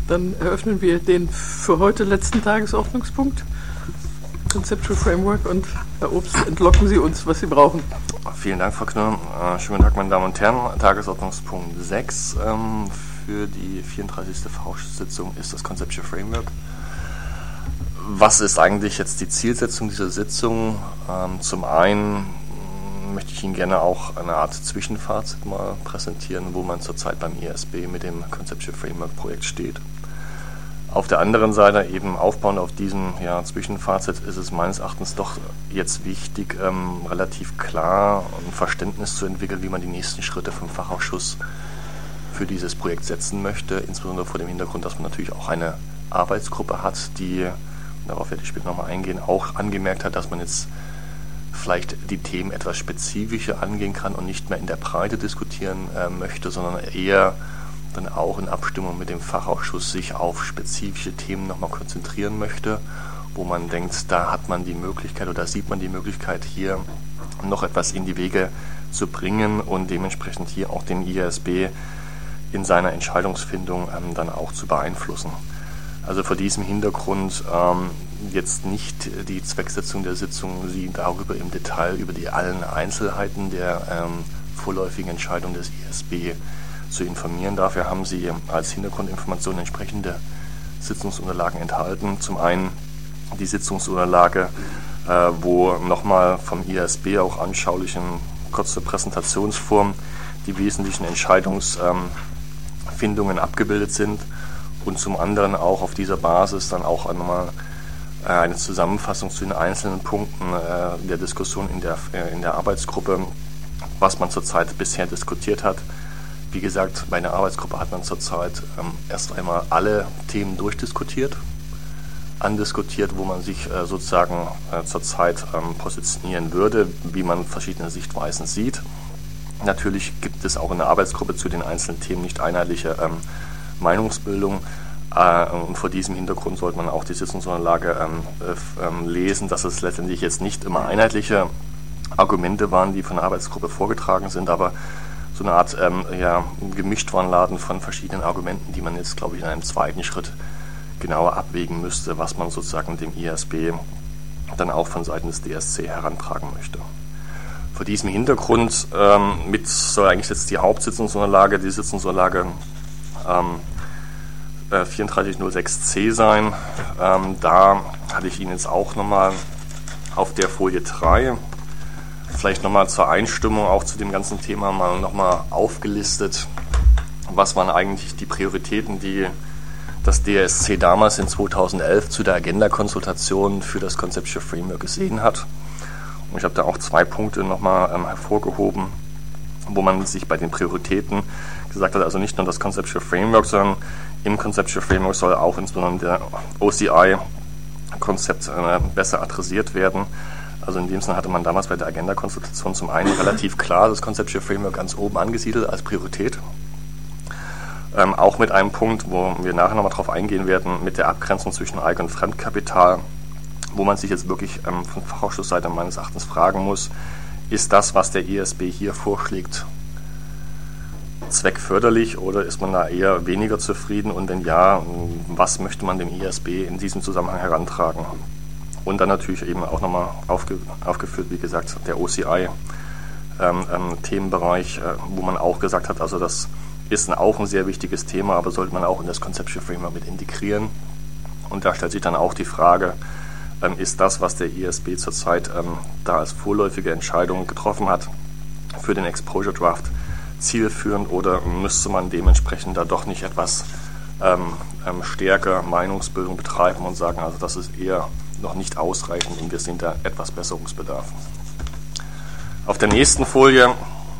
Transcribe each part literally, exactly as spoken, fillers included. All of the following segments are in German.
Dann eröffnen wir den für heute letzten Tagesordnungspunkt, Conceptual Framework, und Herr Obst, entlocken Sie uns, was Sie brauchen. Vielen Dank, Frau Knirr. Äh, schönen Tag, meine Damen und Herren. Tagesordnungspunkt sechs ähm, für die vierunddreißigste V-Sitzung ist das Conceptual Framework. Was ist eigentlich jetzt die Zielsetzung dieser Sitzung? Ähm, zum einen möchte ich Ihnen gerne auch eine Art Zwischenfazit mal präsentieren, wo man zurzeit beim I S B mit dem Conceptual Framework Projekt steht. Auf der anderen Seite, eben aufbauend auf diesem ja, Zwischenfazit, ist es meines Erachtens doch jetzt wichtig, ähm, relativ klar ein Verständnis zu entwickeln, wie man die nächsten Schritte vom Fachausschuss für dieses Projekt setzen möchte, insbesondere vor dem Hintergrund, dass man natürlich auch eine Arbeitsgruppe hat, die, darauf werde ich später nochmal eingehen, auch angemerkt hat, dass man jetzt vielleicht die Themen etwas spezifischer angehen kann und nicht mehr in der Breite diskutieren äh, möchte, sondern eher dann auch in Abstimmung mit dem Fachausschuss sich auf spezifische Themen nochmal konzentrieren möchte, wo man denkt, da hat man die Möglichkeit oder sieht man die Möglichkeit, hier noch etwas in die Wege zu bringen und dementsprechend hier auch den I S B in seiner Entscheidungsfindung ähm, dann auch zu beeinflussen. Also vor diesem Hintergrund ähm, jetzt nicht die Zwecksetzung der Sitzung, Sie darüber im Detail über die allen Einzelheiten der ähm, vorläufigen Entscheidung des I S B zu informieren. Dafür haben Sie als Hintergrundinformation entsprechende Sitzungsunterlagen enthalten. Zum einen die Sitzungsunterlage, äh, wo nochmal vom I S B auch anschaulich in kurzer Präsentationsform die wesentlichen Entscheidungsfindungen ähm, abgebildet sind und zum anderen auch auf dieser Basis dann auch nochmal äh, eine Zusammenfassung zu den einzelnen Punkten äh, der Diskussion in der, äh, in der Arbeitsgruppe, was man zurzeit bisher diskutiert hat. Wie gesagt, bei der Arbeitsgruppe hat man zurzeit ähm, erst einmal alle Themen durchdiskutiert, andiskutiert, wo man sich äh, sozusagen äh, zurzeit ähm, positionieren würde, wie man verschiedene Sichtweisen sieht. Natürlich gibt es auch in der Arbeitsgruppe zu den einzelnen Themen nicht einheitliche ähm, Meinungsbildung. Äh, und vor diesem Hintergrund sollte man auch die Sitzungsunterlage ähm, äh, lesen, dass es letztendlich jetzt nicht immer einheitliche Argumente waren, die von der Arbeitsgruppe vorgetragen sind, aber so eine Art ähm, ja, Gemischtwarenladen von verschiedenen Argumenten, die man jetzt, glaube ich, in einem zweiten Schritt genauer abwägen müsste, was man sozusagen dem I S B dann auch von Seiten des D S C herantragen möchte. Vor diesem Hintergrund ähm, mit soll eigentlich jetzt die Hauptsitzungsunterlage, die Sitzungsunterlage ähm, äh, vierunddreißig null sechs C sein. Ähm, da hatte ich Ihnen jetzt auch nochmal auf der Folie drei vielleicht nochmal zur Einstimmung auch zu dem ganzen Thema mal nochmal aufgelistet, was waren eigentlich die Prioritäten, die das D S C damals in zweitausendelf zu der Agenda-Konsultation für das Conceptual Framework gesehen hat. Und ich habe da auch zwei Punkte nochmal ähm, hervorgehoben, wo man sich bei den Prioritäten gesagt hat, also nicht nur das Conceptual Framework, sondern im Conceptual Framework soll auch insbesondere der O C I-Konzept äh, besser adressiert werden. Also in dem Sinne hatte man damals bei der Agenda-Konsultation zum einen relativ klar das Conceptual Framework ganz oben angesiedelt als Priorität. Ähm, auch mit einem Punkt, wo wir nachher nochmal drauf eingehen werden, mit der Abgrenzung zwischen Eigen- und Fremdkapital, wo man sich jetzt wirklich ähm, von Fachausschussseite meines Erachtens fragen muss, ist das, was der I S B hier vorschlägt, zweckförderlich oder ist man da eher weniger zufrieden und wenn ja, was möchte man dem I S B in diesem Zusammenhang herantragen? Und dann natürlich eben auch nochmal aufge, aufgeführt, wie gesagt, der O C I-Themenbereich, ähm, äh, wo man auch gesagt hat, also das ist ein, auch ein sehr wichtiges Thema, aber sollte man auch in das Conceptual Framework mit integrieren. Und da stellt sich dann auch die Frage, ähm, ist das, was der I S B zurzeit ähm, da als vorläufige Entscheidung getroffen hat, für den Exposure Draft zielführend oder müsste man dementsprechend da doch nicht etwas ähm, ähm, stärker Meinungsbildung betreiben und sagen, also das ist eher noch nicht ausreichend und wir sehen da etwas Besserungsbedarf. Auf der nächsten Folie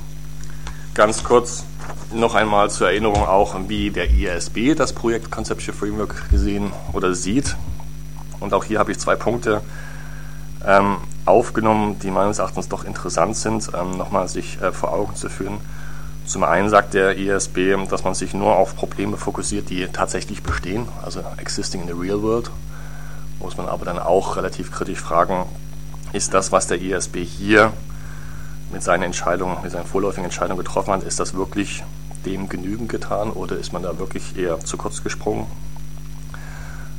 ganz kurz noch einmal zur Erinnerung auch, wie der I S B das Projekt Conceptual Framework gesehen oder sieht. Und auch hier habe ich zwei Punkte ähm, aufgenommen, die meines Erachtens doch interessant sind, ähm, nochmal sich äh, vor Augen zu führen. Zum einen sagt der I S B, dass man sich nur auf Probleme fokussiert, die tatsächlich bestehen, also existing in the real world. Muss man aber dann auch relativ kritisch fragen, ist das, was der I S B hier mit seinen Entscheidungen, mit seinen vorläufigen Entscheidungen getroffen hat, ist das wirklich dem genügend getan oder ist man da wirklich eher zu kurz gesprungen?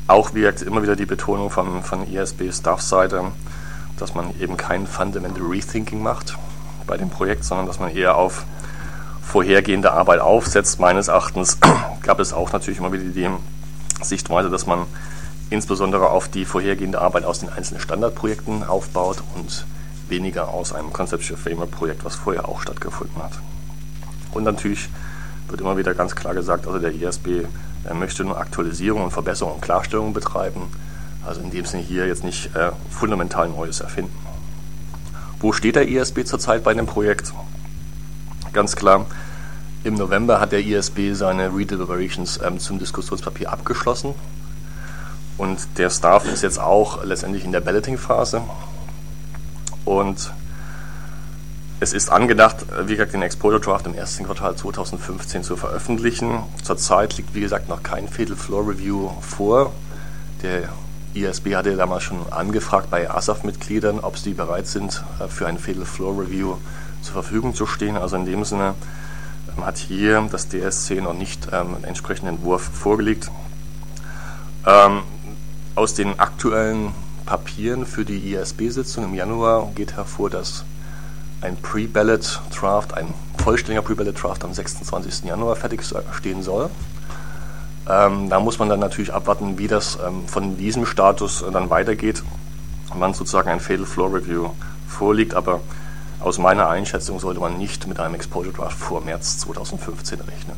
auch wirkt immer wieder die Betonung von, von I S B-Staff-Seite, dass man eben kein Fundamental Rethinking macht bei dem Projekt, sondern dass man eher auf vorhergehende Arbeit aufsetzt. Meines Erachtens gab es auch natürlich immer wieder die Sichtweise, dass man insbesondere auf die vorhergehende Arbeit aus den einzelnen Standardprojekten aufbaut und weniger aus einem Conceptual Framework-Projekt, was vorher auch stattgefunden hat. Und natürlich wird immer wieder ganz klar gesagt, also der I S B er möchte nur Aktualisierung und Verbesserung und Klarstellung betreiben, also in dem Sinne hier jetzt nicht äh, fundamental Neues erfinden. Wo steht der I S B zurzeit bei dem Projekt? Ganz klar, im November hat der I S B seine Redeliberations ähm, zum Diskussionspapier abgeschlossen und der Staff ist jetzt auch letztendlich in der Balloting-Phase und es ist angedacht, wie gesagt, den Exposure Draft im ersten Quartal zweitausendfünfzehn zu veröffentlichen. Zurzeit liegt, wie gesagt, noch kein Fatal Flaw Review vor. Der I S B hatte damals schon angefragt bei A S A F-Mitgliedern, ob sie bereit sind, für ein Fatal Flaw Review zur Verfügung zu stehen. Also in dem Sinne ähm, hat hier das D S C noch nicht ähm, einen entsprechenden Entwurf vorgelegt. Ähm, aus den aktuellen Papieren für die I S B-Sitzung im Januar geht hervor, dass ein Pre-Ballot-Draft, ein vollständiger Pre-Ballot-Draft am sechsundzwanzigsten Januar fertig stehen soll. Ähm, da muss man dann natürlich abwarten, wie das ähm, von diesem Status äh, dann weitergeht, wann sozusagen ein Fatal Flaw Review vorliegt. Aber aus meiner Einschätzung sollte man nicht mit einem Exposure Draft vor März zweitausendfünfzehn rechnen.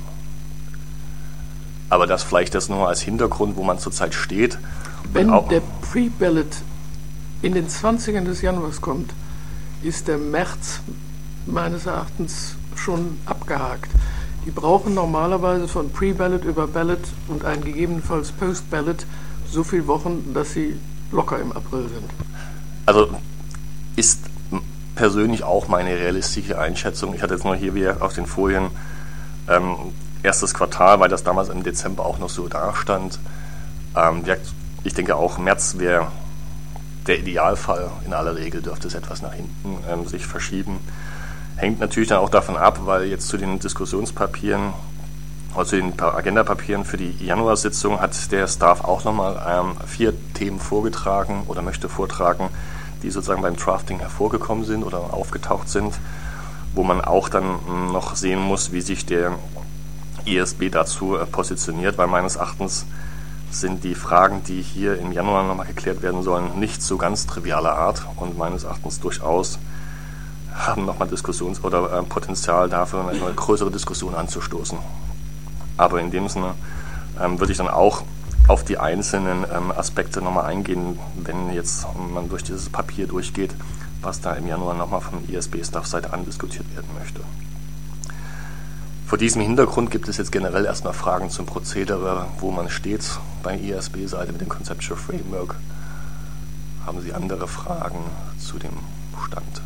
Aber das vielleicht das nur als Hintergrund, wo man zurzeit steht. Wenn der Pre-Ballot in den zwanzigern des Januars kommt, ist der März meines Erachtens schon abgehakt. Die brauchen normalerweise von Pre-Ballot über Ballot und ein gegebenenfalls Post-Ballot so viele Wochen, dass sie locker im April sind. Also ist persönlich auch meine realistische Einschätzung. Ich hatte jetzt noch hier wieder auf den Folien ähm, erstes Quartal, weil das damals im Dezember auch noch so dastand. Ähm, ich denke auch März wäre der Idealfall. In aller Regel dürfte es etwas nach hinten ähm, sich verschieben. Hängt natürlich dann auch davon ab, weil jetzt zu den Diskussionspapieren, also zu den Agendapapieren für die Januarsitzung hat der Staff auch nochmal ähm, vier Themen vorgetragen oder möchte vortragen, die sozusagen beim Drafting hervorgekommen sind oder aufgetaucht sind, wo man auch dann mh, noch sehen muss, wie sich der I S B dazu äh, positioniert, weil meines Erachtens sind die Fragen, die hier im Januar nochmal geklärt werden sollen, nicht so ganz trivialer Art und meines Erachtens durchaus haben nochmal Diskussions- oder äh, Potenzial dafür, eine größere Diskussion anzustoßen. Aber in dem Sinne ähm, würde ich dann auch auf die einzelnen ähm, Aspekte nochmal eingehen, wenn jetzt man durch dieses Papier durchgeht, was da im Januar nochmal vom I S B-Staff-Seite andiskutiert werden möchte. Vor diesem Hintergrund gibt es jetzt generell erstmal Fragen zum Prozedere, wo man steht bei I S B-Seite mit dem Conceptual Framework. Haben Sie andere Fragen zu dem Stand?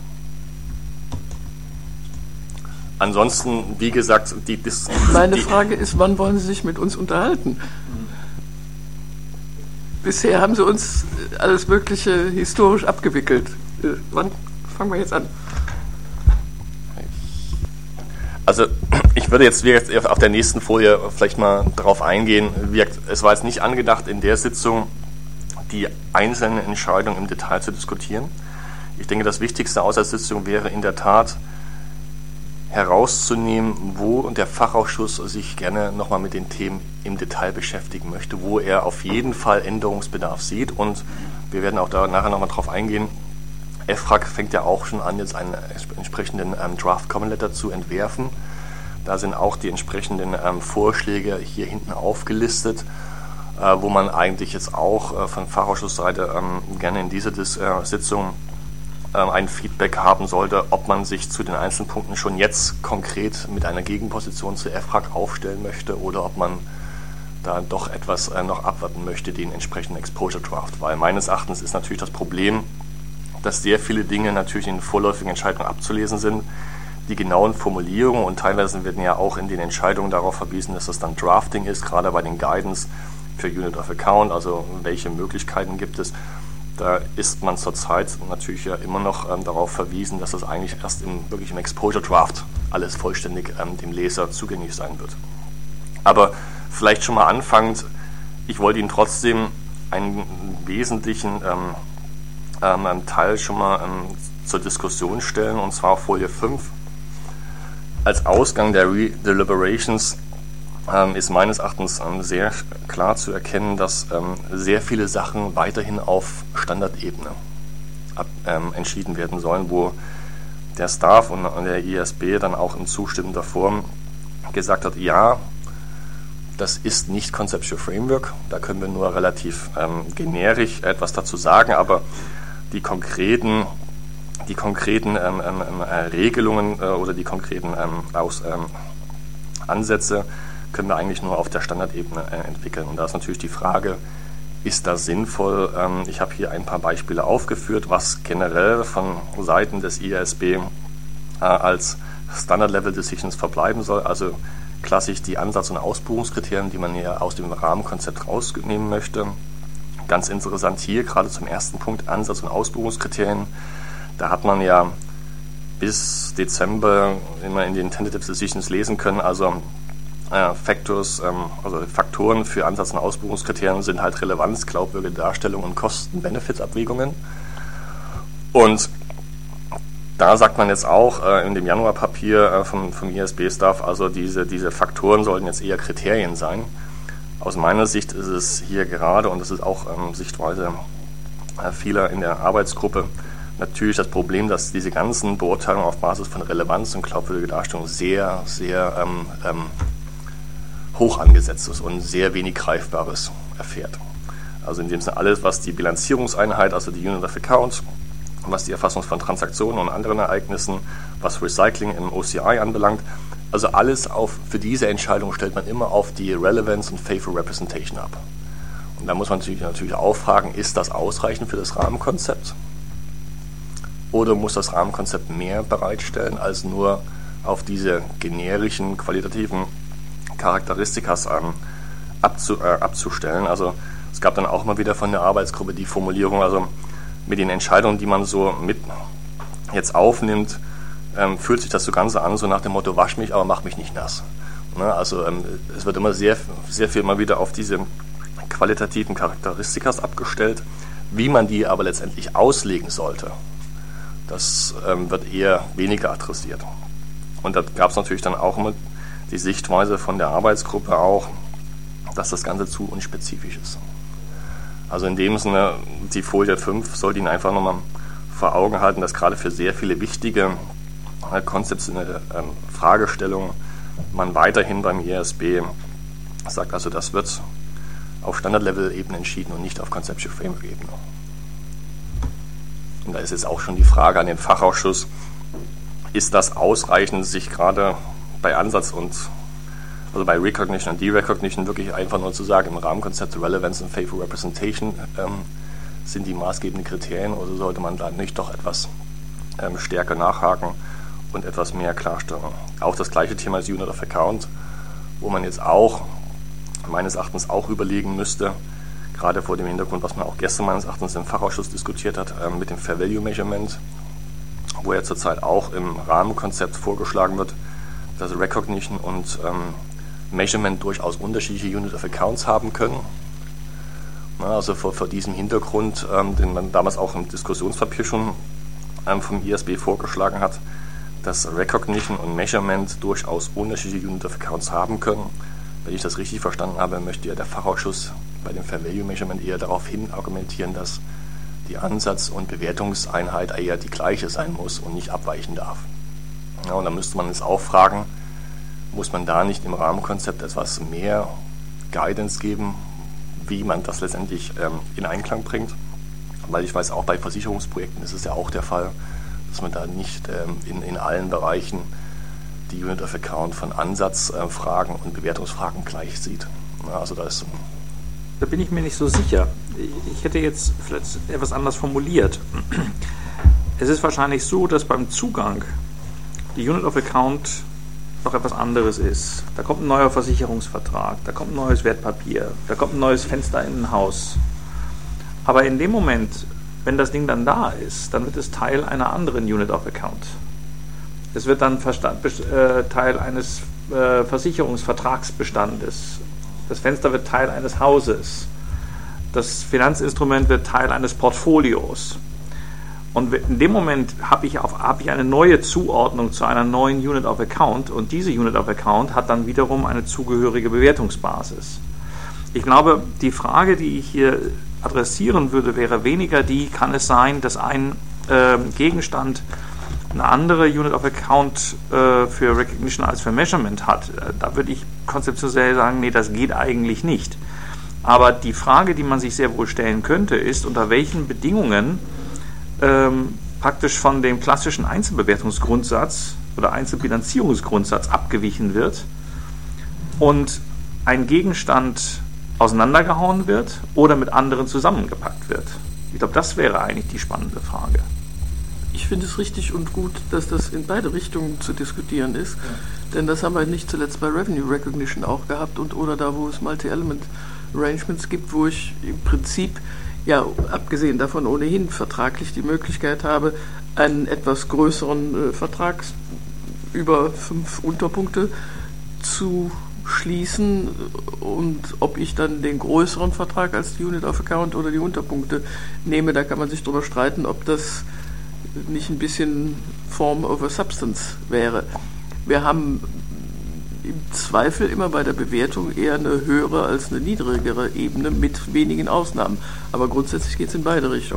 Ansonsten, wie gesagt, die... Dis- Meine die Frage ist, wann wollen Sie sich mit uns unterhalten? Bisher haben Sie uns alles Mögliche historisch abgewickelt. Äh, wann fangen wir jetzt an? Also ich würde jetzt auf der nächsten Folie vielleicht mal darauf eingehen. Es war jetzt nicht angedacht, in der Sitzung die einzelnen Entscheidungen im Detail zu diskutieren. Ich denke, das Wichtigste aus der Sitzung wäre in der Tat herauszunehmen, wo der Fachausschuss sich gerne nochmal mit den Themen im Detail beschäftigen möchte, wo er auf jeden Fall Änderungsbedarf sieht. Und wir werden auch da nachher nochmal drauf eingehen. E F R A G fängt ja auch schon an, jetzt einen entsprechenden ähm, Draft Common Letter zu entwerfen. Da sind auch die entsprechenden ähm, Vorschläge hier hinten aufgelistet, äh, wo man eigentlich jetzt auch äh, von Fachausschussseite ähm, gerne in dieser Dis- äh, Sitzung äh, ein Feedback haben sollte, ob man sich zu den einzelnen Punkten schon jetzt konkret mit einer Gegenposition zu E F R A G aufstellen möchte oder ob man da doch etwas äh, noch abwarten möchte, den entsprechenden Exposure Draft. Weil meines Erachtens ist natürlich das Problem, dass sehr viele Dinge natürlich in vorläufigen Entscheidungen abzulesen sind. Die genauen Formulierungen und teilweise werden ja auch in den Entscheidungen darauf verwiesen, dass das dann Drafting ist, gerade bei den Guidance für Unit of Account, also welche Möglichkeiten gibt es. Da ist man zurzeit natürlich ja immer noch ähm, darauf verwiesen, dass das eigentlich erst im, wirklich im Exposure Draft alles vollständig ähm, dem Leser zugänglich sein wird. Aber vielleicht schon mal anfangend, ich wollte Ihnen trotzdem einen wesentlichen ähm, ähm, Teil schon mal ähm, zur Diskussion stellen, und zwar auf Folie fünf. Als Ausgang der Deliberations ähm, ist meines Erachtens ähm, sehr klar zu erkennen, dass ähm, sehr viele Sachen weiterhin auf Standardebene ab, ähm, entschieden werden sollen, wo der Staff und, und der I S B dann auch in zustimmender Form gesagt hat, ja, das ist nicht Conceptual Framework, da können wir nur relativ ähm, generisch etwas dazu sagen, aber die konkreten, die konkreten ähm, ähm, äh, Regelungen äh, oder die konkreten ähm, Aus, ähm, Ansätze können wir eigentlich nur auf der Standardebene äh, entwickeln. Und da ist natürlich die Frage, ist das sinnvoll? Ähm, ich habe hier ein paar Beispiele aufgeführt, was generell von Seiten des I S B äh, als Standard-Level-Decisions verbleiben soll, also klassisch die Ansatz- und Ausbuchungskriterien, die man ja aus dem Rahmenkonzept rausnehmen möchte. Ganz interessant hier, gerade zum ersten Punkt, Ansatz- und Ausbuchungskriterien. Da hat man ja bis Dezember immer in den Tentative Decisions lesen können, also äh, Factors, ähm, also Faktoren für Ansatz- und Ausbuchungskriterien sind halt Relevanz, glaubwürdige Darstellung und Kosten-Benefits-Abwägungen. Und da sagt man jetzt auch äh, in dem Januarpapier äh, vom, vom I S B-Staff, also diese, diese Faktoren sollten jetzt eher Kriterien sein. Aus meiner Sicht ist es hier gerade, und das ist auch ähm, Sichtweise äh, vieler in der Arbeitsgruppe, natürlich das Problem, dass diese ganzen Beurteilungen auf Basis von Relevanz und glaubwürdiger Darstellung sehr, sehr ähm, ähm, hoch angesetzt ist und sehr wenig Greifbares erfährt. Also in dem Sinne alles, was die Bilanzierungseinheit, also die Unit of Account, was die Erfassung von Transaktionen und anderen Ereignissen, was Recycling im O C I anbelangt. Also alles auf, für diese Entscheidung stellt man immer auf die Relevance und Faithful Representation ab. Und da muss man natürlich, natürlich auch fragen, ist das ausreichend für das Rahmenkonzept? Oder muss das Rahmenkonzept mehr bereitstellen, als nur auf diese generischen, qualitativen Charakteristikas ähm, abzu, äh, abzustellen? Also es gab dann auch mal wieder von der Arbeitsgruppe die Formulierung, also mit den Entscheidungen, die man so mit jetzt aufnimmt, ähm, fühlt sich das so ganz an, so nach dem Motto, wasch mich, aber mach mich nicht nass. Ne? Also ähm, es wird immer sehr, sehr viel mal wieder auf diese qualitativen Charakteristikas abgestellt, wie man die aber letztendlich auslegen sollte. Das ähm, wird eher weniger adressiert. Und da gab es natürlich dann auch immer die Sichtweise von der Arbeitsgruppe auch, dass das Ganze zu unspezifisch ist. Also in dem Sinne, die Folie fünf sollte Ihnen einfach nochmal vor Augen halten, dass gerade für sehr viele wichtige äh, konzeptionelle äh, Fragestellungen man weiterhin beim I S B sagt, also das wird auf Standard-Level-Ebene entschieden und nicht auf Conceptual Framework-Ebene. Und da ist jetzt auch schon die Frage an den Fachausschuss, ist das ausreichend, sich gerade bei Ansatz und also bei Recognition und Derecognition wirklich einfach nur zu sagen, im Rahmenkonzept Relevance und Faithful Representation ähm, sind die maßgebenden Kriterien, oder sollte man da nicht doch etwas ähm, stärker nachhaken und etwas mehr klarstellen. Auch das gleiche Thema ist Unit of Account, wo man jetzt auch meines Erachtens auch überlegen müsste, gerade vor dem Hintergrund, was man auch gestern meines Erachtens im Fachausschuss diskutiert hat, ähm, mit dem Fair Value Measurement, wo ja zurzeit auch im Rahmenkonzept vorgeschlagen wird, dass Recognition und ähm, Measurement durchaus unterschiedliche Unit of Accounts haben können. Na, also vor, vor diesem Hintergrund, ähm, den man damals auch im Diskussionspapier schon ähm, vom I S B vorgeschlagen hat, dass Recognition und Measurement durchaus unterschiedliche Unit of Accounts haben können. Wenn ich das richtig verstanden habe, möchte ja der Fachausschuss bei dem Fair Value Measurement eher darauf hin argumentieren, dass die Ansatz- und Bewertungseinheit eher die gleiche sein muss und nicht abweichen darf. Ja, und da müsste man jetzt auch fragen, muss man da nicht im Rahmenkonzept etwas mehr Guidance geben, wie man das letztendlich ähm, in Einklang bringt? Weil ich weiß, auch bei Versicherungsprojekten ist es ja auch der Fall, dass man da nicht ähm, in, in allen Bereichen die Unit of Account von Ansatzfragen und Bewertungsfragen gleich sieht. Ja, also da ist Da bin ich mir nicht so sicher. Ich hätte jetzt vielleicht etwas anders formuliert. Es ist wahrscheinlich so, dass beim Zugang die Unit of Account noch etwas anderes ist. Da kommt ein neuer Versicherungsvertrag, da kommt ein neues Wertpapier, da kommt ein neues Fenster in ein Haus. Aber in dem Moment, wenn das Ding dann da ist, dann wird es Teil einer anderen Unit of Account. Es wird dann Verstand, äh, Teil eines äh, Versicherungsvertragsbestandes. Das Fenster wird Teil eines Hauses. das Finanzinstrument wird Teil eines Portfolios. Und in dem Moment habe ich, auf, habe ich eine neue Zuordnung zu einer neuen Unit of Account und diese Unit of Account hat dann wiederum eine zugehörige Bewertungsbasis. Ich glaube, die Frage, die ich hier adressieren würde, wäre weniger die, kann es sein, dass ein äh, Gegenstand eine andere Unit of Account äh, für Recognition als für Measurement hat. Da würde ich konzeptionell sagen, nee, das geht eigentlich nicht. Aber die Frage, die man sich sehr wohl stellen könnte, ist, unter welchen Bedingungen ähm, praktisch von dem klassischen Einzelbewertungsgrundsatz oder Einzelbilanzierungsgrundsatz abgewichen wird und ein Gegenstand auseinandergehauen wird oder mit anderen zusammengepackt wird. Ich glaube, das wäre eigentlich die spannende Frage. Ich finde es richtig und gut, dass das in beide Richtungen zu diskutieren ist, ja. Denn das haben wir nicht zuletzt bei Revenue Recognition auch gehabt und oder da, wo es Multi-Element Arrangements gibt, wo ich im Prinzip, ja, abgesehen davon ohnehin vertraglich die Möglichkeit habe, einen etwas größeren äh, Vertrag über fünf Unterpunkte zu schließen und ob ich dann den größeren Vertrag als die Unit of Account oder die Unterpunkte nehme, da kann man sich drüber streiten, ob das nicht ein bisschen Form over Substance wäre. Wir haben im Zweifel immer bei der Bewertung eher eine höhere als eine niedrigere Ebene mit wenigen Ausnahmen. Aber grundsätzlich geht es in beide Richtungen.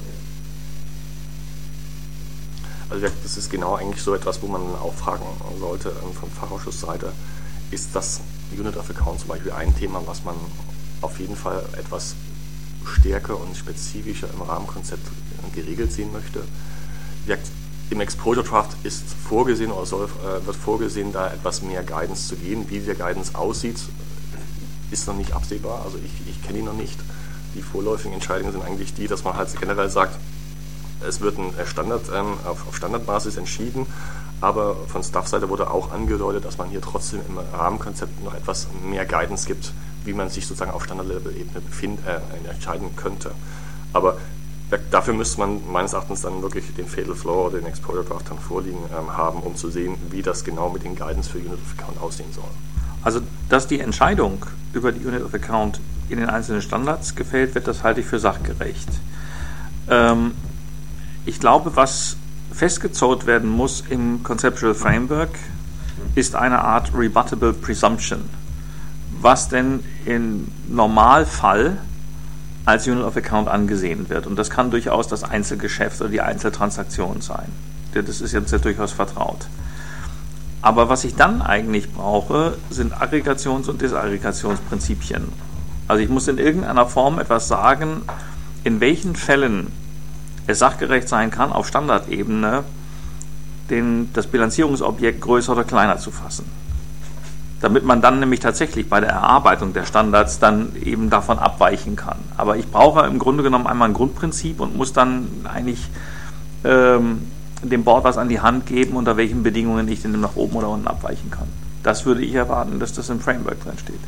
Also das ist genau eigentlich so etwas, wo man auch fragen sollte von Fachausschussseite. Ist das Unit of Account zum Beispiel ein Thema, was man auf jeden Fall etwas stärker und spezifischer im Rahmenkonzept geregelt sehen möchte? Im Exposure Draft ist vorgesehen oder soll, äh, wird vorgesehen, da etwas mehr Guidance zu geben. Wie der Guidance aussieht, ist noch nicht absehbar. Also ich, ich kenne ihn noch nicht. Die vorläufigen Entscheidungen sind eigentlich die, dass man halt generell sagt, es wird ein Standard, ähm, auf, auf Standardbasis entschieden, aber von Staff-Seite wurde auch angedeutet, dass man hier trotzdem im Rahmenkonzept noch etwas mehr Guidance gibt, wie man sich sozusagen auf Standard-Level-Ebene befind, äh, entscheiden könnte. Aber dafür müsste man meines Erachtens dann wirklich den Fatal Flaw oder den Exposure Draft dann vorliegen ähm, haben, um zu sehen, wie das genau mit den Guidance für Unit of Account aussehen soll. Also, dass die Entscheidung über die Unit of Account in den einzelnen Standards gefällt wird, das halte ich für sachgerecht. Ähm, ich glaube, was festgezurrt werden muss im Conceptual Framework, ist eine Art Rebuttable Presumption. Was denn im Normalfall als Unit of Account angesehen wird. Und das kann durchaus das Einzelgeschäft oder die Einzeltransaktion sein. Das ist jetzt ja durchaus vertraut. Aber was ich dann eigentlich brauche, sind Aggregations- und Disaggregationsprinzipien. Also ich muss in irgendeiner Form etwas sagen, in welchen Fällen es sachgerecht sein kann, auf Standardebene den, das Bilanzierungsobjekt größer oder kleiner zu fassen. Damit man dann nämlich tatsächlich bei der Erarbeitung der Standards dann eben davon abweichen kann. Aber ich brauche im Grunde genommen einmal ein Grundprinzip und muss dann eigentlich ähm, dem Board was an die Hand geben, unter welchen Bedingungen ich denn nach oben oder unten abweichen kann. Das würde ich erwarten, dass das im Framework drin steht.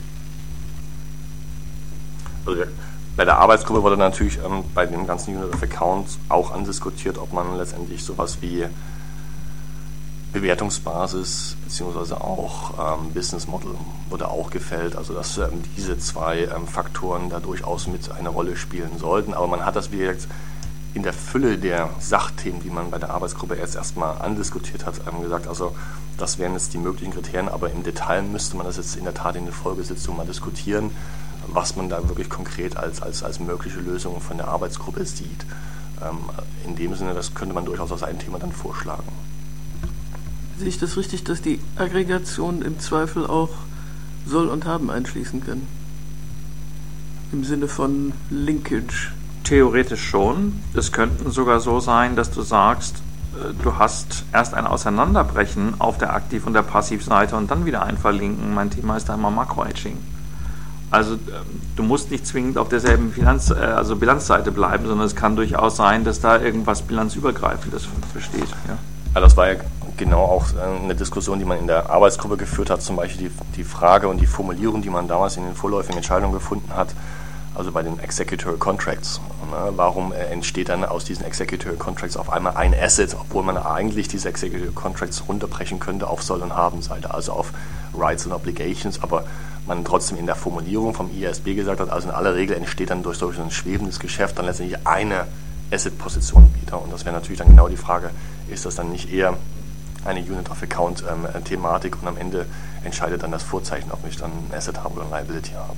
Also bei der Arbeitsgruppe wurde natürlich ähm, bei dem ganzen Unit of Accounts auch andiskutiert, ob man letztendlich sowas wie Bewertungsbasis beziehungsweise auch ähm, Business Model wurde auch gefällt, also dass ähm, diese zwei ähm, Faktoren da durchaus mit eine Rolle spielen sollten, aber man hat das, wie gesagt, in der Fülle der Sachthemen, die man bei der Arbeitsgruppe jetzt erstmal andiskutiert hat, ähm, gesagt, also das wären jetzt die möglichen Kriterien, aber im Detail müsste man das jetzt in der Tat in der Folgesitzung mal diskutieren, was man da wirklich konkret als, als, als mögliche Lösung von der Arbeitsgruppe sieht. Ähm, in dem Sinne, das könnte man durchaus als ein Thema dann vorschlagen. Sehe ich das richtig, dass die Aggregation im Zweifel auch soll und haben einschließen kann? Im Sinne von Linkage? Theoretisch schon. Es könnten sogar so sein, dass du sagst, du hast erst ein Auseinanderbrechen auf der Aktiv- und der Passivseite und dann wieder ein Verlinken. Mein Thema ist da immer Makro-Hedging. Also du musst nicht zwingend auf derselben Finanz, also Bilanzseite bleiben, sondern es kann durchaus sein, dass da irgendwas Bilanzübergreifendes besteht. Ja. Ja, das war ja genau auch eine Diskussion, die man in der Arbeitsgruppe geführt hat, zum Beispiel die, die Frage und die Formulierung, die man damals in den vorläufigen Entscheidungen gefunden hat, also bei den Executorial Contracts. Ne? Warum entsteht dann aus diesen Executorial Contracts auf einmal ein Asset, obwohl man eigentlich diese Executorial Contracts runterbrechen könnte auf Soll- und Haben-Seite, also auf Rights und Obligations, aber man trotzdem in der Formulierung vom I A S B gesagt hat, also in aller Regel entsteht dann durch so ein schwebendes Geschäft dann letztendlich eine Asset-Position wieder. Und das wäre natürlich dann genau die Frage, ist das dann nicht eher eine Unit-of-Account-Thematik ähm, und am Ende entscheidet dann das Vorzeichen, ob ich dann ein Asset habe oder ein Liability habe.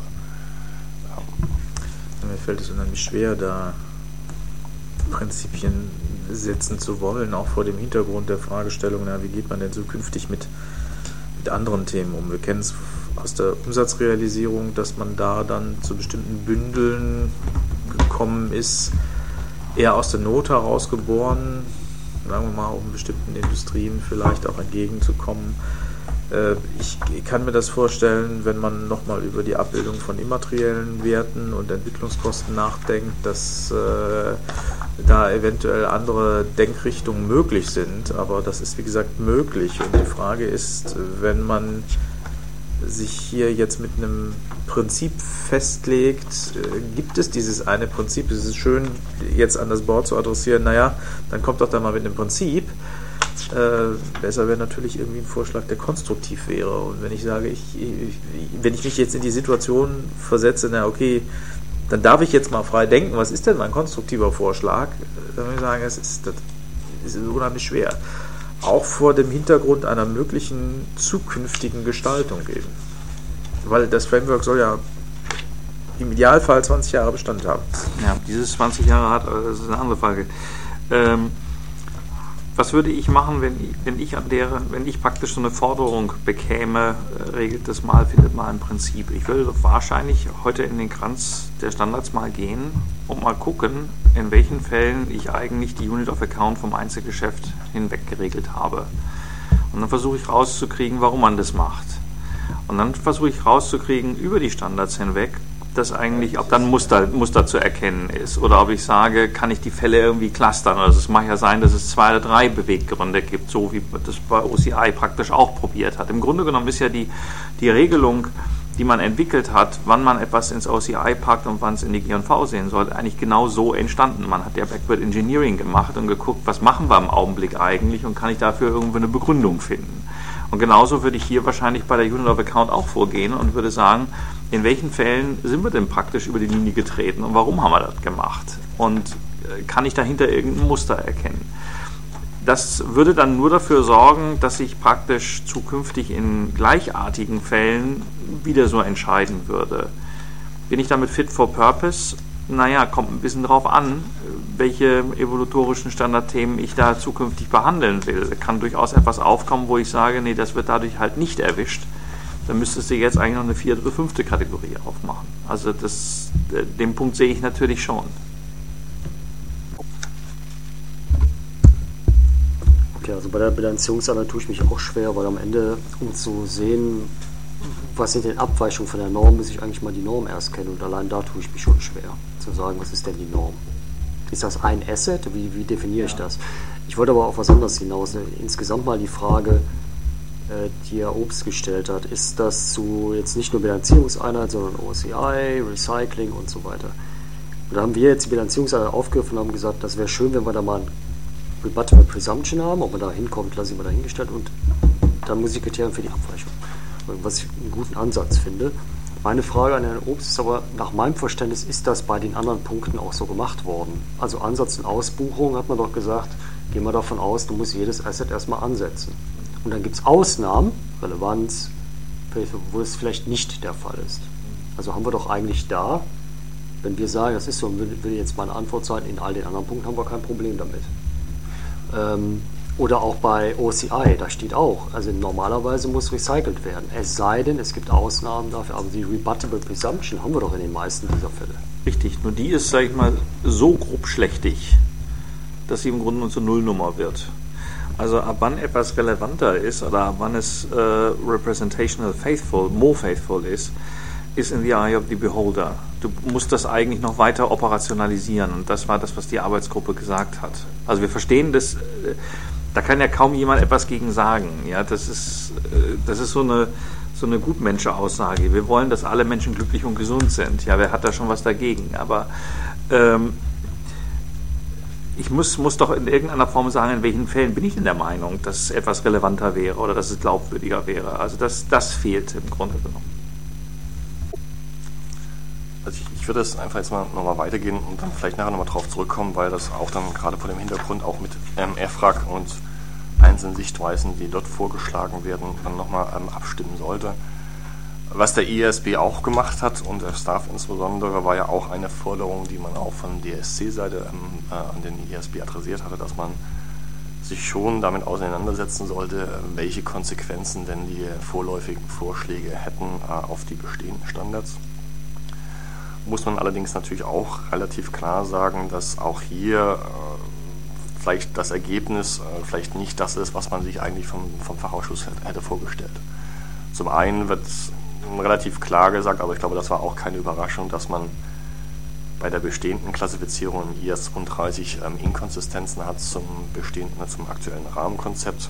Ja. Mir fällt es unheimlich schwer, da Prinzipien setzen zu wollen, auch vor dem Hintergrund der Fragestellung, na, wie geht man denn zukünftig mit, mit anderen Themen um. Wir kennen es aus der Umsatzrealisierung, dass man da dann zu bestimmten Bündeln gekommen ist, eher aus der Not herausgeboren, sagen wir mal, um bestimmten Industrien vielleicht auch entgegenzukommen. Ich kann mir das vorstellen, wenn man nochmal über die Abbildung von immateriellen Werten und Entwicklungskosten nachdenkt, dass äh, da eventuell andere Denkrichtungen möglich sind, aber das ist wie gesagt möglich. Und die Frage ist, wenn man sich hier jetzt mit einem Prinzip festlegt, äh, gibt es dieses eine Prinzip? Es ist schön, jetzt an das Board zu adressieren, naja, dann kommt doch da mal mit einem Prinzip. Äh, besser wäre natürlich irgendwie ein Vorschlag, der konstruktiv wäre. Und wenn ich sage, ich, ich, wenn ich mich jetzt in die Situation versetze, na okay, dann darf ich jetzt mal frei denken, was ist denn mein konstruktiver Vorschlag? Dann würde ich sagen, es ist, das ist unheimlich schwer. Auch vor dem Hintergrund einer möglichen zukünftigen Gestaltung eben. Weil das Framework soll ja im Idealfall zwanzig Jahre Bestand haben. Ja, dieses zwanzig Jahre hat, das ist eine andere Frage. Ähm, Was würde ich machen, wenn, wenn, ich an der, wenn ich praktisch so eine Forderung bekäme, äh, regelt das mal, findet mal ein Prinzip. Ich würde wahrscheinlich heute in den Kranz der Standards mal gehen und mal gucken, in welchen Fällen ich eigentlich die Unit of Account vom Einzelgeschäft hinweg geregelt habe. Und dann versuche ich rauszukriegen, warum man das macht. Und dann versuche ich rauszukriegen, über die Standards hinweg, dass eigentlich, ob dann Muster, Muster zu erkennen ist oder ob ich sage, kann ich die Fälle irgendwie clustern. Also es mag ja sein, dass es zwei oder drei Beweggründe gibt, so wie das bei O C I praktisch auch probiert hat. Im Grunde genommen ist ja die, die Regelung, die man entwickelt hat, wann man etwas ins O C I packt und wann es in die G und V sehen soll, eigentlich genau so entstanden. Man hat ja Backward Engineering gemacht und geguckt, was machen wir im Augenblick eigentlich und kann ich dafür irgendwo eine Begründung finden. Und genauso würde ich hier wahrscheinlich bei der Unit of Account auch vorgehen und würde sagen, in welchen Fällen sind wir denn praktisch über die Linie getreten und warum haben wir das gemacht? Und kann ich dahinter irgendein Muster erkennen? Das würde dann nur dafür sorgen, dass ich praktisch zukünftig in gleichartigen Fällen wieder so entscheiden würde. Bin ich damit fit for purpose? Naja, kommt ein bisschen drauf an, welche evolutorischen Standardthemen ich da zukünftig behandeln will. Kann durchaus etwas aufkommen, wo ich sage, nee, das wird dadurch halt nicht erwischt. Dann müsstest du jetzt eigentlich noch eine vierte oder fünfte Kategorie aufmachen. Also das, den Punkt sehe ich natürlich schon. Okay, also bei der Bilanzierungsarbeit tue ich mich auch schwer, weil am Ende, um zu sehen, was sind denn Abweichungen von der Norm, muss ich eigentlich mal die Norm erst kennen und allein da tue ich mich schon schwer, zu sagen, was ist denn die Norm? Ist das ein Asset? Wie, wie definiere ich das? Ich wollte aber auf was anderes hinaus. Insgesamt mal die Frage, die Herr Obst gestellt hat, ist das zu jetzt nicht nur Bilanzierungseinheit, sondern O C I, Recycling und so weiter. Und da haben wir jetzt die Bilanzierungseinheit aufgegriffen und haben gesagt, das wäre schön, wenn wir da mal ein Rebuttable Presumption haben, ob man da hinkommt, lasse ich mal dahingestellt und dann muss ich Kriterien für die Abweichung, was ich einen guten Ansatz finde. Meine Frage an Herrn Obst ist aber, nach meinem Verständnis ist das bei den anderen Punkten auch so gemacht worden. Also Ansatz und Ausbuchung hat man doch gesagt, gehen wir davon aus, du musst jedes Asset erstmal ansetzen. Und dann gibt es Ausnahmen, Relevanz, wo es vielleicht nicht der Fall ist. Also haben wir doch eigentlich da, wenn wir sagen, das ist so, will jetzt meine Antwort sein, in all den anderen Punkten haben wir kein Problem damit. Ähm, oder auch bei O C I, da steht auch, also normalerweise muss recycelt werden. Es sei denn, es gibt Ausnahmen dafür, aber die Rebuttable Presumption haben wir doch in den meisten dieser Fälle. Richtig, nur die ist, sage ich mal, so grob schlechtig, dass sie im Grunde unsere Nullnummer wird. Also ab wann etwas relevanter ist oder ab wann es äh, representational faithful, more faithful ist, ist in the eye of the beholder. Du musst das eigentlich noch weiter operationalisieren und das war das, was die Arbeitsgruppe gesagt hat. Also wir verstehen das, äh, da kann ja kaum jemand etwas gegen sagen. Ja, das ist, äh, das ist so eine, so eine Gutmenschen-Aussage. Wir wollen, dass alle Menschen glücklich und gesund sind. Ja, wer hat da schon was dagegen? Aber ähm, ich muss, muss doch in irgendeiner Form sagen, in welchen Fällen bin ich in der Meinung, dass etwas relevanter wäre oder dass es glaubwürdiger wäre. Also das, das fehlt im Grunde genommen. Ich würde es einfach jetzt mal nochmal weitergehen und dann vielleicht nachher nochmal drauf zurückkommen, weil das auch dann gerade vor dem Hintergrund auch mit ähm, E F R A G und einzelnen Sichtweisen, die dort vorgeschlagen werden, dann nochmal ähm, abstimmen sollte. Was der I A S B auch gemacht hat und der Staff insbesondere, war ja auch eine Forderung, die man auch von D S C-Seite ähm, äh, an den I A S B adressiert hatte, dass man sich schon damit auseinandersetzen sollte, welche Konsequenzen denn die vorläufigen Vorschläge hätten äh, auf die bestehenden Standards. Muss man allerdings natürlich auch relativ klar sagen, dass auch hier äh, vielleicht das Ergebnis äh, vielleicht nicht das ist, was man sich eigentlich vom, vom Fachausschuss hätte vorgestellt. Zum einen wird relativ klar gesagt, aber ich glaube, das war auch keine Überraschung, dass man bei der bestehenden Klassifizierung im I A S zweiunddreißig ähm, Inkonsistenzen hat zum bestehenden, zum aktuellen Rahmenkonzept.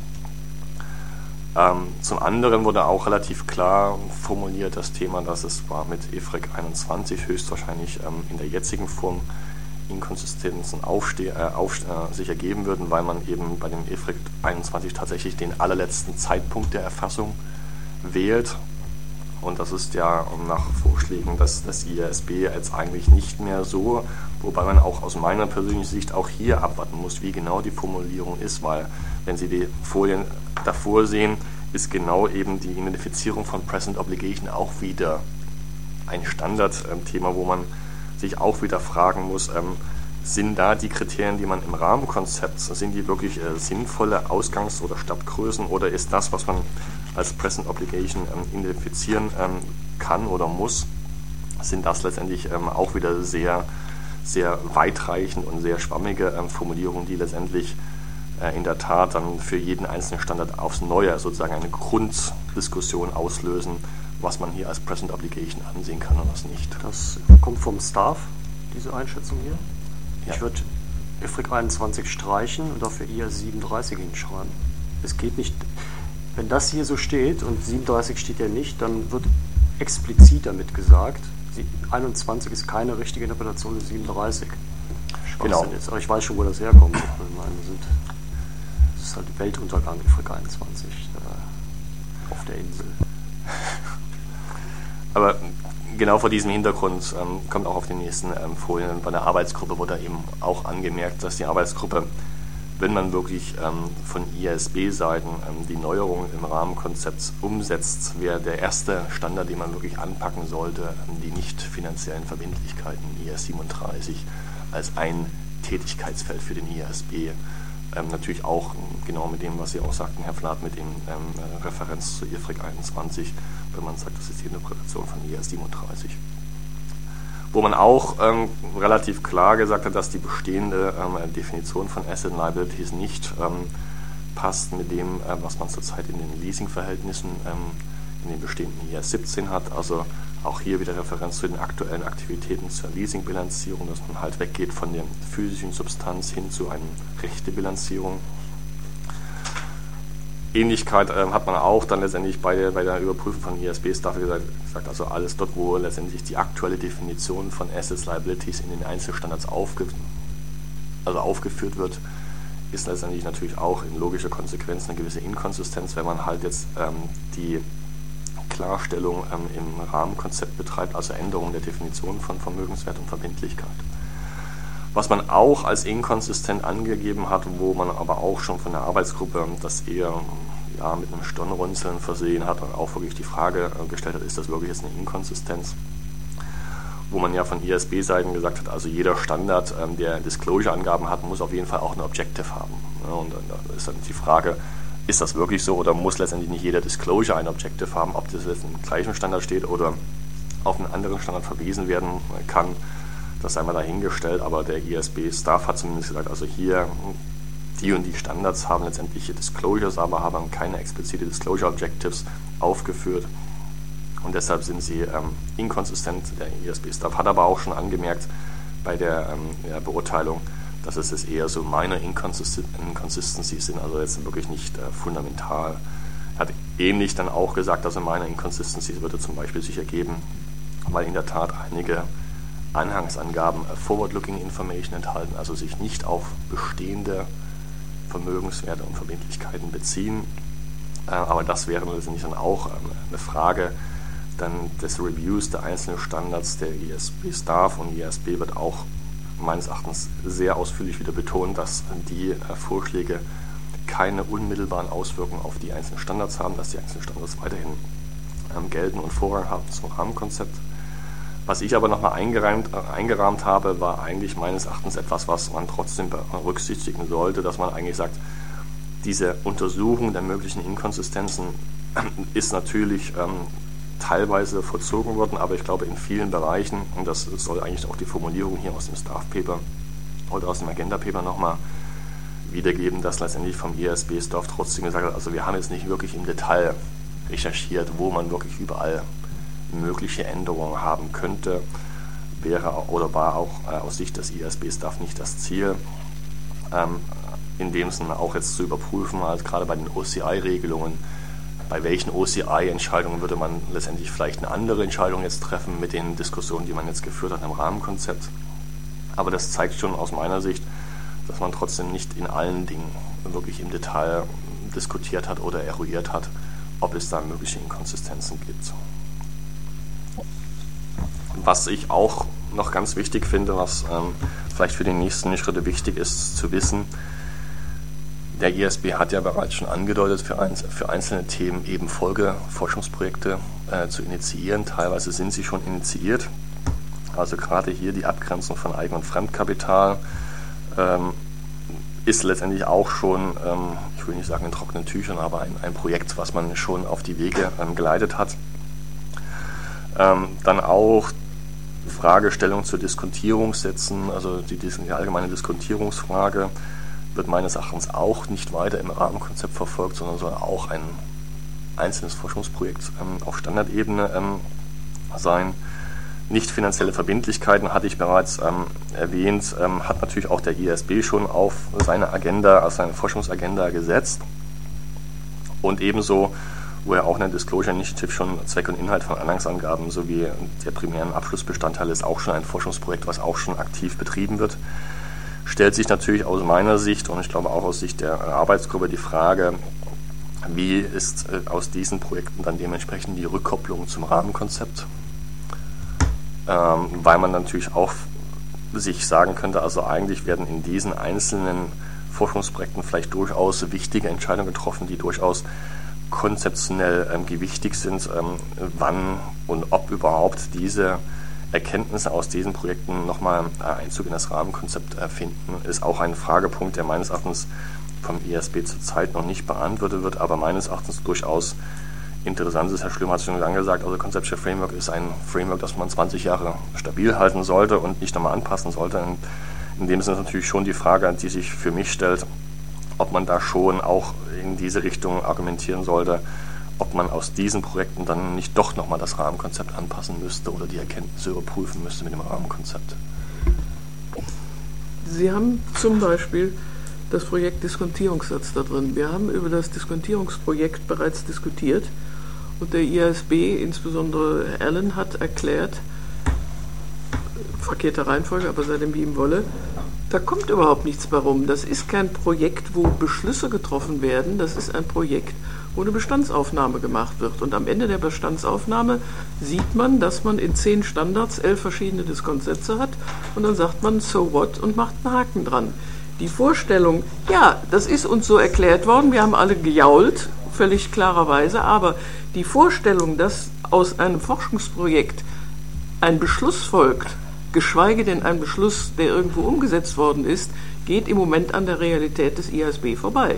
Ähm, zum anderen wurde auch relativ klar formuliert das Thema, dass es war mit E F R A G einundzwanzig höchstwahrscheinlich ähm, in der jetzigen Form Inkonsistenzen aufste- äh, auf, äh, sich ergeben würden, weil man eben bei dem E F R A G einundzwanzig tatsächlich den allerletzten Zeitpunkt der Erfassung wählt. Und das ist ja nach Vorschlägen des, des I A S B jetzt eigentlich nicht mehr so, wobei man auch aus meiner persönlichen Sicht auch hier abwarten muss, wie genau die Formulierung ist, weil wenn Sie die Folien davor sehen, ist genau eben die Identifizierung von Present Obligation auch wieder ein Standardthema, wo man sich auch wieder fragen muss, ähm, sind da die Kriterien, die man im Rahmenkonzept, sind die wirklich äh, sinnvolle Ausgangs- oder Stadtgrößen oder ist das, was man als Present Obligation ähm, identifizieren ähm, kann oder muss, sind das letztendlich ähm, auch wieder sehr, sehr weitreichend und sehr schwammige ähm, Formulierungen, die letztendlich äh, in der Tat dann für jeden einzelnen Standard aufs Neue sozusagen eine Grunddiskussion auslösen, was man hier als Present Obligation ansehen kann und was nicht. Das kommt vom Staff, diese Einschätzung hier. Ja. Ich würde E F R A G einundzwanzig streichen und dafür I A siebenunddreißig hinschreiben. Es geht nicht, wenn das hier so steht und siebenunddreißig steht ja nicht, dann wird explizit damit gesagt, einundzwanzig ist keine richtige Interpretation des siebenunddreißig. Genau. Ist. Aber ich weiß schon, wo das herkommt. Ich meine, wir sind, das ist halt Weltuntergang, E F R A G einundzwanzig, da auf der Insel. Aber genau vor diesem Hintergrund ähm, kommt auch auf den nächsten ähm, Folien bei der Arbeitsgruppe wurde eben auch angemerkt, dass die Arbeitsgruppe, wenn man wirklich ähm, von I A S B-Seiten ähm, die Neuerungen im Rahmenkonzept umsetzt, wäre der erste Standard, den man wirklich anpacken sollte, ähm, die nicht finanziellen Verbindlichkeiten I A siebenunddreißig als ein Tätigkeitsfeld für den I A S B. Ähm, natürlich auch genau mit dem, was Sie auch sagten, Herr Flath, mit dem ähm, Referenz zu E F R A G einundzwanzig, wenn man sagt, das ist die Interpretation von I A siebenunddreißig. Wo man auch ähm, relativ klar gesagt hat, dass die bestehende ähm, Definition von Asset Liabilities nicht ähm, passt mit dem, äh, was man zurzeit in den Leasingverhältnissen ähm, in den bestehenden I A siebzehn hat. Also auch hier wieder Referenz zu den aktuellen Aktivitäten zur Leasingbilanzierung, dass man halt weggeht von der physischen Substanz hin zu einer Rechtebilanzierung. Ähnlichkeit äh, hat man auch dann letztendlich bei der, bei der Überprüfung von I A S Bs dafür gesagt, gesagt, also alles dort, wo letztendlich die aktuelle Definition von Assets Liabilities in den Einzelstandards aufge, also aufgeführt wird, ist letztendlich natürlich auch in logischer Konsequenz eine gewisse Inkonsistenz, wenn man halt jetzt ähm, die Klarstellung ähm, im Rahmenkonzept betreibt, also Änderung der Definition von Vermögenswert und Verbindlichkeit. Was man auch als inkonsistent angegeben hat, wo man aber auch schon von der Arbeitsgruppe das eher ja, mit einem Stirnrunzeln versehen hat und auch wirklich die Frage gestellt hat, ist das wirklich jetzt eine Inkonsistenz? Wo man ja von I A S B-Seiten gesagt hat, also jeder Standard, ähm, der Disclosure-Angaben hat, muss auf jeden Fall auch eine Objective haben. Ja, und dann ist dann die Frage, ist das wirklich so oder muss letztendlich nicht jeder Disclosure ein Objective haben, ob das jetzt im gleichen Standard steht oder auf einen anderen Standard verwiesen werden kann? Das sei mal dahingestellt, aber der I A S B-Staff hat zumindest gesagt, also hier die und die Standards haben letztendlich Disclosures, aber haben keine explizite Disclosure Objectives aufgeführt und deshalb sind sie ähm, inkonsistent. Der I A S B-Staff hat aber auch schon angemerkt bei der, ähm, der Beurteilung, dass es es eher so minor Inconsistencies sind, also jetzt wirklich nicht äh, fundamental. Er hat ähnlich dann auch gesagt, dass er minor Inconsistencies würde zum Beispiel sich ergeben, weil in der Tat einige Anhangsangaben Forward-Looking Information enthalten, also sich nicht auf bestehende Vermögenswerte und Verbindlichkeiten beziehen. Aber das wäre letztendlich dann auch eine Frage, dann des Reviews der einzelnen Standards der I S B-Staff, und I S B wird auch meines Erachtens sehr ausführlich wieder betont, dass die äh, Vorschläge keine unmittelbaren Auswirkungen auf die einzelnen Standards haben, dass die einzelnen Standards weiterhin ähm, gelten und Vorrang haben zum Rahmenkonzept. Was ich aber nochmal eingerahmt, äh, eingerahmt habe, war eigentlich meines Erachtens etwas, was man trotzdem berücksichtigen sollte, dass man eigentlich sagt, diese Untersuchung der möglichen Inkonsistenzen ist natürlich ähm, teilweise vollzogen worden, aber ich glaube in vielen Bereichen, und das soll eigentlich auch die Formulierung hier aus dem Staff Paper oder aus dem Agenda Paper nochmal wiedergeben, dass letztendlich vom I S B-Staff trotzdem gesagt hat, also wir haben jetzt nicht wirklich im Detail recherchiert, wo man wirklich überall mögliche Änderungen haben könnte, wäre oder war auch äh, aus Sicht des I S B-Staff nicht das Ziel, ähm, in dem Sinne auch jetzt zu überprüfen, also gerade bei den O C I-Regelungen, bei welchen O C I-Entscheidungen würde man letztendlich vielleicht eine andere Entscheidung jetzt treffen mit den Diskussionen, die man jetzt geführt hat im Rahmenkonzept. Aber das zeigt schon aus meiner Sicht, dass man trotzdem nicht in allen Dingen wirklich im Detail diskutiert hat oder eruiert hat, ob es da mögliche Inkonsistenzen gibt. Was ich auch noch ganz wichtig finde, was ähm, vielleicht für die nächsten Schritte wichtig ist zu wissen, der I S B hat ja bereits schon angedeutet, für, ein, für einzelne Themen eben Folgeforschungsprojekte äh, zu initiieren. Teilweise sind sie schon initiiert. Also gerade hier die Abgrenzung von Eigen- und Fremdkapital ähm, ist letztendlich auch schon, ähm, ich will nicht sagen in trockenen Tüchern, aber ein, ein Projekt, was man schon auf die Wege ähm, geleitet hat. Ähm, dann auch Fragestellung zur Diskontierung setzen, also die, die allgemeine Diskontierungsfrage wird meines Erachtens auch nicht weiter im Rahmenkonzept verfolgt, sondern soll auch ein einzelnes Forschungsprojekt ähm, auf Standardebene ähm, sein. Nicht finanzielle Verbindlichkeiten hatte ich bereits ähm, erwähnt, ähm, hat natürlich auch der I S B schon auf seine Agenda, auf seine Forschungsagenda gesetzt. Und ebenso, wo er auch in der Disclosure Initiative schon Zweck und Inhalt von Anhangsangaben sowie der primären Abschlussbestandteile ist auch schon ein Forschungsprojekt, was auch schon aktiv betrieben wird. Stellt sich natürlich aus meiner Sicht und ich glaube auch aus Sicht der Arbeitsgruppe die Frage, wie ist äh, aus diesen Projekten dann dementsprechend die Rückkopplung zum Rahmenkonzept? Ähm, weil man natürlich auch sich sagen könnte, also eigentlich werden in diesen einzelnen Forschungsprojekten vielleicht durchaus wichtige Entscheidungen getroffen, die durchaus konzeptionell ähm, gewichtig sind, ähm, wann und ob überhaupt diese Erkenntnisse aus diesen Projekten nochmal äh, Einzug in das Rahmenkonzept äh, finden, ist auch ein Fragepunkt, der meines Erachtens vom I S B zurzeit noch nicht beantwortet wird, aber meines Erachtens durchaus interessant ist. Herr Schlömer hat es schon angesagt, also Conceptual Framework ist ein Framework, das man zwanzig Jahre stabil halten sollte und nicht nochmal anpassen sollte. Und in dem Sinne ist natürlich schon die Frage, die sich für mich stellt, ob man da schon auch in diese Richtung argumentieren sollte, ob man aus diesen Projekten dann nicht doch nochmal das Rahmenkonzept anpassen müsste oder die Erkenntnisse überprüfen müsste mit dem Rahmenkonzept. Sie haben zum Beispiel das Projekt Diskontierungssatz da drin. Wir haben über das Diskontierungsprojekt bereits diskutiert und der I S B, insbesondere Allen, hat erklärt, verkehrte Reihenfolge, aber sei dem wie ihm wolle, da kommt überhaupt nichts mehr rum. Das ist kein Projekt, wo Beschlüsse getroffen werden, das ist ein Projekt, wo eine Bestandsaufnahme gemacht wird. Und am Ende der Bestandsaufnahme sieht man, dass man in zehn Standards elf verschiedene Diskontsätze hat und dann sagt man, so what, und macht einen Haken dran. Die Vorstellung, ja, das ist uns so erklärt worden, wir haben alle gejault, völlig klarerweise, aber die Vorstellung, dass aus einem Forschungsprojekt ein Beschluss folgt, geschweige denn ein Beschluss, der irgendwo umgesetzt worden ist, geht im Moment an der Realität des I S B vorbei.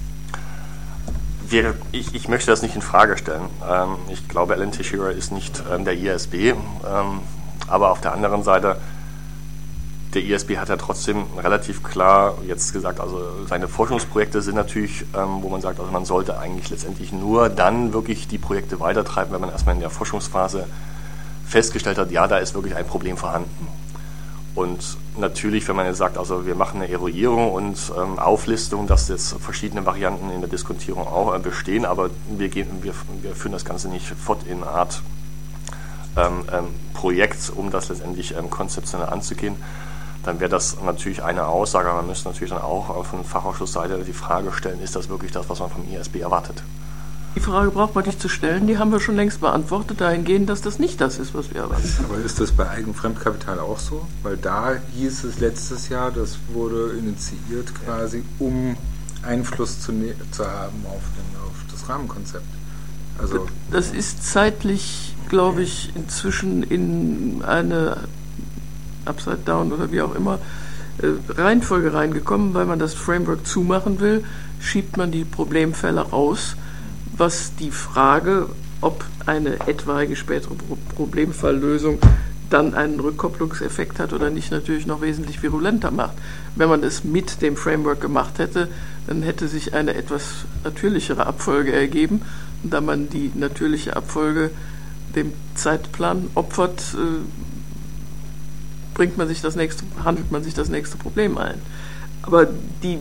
Wir, ich, ich möchte das nicht in Frage stellen. Ähm, ich glaube, Alan Teixeira ist nicht ähm, der I S B, ähm, aber auf der anderen Seite, der I S B hat ja trotzdem relativ klar jetzt gesagt, also seine Forschungsprojekte sind natürlich, ähm, wo man sagt, also man sollte eigentlich letztendlich nur dann wirklich die Projekte weitertreiben, wenn man erstmal in der Forschungsphase festgestellt hat, ja, da ist wirklich ein Problem vorhanden. Und natürlich, wenn man jetzt sagt, also wir machen eine Eruierung und ähm, Auflistung, dass jetzt verschiedene Varianten in der Diskontierung auch äh, bestehen, aber wir, gehen, wir, wir führen das Ganze nicht fort in eine Art ähm, ähm, Projekt, um das letztendlich ähm, konzeptionell anzugehen, dann wäre das natürlich eine Aussage, aber man müsste natürlich dann auch von Fachausschussseite die Frage stellen, ist das wirklich das, was man vom I S B erwartet? Die Frage braucht man nicht zu stellen, die haben wir schon längst beantwortet, dahingehend, dass das nicht das ist, was wir erwarten. Aber ist das bei Eigenfremdkapital auch so? Weil da hieß es letztes Jahr, das wurde initiiert quasi, um Einfluss zu, ne- zu haben auf, den, auf das Rahmenkonzept. Also das ist zeitlich, glaube ich, inzwischen in eine Upside Down oder wie auch immer äh, Reihenfolge reingekommen, weil man das Framework zumachen will, schiebt man die Problemfälle raus, was die Frage, ob eine etwaige spätere Pro- Problemfalllösung dann einen Rückkopplungseffekt hat oder nicht, natürlich noch wesentlich virulenter macht. Wenn man es mit dem Framework gemacht hätte, dann hätte sich eine etwas natürlichere Abfolge ergeben. Und da man die natürliche Abfolge dem Zeitplan opfert, äh, bringt man sich das nächste, handelt man sich das nächste Problem ein. Aber die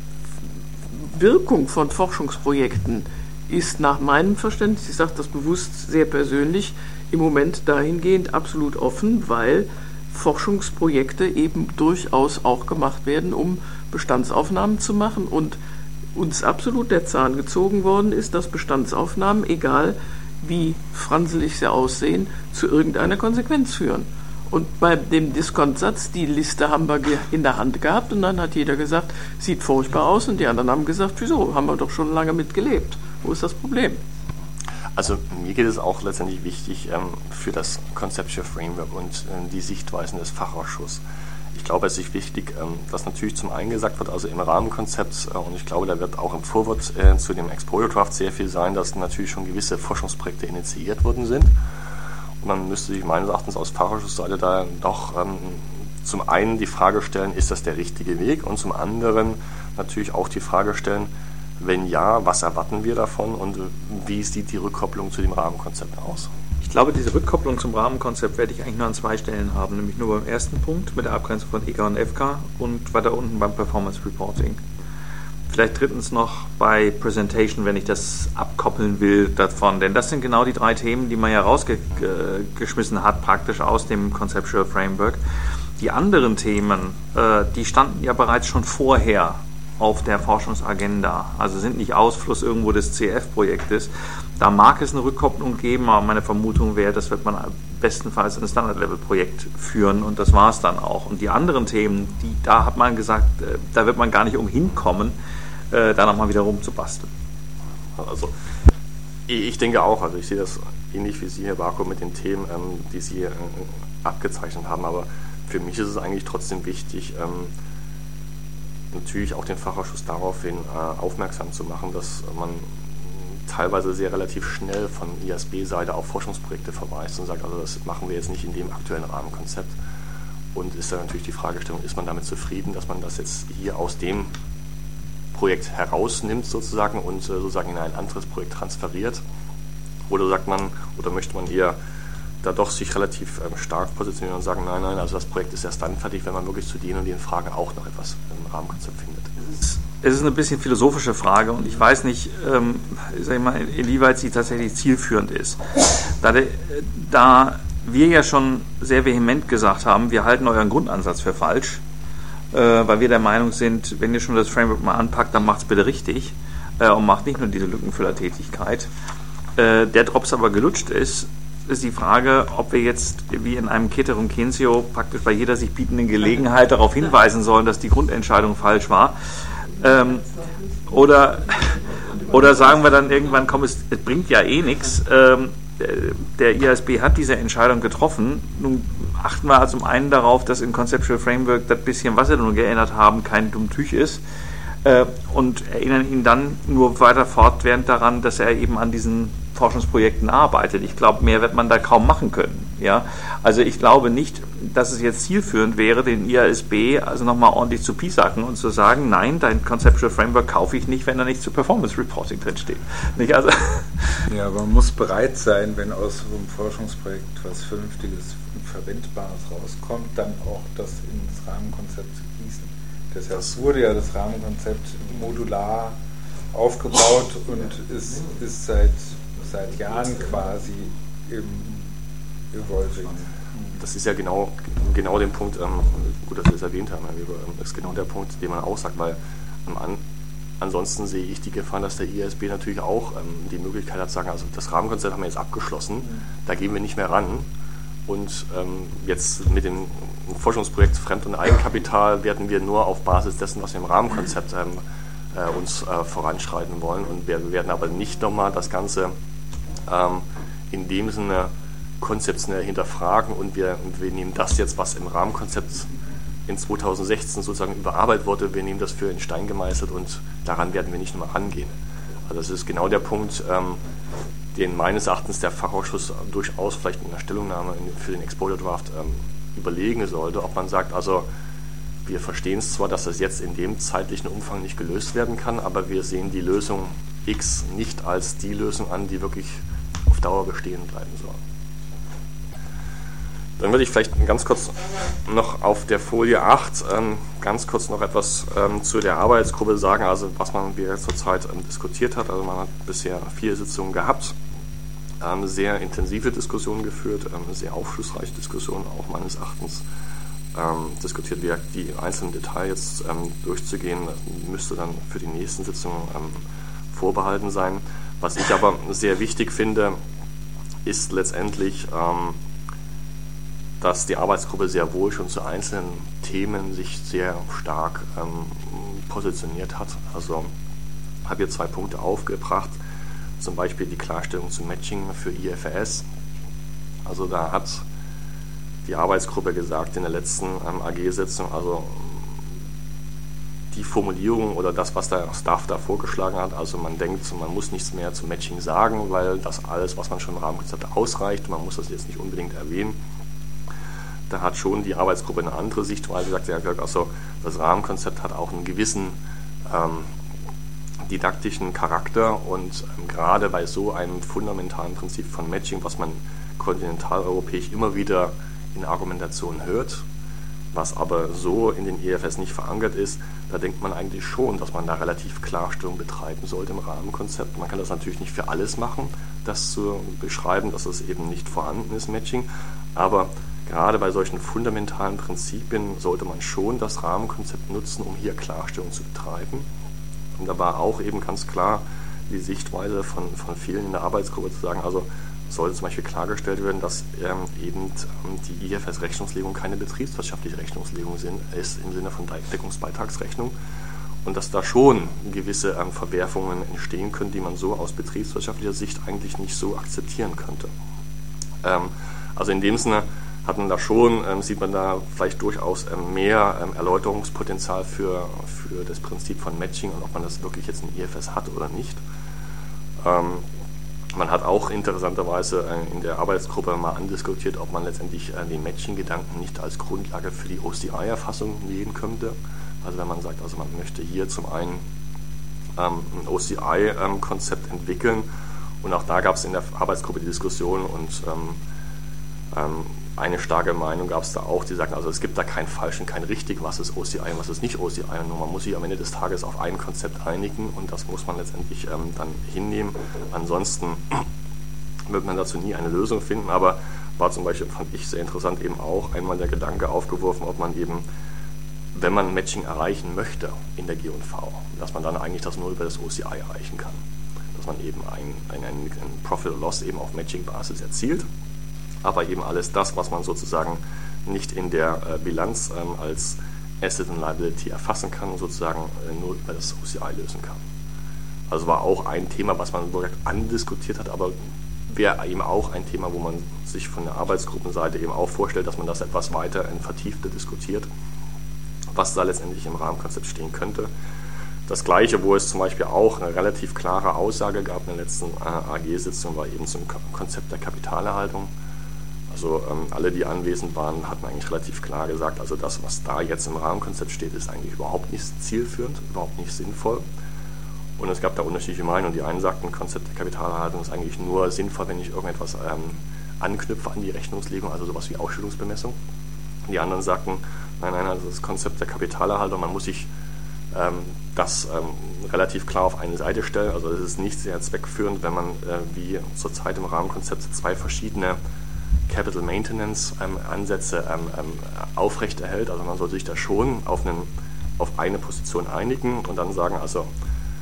Wirkung von Forschungsprojekten ist nach meinem Verständnis, ich sage das bewusst sehr persönlich, im Moment dahingehend absolut offen, weil Forschungsprojekte eben durchaus auch gemacht werden, um Bestandsaufnahmen zu machen und uns absolut der Zahn gezogen worden ist, dass Bestandsaufnahmen, egal wie franselig sie aussehen, zu irgendeiner Konsequenz führen. Und bei dem Diskontsatz, die Liste haben wir in der Hand gehabt und dann hat jeder gesagt, sieht furchtbar aus und die anderen haben gesagt, wieso, haben wir doch schon lange mitgelebt. Wo ist das Problem? Also mir geht es auch letztendlich wichtig ähm, für das Conceptual Framework und äh, die Sichtweisen des Fachausschusses. Ich glaube, es ist wichtig, ähm, dass natürlich zum einen gesagt wird, also im Rahmenkonzept, äh, und ich glaube, da wird auch im Vorwort äh, zu dem Exposure Draft sehr viel sein, dass natürlich schon gewisse Forschungsprojekte initiiert worden sind. Und man müsste sich meines Erachtens aus Fachausschussseite da doch ähm, zum einen die Frage stellen, ist das der richtige Weg? Und zum anderen natürlich auch die Frage stellen, wenn ja, was erwarten wir davon und wie sieht die Rückkopplung zu dem Rahmenkonzept aus? Ich glaube, diese Rückkopplung zum Rahmenkonzept werde ich eigentlich nur an zwei Stellen haben, nämlich nur beim ersten Punkt mit der Abgrenzung von E K und F K und weiter unten beim Performance Reporting. Vielleicht drittens noch bei Presentation, wenn ich das abkoppeln will davon, denn das sind genau die drei Themen, die man ja rausgeschmissen hat, praktisch aus dem Conceptual Framework. Die anderen Themen, äh, die standen ja bereits schon vorher auf der Forschungsagenda, also sind nicht Ausfluss irgendwo des C F-Projektes. Da mag es eine Rückkopplung geben, aber meine Vermutung wäre, das wird man bestenfalls in ein Standard-Level-Projekt führen und das war es dann auch. Und die anderen Themen, die, da hat man gesagt, da wird man gar nicht umhin kommen, da nochmal wieder rumzubasteln. Also ich denke auch, also ich sehe das ähnlich wie Sie, Herr Barko, mit den Themen, die Sie abgezeichnet haben, aber für mich ist es eigentlich trotzdem wichtig, natürlich auch den Fachausschuss daraufhin äh, aufmerksam zu machen, dass man teilweise sehr relativ schnell von I A S B-Seite auf Forschungsprojekte verweist und sagt, also das machen wir jetzt nicht in dem aktuellen Rahmenkonzept. Und ist dann natürlich die Fragestellung, ist man damit zufrieden, dass man das jetzt hier aus dem Projekt herausnimmt sozusagen und äh, sozusagen in ein anderes Projekt transferiert? Oder sagt man, oder möchte man eher da doch sich relativ ähm, stark positionieren und sagen, nein, nein, also das Projekt ist erst dann fertig, wenn man wirklich zu den und den Fragen auch noch etwas im Rahmenkonzept findet. Es ist eine bisschen philosophische Frage und ich weiß nicht, ähm, sag ich mal, inwieweit sie tatsächlich zielführend ist. Da, de, da wir ja schon sehr vehement gesagt haben, wir halten euren Grundansatz für falsch, äh, weil wir der Meinung sind, wenn ihr schon das Framework mal anpackt, dann macht es bitte richtig äh, und macht nicht nur diese Lückenfüllertätigkeit. Äh, der Drops aber gelutscht ist, ist die Frage, ob wir jetzt wie in einem Ceterum Censeo praktisch bei jeder sich bietenden Gelegenheit darauf hinweisen sollen, dass die Grundentscheidung falsch war. Ähm, oder, oder sagen wir dann irgendwann, komm, es, es bringt ja eh nichts. Ähm, der I A S B hat diese Entscheidung getroffen. Nun achten wir also zum einen darauf, dass im Conceptual Framework das bisschen, was wir nun geändert haben, kein Dummtüch ist. Äh, und erinnern ihn dann nur weiter fortwährend daran, dass er eben an diesen Forschungsprojekten arbeitet. Ich glaube, mehr wird man da kaum machen können. Ja? Also ich glaube nicht, dass es jetzt zielführend wäre, den I A S B also nochmal ordentlich zu piesacken und zu sagen, nein, dein Conceptual Framework kaufe ich nicht, wenn da nicht zu Performance Reporting drinsteht. Nicht? Also ja, aber man muss bereit sein, wenn aus so einem Forschungsprojekt was Vernünftiges und Verwendbares rauskommt, dann auch das ins Rahmenkonzept zu gießen. Deshalb wurde ja das Rahmenkonzept modular aufgebaut und ist, ist seit seit Jahren quasi im Evolving. Das ist ja genau, genau der Punkt, ähm, gut, dass wir das erwähnt haben, Herr Weber, das ist genau der Punkt, den man auch sagt, weil am, An ansonsten sehe ich die Gefahr, dass der I A S B natürlich auch ähm, die Möglichkeit hat zu sagen, also das Rahmenkonzept haben wir jetzt abgeschlossen, da gehen wir nicht mehr ran. Und ähm, jetzt mit dem Forschungsprojekt Fremd- und Eigenkapital werden wir nur auf Basis dessen, was wir im Rahmenkonzept ähm, äh, uns äh, voranschreiten wollen. Und wir werden aber nicht nochmal das Ganze ähm, in dem Sinne konzeptionell hinterfragen und wir, wir nehmen das jetzt, was im Rahmenkonzept in zweitausendsechzehn sozusagen überarbeitet wurde, wir nehmen das für in Stein gemeißelt und daran werden wir nicht nochmal rangehen. Also das ist genau der Punkt, ähm, den meines Erachtens der Fachausschuss durchaus vielleicht in der Stellungnahme für den Exposure Draft ähm, überlegen sollte, ob man sagt, also wir verstehen es zwar, dass das jetzt in dem zeitlichen Umfang nicht gelöst werden kann, aber wir sehen die Lösung X nicht als die Lösung an, die wirklich auf Dauer bestehen bleiben soll. Dann würde ich vielleicht ganz kurz noch auf der Folie acht ähm, ganz kurz noch etwas ähm, zu der Arbeitsgruppe sagen, also was man wir zurzeit ähm, diskutiert hat. Also man hat bisher vier Sitzungen gehabt, ähm, sehr intensive Diskussionen geführt, ähm, sehr aufschlussreiche Diskussionen auch meines Erachtens ähm, diskutiert. Wie die einzelnen Details ähm, durchzugehen, müsste dann für die nächsten Sitzungen ähm, vorbehalten sein. Was ich aber sehr wichtig finde, ist letztendlich, ähm, dass die Arbeitsgruppe sehr wohl schon zu einzelnen Themen sich sehr stark ähm, positioniert hat. Also habe hier zwei Punkte aufgebracht, zum Beispiel die Klarstellung zum Matching für I F R S. Also da hat die Arbeitsgruppe gesagt in der letzten ähm, A G-Sitzung, also die Formulierung oder das, was der Staff da vorgeschlagen hat, also man denkt, man muss nichts mehr zum Matching sagen, weil das alles, was man schon im Rahmenkonzept ausreicht, man muss das jetzt nicht unbedingt erwähnen. Da hat schon die Arbeitsgruppe eine andere Sichtweise gesagt, ja, also das Rahmenkonzept hat auch einen gewissen ähm, didaktischen Charakter und ähm, gerade bei so einem fundamentalen Prinzip von Matching, was man kontinentaleuropäisch immer wieder in Argumentation hört, was aber so in den E F S nicht verankert ist, da denkt man eigentlich schon, dass man da relativ Klarstellung betreiben sollte im Rahmenkonzept. Man kann das natürlich nicht für alles machen, das zu beschreiben, dass es eben nicht vorhanden ist, Matching, aber gerade bei solchen fundamentalen Prinzipien sollte man schon das Rahmenkonzept nutzen, um hier Klarstellung zu betreiben. Und da war auch eben ganz klar die Sichtweise von, von vielen in der Arbeitsgruppe zu sagen, also sollte zum Beispiel klargestellt werden, dass ähm, eben ähm, die I F S-Rechnungslegung keine betriebswirtschaftliche Rechnungslegung sind, ist im Sinne von Deckungsbeitragsrechnung und dass da schon gewisse ähm, Verwerfungen entstehen können, die man so aus betriebswirtschaftlicher Sicht eigentlich nicht so akzeptieren könnte. Ähm, also in dem Sinne hat man da schon, ähm, sieht man da vielleicht durchaus ähm, mehr ähm, Erläuterungspotenzial für, für das Prinzip von Matching und ob man das wirklich jetzt in I F S hat oder nicht. Ähm, man hat auch interessanterweise äh, in der Arbeitsgruppe mal andiskutiert, ob man letztendlich äh, den Matching-Gedanken nicht als Grundlage für die O C I-Erfassung nehmen könnte. Also wenn man sagt, also man möchte hier zum einen ähm, ein O C I-Konzept ähm, entwickeln und auch da gab es in der Arbeitsgruppe die Diskussion und ähm, ähm, eine starke Meinung gab es da auch, die sagten, also es gibt da kein falsch und kein richtig, was ist O C I und was ist nicht O C I. Und man muss sich am Ende des Tages auf ein Konzept einigen und das muss man letztendlich ähm, dann hinnehmen. Ansonsten wird man dazu nie eine Lösung finden, aber war zum Beispiel, fand ich sehr interessant, eben auch einmal der Gedanke aufgeworfen, ob man eben, wenn man Matching erreichen möchte in der G und V, dass man dann eigentlich das nur über das O C I erreichen kann. Dass man eben ein, ein, ein, ein Profit or Loss eben auf Matching-Basis erzielt. Aber eben alles das, was man sozusagen nicht in der äh, Bilanz ähm, als Asset und Liability erfassen kann, sozusagen äh, nur über das O C I lösen kann. Also war auch ein Thema, was man direkt andiskutiert hat, aber wäre eben auch ein Thema, wo man sich von der Arbeitsgruppenseite eben auch vorstellt, dass man das etwas weiter in vertiefter diskutiert, was da letztendlich im Rahmenkonzept stehen könnte. Das Gleiche, wo es zum Beispiel auch eine relativ klare Aussage gab in der letzten äh, A G-Sitzung, war eben zum Konzept der Kapitalerhaltung. Also ähm, alle, die anwesend waren, hatten eigentlich relativ klar gesagt, also das, was da jetzt im Rahmenkonzept steht, ist eigentlich überhaupt nicht zielführend, überhaupt nicht sinnvoll. Und es gab da unterschiedliche Meinungen. Die einen sagten, Konzept der Kapitalerhaltung ist eigentlich nur sinnvoll, wenn ich irgendetwas ähm, anknüpfe an die Rechnungslegung, also sowas wie Ausschüttungsbemessung. Die anderen sagten, nein, nein, also das Konzept der Kapitalerhaltung, man muss sich ähm, das ähm, relativ klar auf eine Seite stellen. Also es ist nicht sehr zweckführend, wenn man äh, wie zurzeit im Rahmenkonzept zwei verschiedene Capital Maintenance ähm, Ansätze ähm, ähm, aufrechterhält. Also man sollte sich da schon auf, einen, auf eine Position einigen und dann sagen, also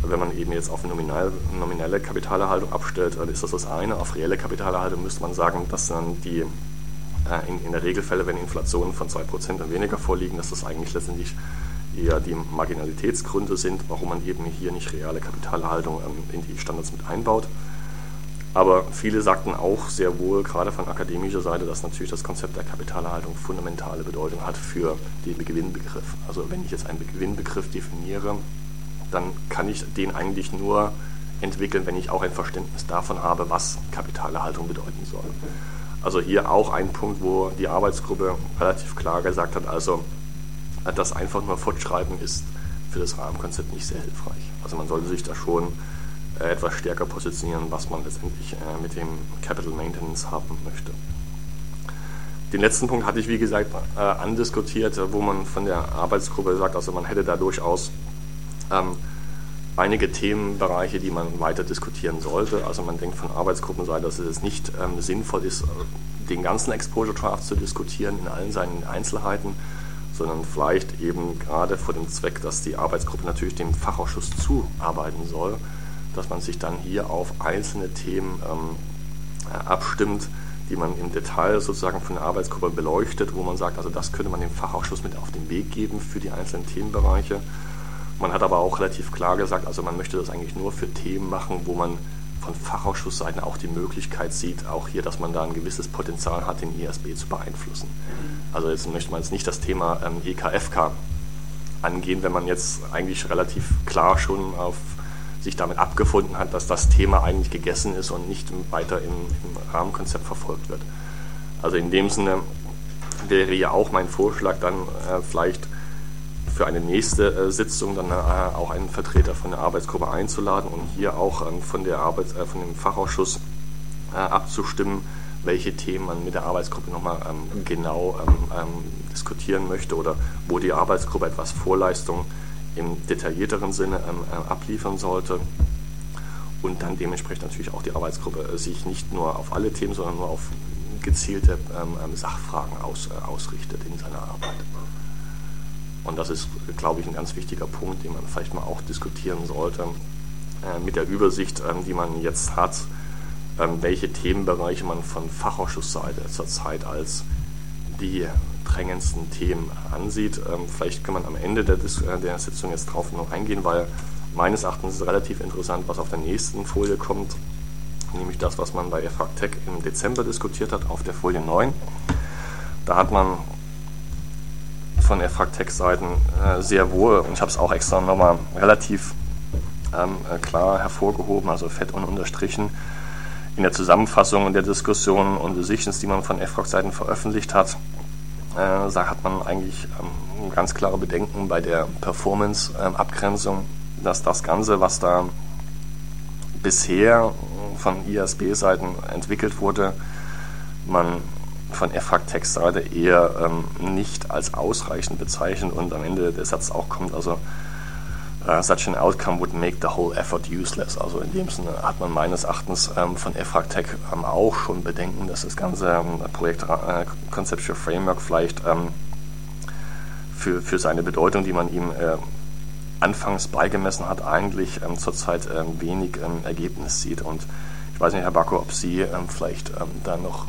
wenn man eben jetzt auf nominal, nominelle Kapitalerhaltung abstellt, dann ist das das eine. Auf reelle Kapitalerhaltung müsste man sagen, dass dann die äh, in, in der Regelfälle, wenn Inflationen von zwei Prozent und weniger vorliegen, dass das eigentlich letztendlich eher die Marginalitätsgründe sind, warum man eben hier nicht reale Kapitalerhaltung ähm, in die Standards mit einbaut. Aber viele sagten auch sehr wohl, gerade von akademischer Seite, dass natürlich das Konzept der Kapitalerhaltung fundamentale Bedeutung hat für den Gewinnbegriff. Also wenn ich jetzt einen Gewinnbegriff definiere, dann kann ich den eigentlich nur entwickeln, wenn ich auch ein Verständnis davon habe, was Kapitalerhaltung bedeuten soll. Also hier auch ein Punkt, wo die Arbeitsgruppe relativ klar gesagt hat, also das einfach nur fortschreiben ist für das Rahmenkonzept nicht sehr hilfreich. Also man sollte sich da schon etwas stärker positionieren, was man letztendlich äh, mit dem Capital Maintenance haben möchte. Den letzten Punkt hatte ich, wie gesagt, äh, andiskutiert, wo man von der Arbeitsgruppe sagt, also man hätte da durchaus ähm, einige Themenbereiche, die man weiter diskutieren sollte. Also man denkt von Arbeitsgruppenseite, dass es nicht ähm, sinnvoll ist, den ganzen Exposure Draft zu diskutieren in allen seinen Einzelheiten, sondern vielleicht eben gerade vor dem Zweck, dass die Arbeitsgruppe natürlich dem Fachausschuss zuarbeiten soll, dass man sich dann hier auf einzelne Themen ähm, abstimmt, die man im Detail sozusagen von der Arbeitsgruppe beleuchtet, wo man sagt, also das könnte man dem Fachausschuss mit auf den Weg geben für die einzelnen Themenbereiche. Man hat aber auch relativ klar gesagt, also man möchte das eigentlich nur für Themen machen, wo man von Fachausschussseiten auch die Möglichkeit sieht, auch hier, dass man da ein gewisses Potenzial hat, den I S B zu beeinflussen. Also jetzt möchte man jetzt nicht das Thema ähm, E K F K angehen, wenn man jetzt eigentlich relativ klar schon auf sich damit abgefunden hat, dass das Thema eigentlich gegessen ist und nicht weiter im, im Rahmenkonzept verfolgt wird. Also in dem Sinne wäre ja auch mein Vorschlag, dann äh, vielleicht für eine nächste äh, Sitzung dann äh, auch einen Vertreter von der Arbeitsgruppe einzuladen und hier auch ähm, von, der Arbeits-, äh, von dem Fachausschuss äh, abzustimmen, welche Themen man mit der Arbeitsgruppe nochmal ähm, genau ähm, ähm, diskutieren möchte oder wo die Arbeitsgruppe etwas Vorleistung im detaillierteren Sinne ähm, äh, abliefern sollte und dann dementsprechend natürlich auch die Arbeitsgruppe äh, sich nicht nur auf alle Themen, sondern nur auf gezielte ähm, ähm, Sachfragen aus, äh, ausrichtet in seiner Arbeit. Und das ist, glaube ich, ein ganz wichtiger Punkt, den man vielleicht mal auch diskutieren sollte, äh, mit der Übersicht, ähm, die man jetzt hat, ähm, welche Themenbereiche man von Fachausschussseite zurzeit als die drängendsten Themen ansieht. Ähm, vielleicht kann man am Ende der, Dis- äh, der Sitzung jetzt drauf noch eingehen, weil meines Erachtens ist es relativ interessant, was auf der nächsten Folie kommt, nämlich das, was man bei EFRAG-Tech im Dezember diskutiert hat, auf der Folie neun. Da hat man von EFRAG-Tech-Seiten äh, sehr wohl, und ich habe es auch extra nochmal relativ ähm, klar hervorgehoben, also fett und unterstrichen, in der Zusammenfassung und der Diskussion und Decisions, die man von EFRAG-Seiten veröffentlicht hat, äh, hat man eigentlich ähm, ganz klare Bedenken bei der Performance-Abgrenzung, ähm, dass das Ganze, was da bisher von I S B-Seiten entwickelt wurde, man von EFRAG-Tech-Seite eher ähm, nicht als ausreichend bezeichnet und am Ende der Satz auch kommt, also Uh, such an outcome would make the whole effort useless. Also in dem Sinne hat man meines Erachtens ähm, von EFRAG-Tech ähm, auch schon Bedenken, dass das ganze ähm, Projekt äh, Conceptual Framework vielleicht ähm, für, für seine Bedeutung, die man ihm äh, anfangs beigemessen hat, eigentlich ähm, zurzeit ähm, wenig ähm, Ergebnis sieht. Und ich weiß nicht, Herr Bacco, ob Sie ähm, vielleicht ähm, da noch...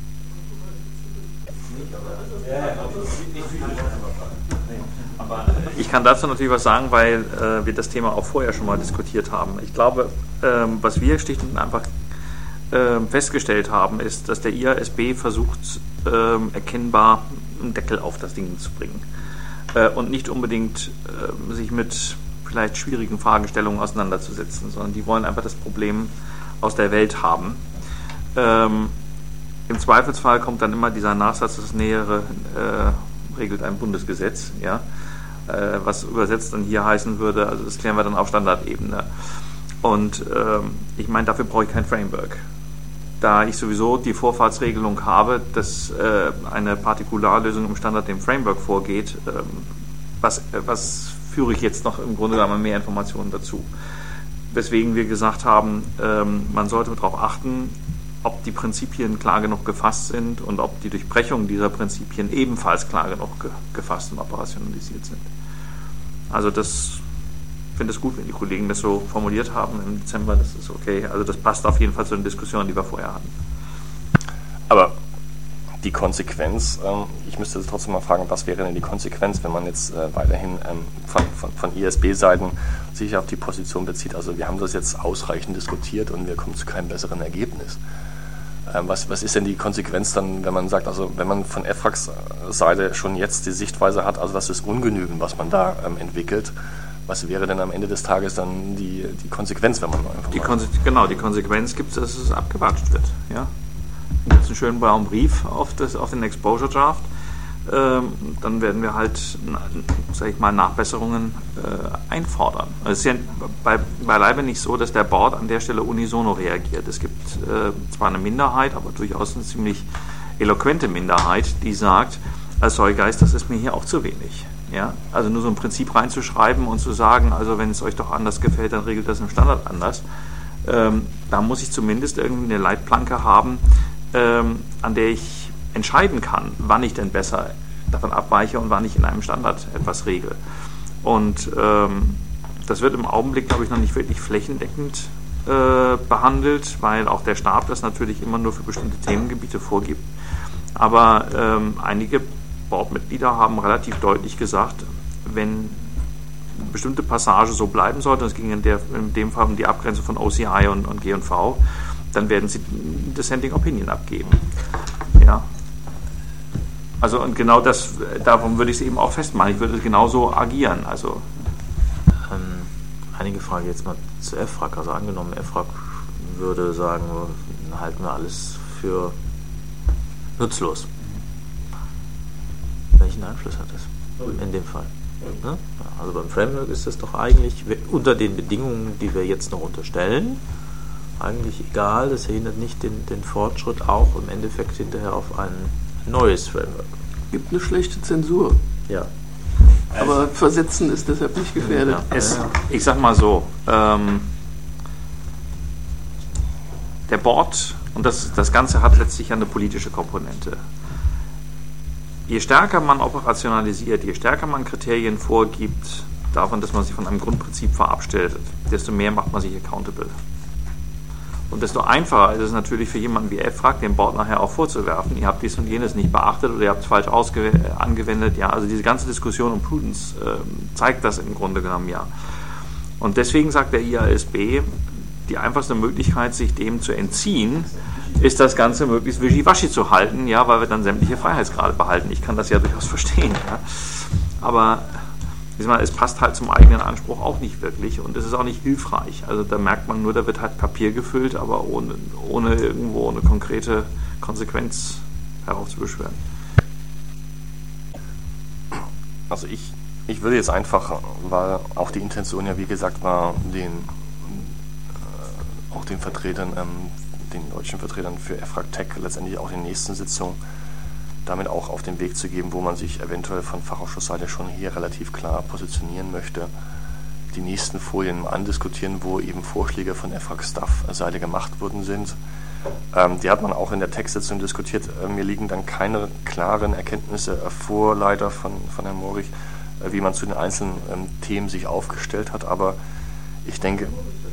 Ich kann dazu natürlich was sagen, weil äh, wir das Thema auch vorher schon mal diskutiert haben. Ich glaube, ähm, was wir schlicht und einfach äh, festgestellt haben, ist, dass der I A S B versucht, äh, erkennbar einen Deckel auf das Ding zu bringen äh, und nicht unbedingt äh, sich mit vielleicht schwierigen Fragestellungen auseinanderzusetzen, sondern die wollen einfach das Problem aus der Welt haben. Ähm, Im Zweifelsfall kommt dann immer dieser Nachsatz, das Nähere äh, regelt ein Bundesgesetz, ja. Was übersetzt dann hier heißen würde, also das klären wir dann auf Standardebene. Und ähm, ich meine, dafür brauche ich kein Framework. Da ich sowieso die Vorfahrtsregelung habe, dass äh, eine Partikularlösung im Standard dem Framework vorgeht, ähm, was, äh, was führe ich jetzt noch im Grunde genommen mehr Informationen dazu. Weswegen wir gesagt haben, ähm, man sollte darauf achten, ob die Prinzipien klar genug gefasst sind und ob die Durchbrechungen dieser Prinzipien ebenfalls klar genug ge- gefasst und operationalisiert sind. Also das finde es gut, wenn die Kollegen das so formuliert haben im Dezember, das ist okay. Also das passt auf jeden Fall zu den Diskussionen, die wir vorher hatten. Aber die Konsequenz, ähm, ich müsste trotzdem mal fragen, was wäre denn die Konsequenz, wenn man jetzt äh, weiterhin ähm, von, von, von I S B-Seiten sich auf die Position bezieht? Also wir haben das jetzt ausreichend diskutiert und wir kommen zu keinem besseren Ergebnis. Ähm, was, was ist denn die Konsequenz dann, wenn man sagt, also wenn man von E F R A Gs Seite schon jetzt die Sichtweise hat, also das ist ungenügend, was man da ähm, entwickelt, was wäre denn am Ende des Tages dann die, die Konsequenz, wenn man einfach die mal... Konse- Genau, die Konsequenz gibt es, dass es abgewatscht wird, ja. Gibt es einen schönen blauen Brief auf, das, auf den Exposure Draft. Ähm, dann werden wir halt, sag ich mal, Nachbesserungen äh, einfordern. Also es ist ja bei, beileibe nicht so, dass der Board an der Stelle unisono reagiert. Es gibt äh, zwar eine Minderheit, aber durchaus eine ziemlich eloquente Minderheit, die sagt, als Säugeist, das ist mir hier auch zu wenig. Ja? Also nur so ein Prinzip reinzuschreiben und zu sagen, also wenn es euch doch anders gefällt, dann regelt das im Standard anders. Ähm, da muss ich zumindest irgendwie eine Leitplanke haben, Ähm, an der ich entscheiden kann, wann ich denn besser davon abweiche und wann ich in einem Standard etwas regle. Und ähm, das wird im Augenblick, glaube ich, noch nicht wirklich flächendeckend äh, behandelt, weil auch der Stab das natürlich immer nur für bestimmte Themengebiete vorgibt. Aber ähm, einige Boardmitglieder haben relativ deutlich gesagt, wenn eine bestimmte Passage so bleiben sollte, es ging in, der, in dem Fall um die Abgrenzung von O C I und, und G und V, dann werden sie Dissenting Opinion abgeben. Ja. Also und genau das, darum würde ich es eben auch festmachen. Ich würde genauso agieren. Also Ähm, einige Frage jetzt mal zu E F R A G. Also angenommen, E F R A G würde sagen, wir halten wir alles für nutzlos. Welchen Einfluss hat das in dem Fall? Ne? Also beim Framework ist es doch eigentlich unter den Bedingungen, die wir jetzt noch unterstellen, eigentlich egal, das verhindert nicht den, den Fortschritt auch im Endeffekt hinterher auf ein neues Framework. Gibt eine schlechte Zensur, Ja. aber Versetzen ist deshalb nicht gefährdet. Ja. es, ich sag mal so, ähm, der Board, und das, das Ganze hat letztlich eine politische Komponente. Je stärker man operationalisiert, je stärker man Kriterien vorgibt, davon, dass man sich von einem Grundprinzip verabschiedet, desto mehr macht man sich accountable. Und desto einfacher ist es natürlich für jemanden wie E F R A G, dem Board nachher auch vorzuwerfen, ihr habt dies und jenes nicht beachtet oder ihr habt es falsch ausge- angewendet. Ja, also diese ganze Diskussion um Prudence äh, zeigt das im Grunde genommen ja. Und deswegen sagt der I A S B, die einfachste Möglichkeit, sich dem zu entziehen, ist das Ganze möglichst wischiwaschi zu halten, ja, weil wir dann sämtliche Freiheitsgrade behalten. Ich kann das ja durchaus verstehen. Ja. Aber es passt halt zum eigenen Anspruch auch nicht wirklich und es ist auch nicht hilfreich. Also da merkt man nur, da wird halt Papier gefüllt, aber ohne, ohne irgendwo eine konkrete Konsequenz heraufzubeschwören. Also ich, ich würde jetzt einfach, weil auch die Intention ja wie gesagt war, den äh, auch den Vertretern, ähm, den deutschen Vertretern für E F R A G Tech letztendlich auch in den nächsten Sitzungen damit auch auf den Weg zu geben, wo man sich eventuell von Fachausschussseite schon hier relativ klar positionieren möchte, die nächsten Folien andiskutieren, wo eben Vorschläge von E F R A G-Staff-Seite gemacht worden sind. Ähm, die hat man auch in der Textsitzung diskutiert. Äh, mir liegen dann keine klaren Erkenntnisse äh, vor, leider von, von Herrn Morich, äh, wie man zu den einzelnen ähm, Themen sich aufgestellt hat, aber ich denke,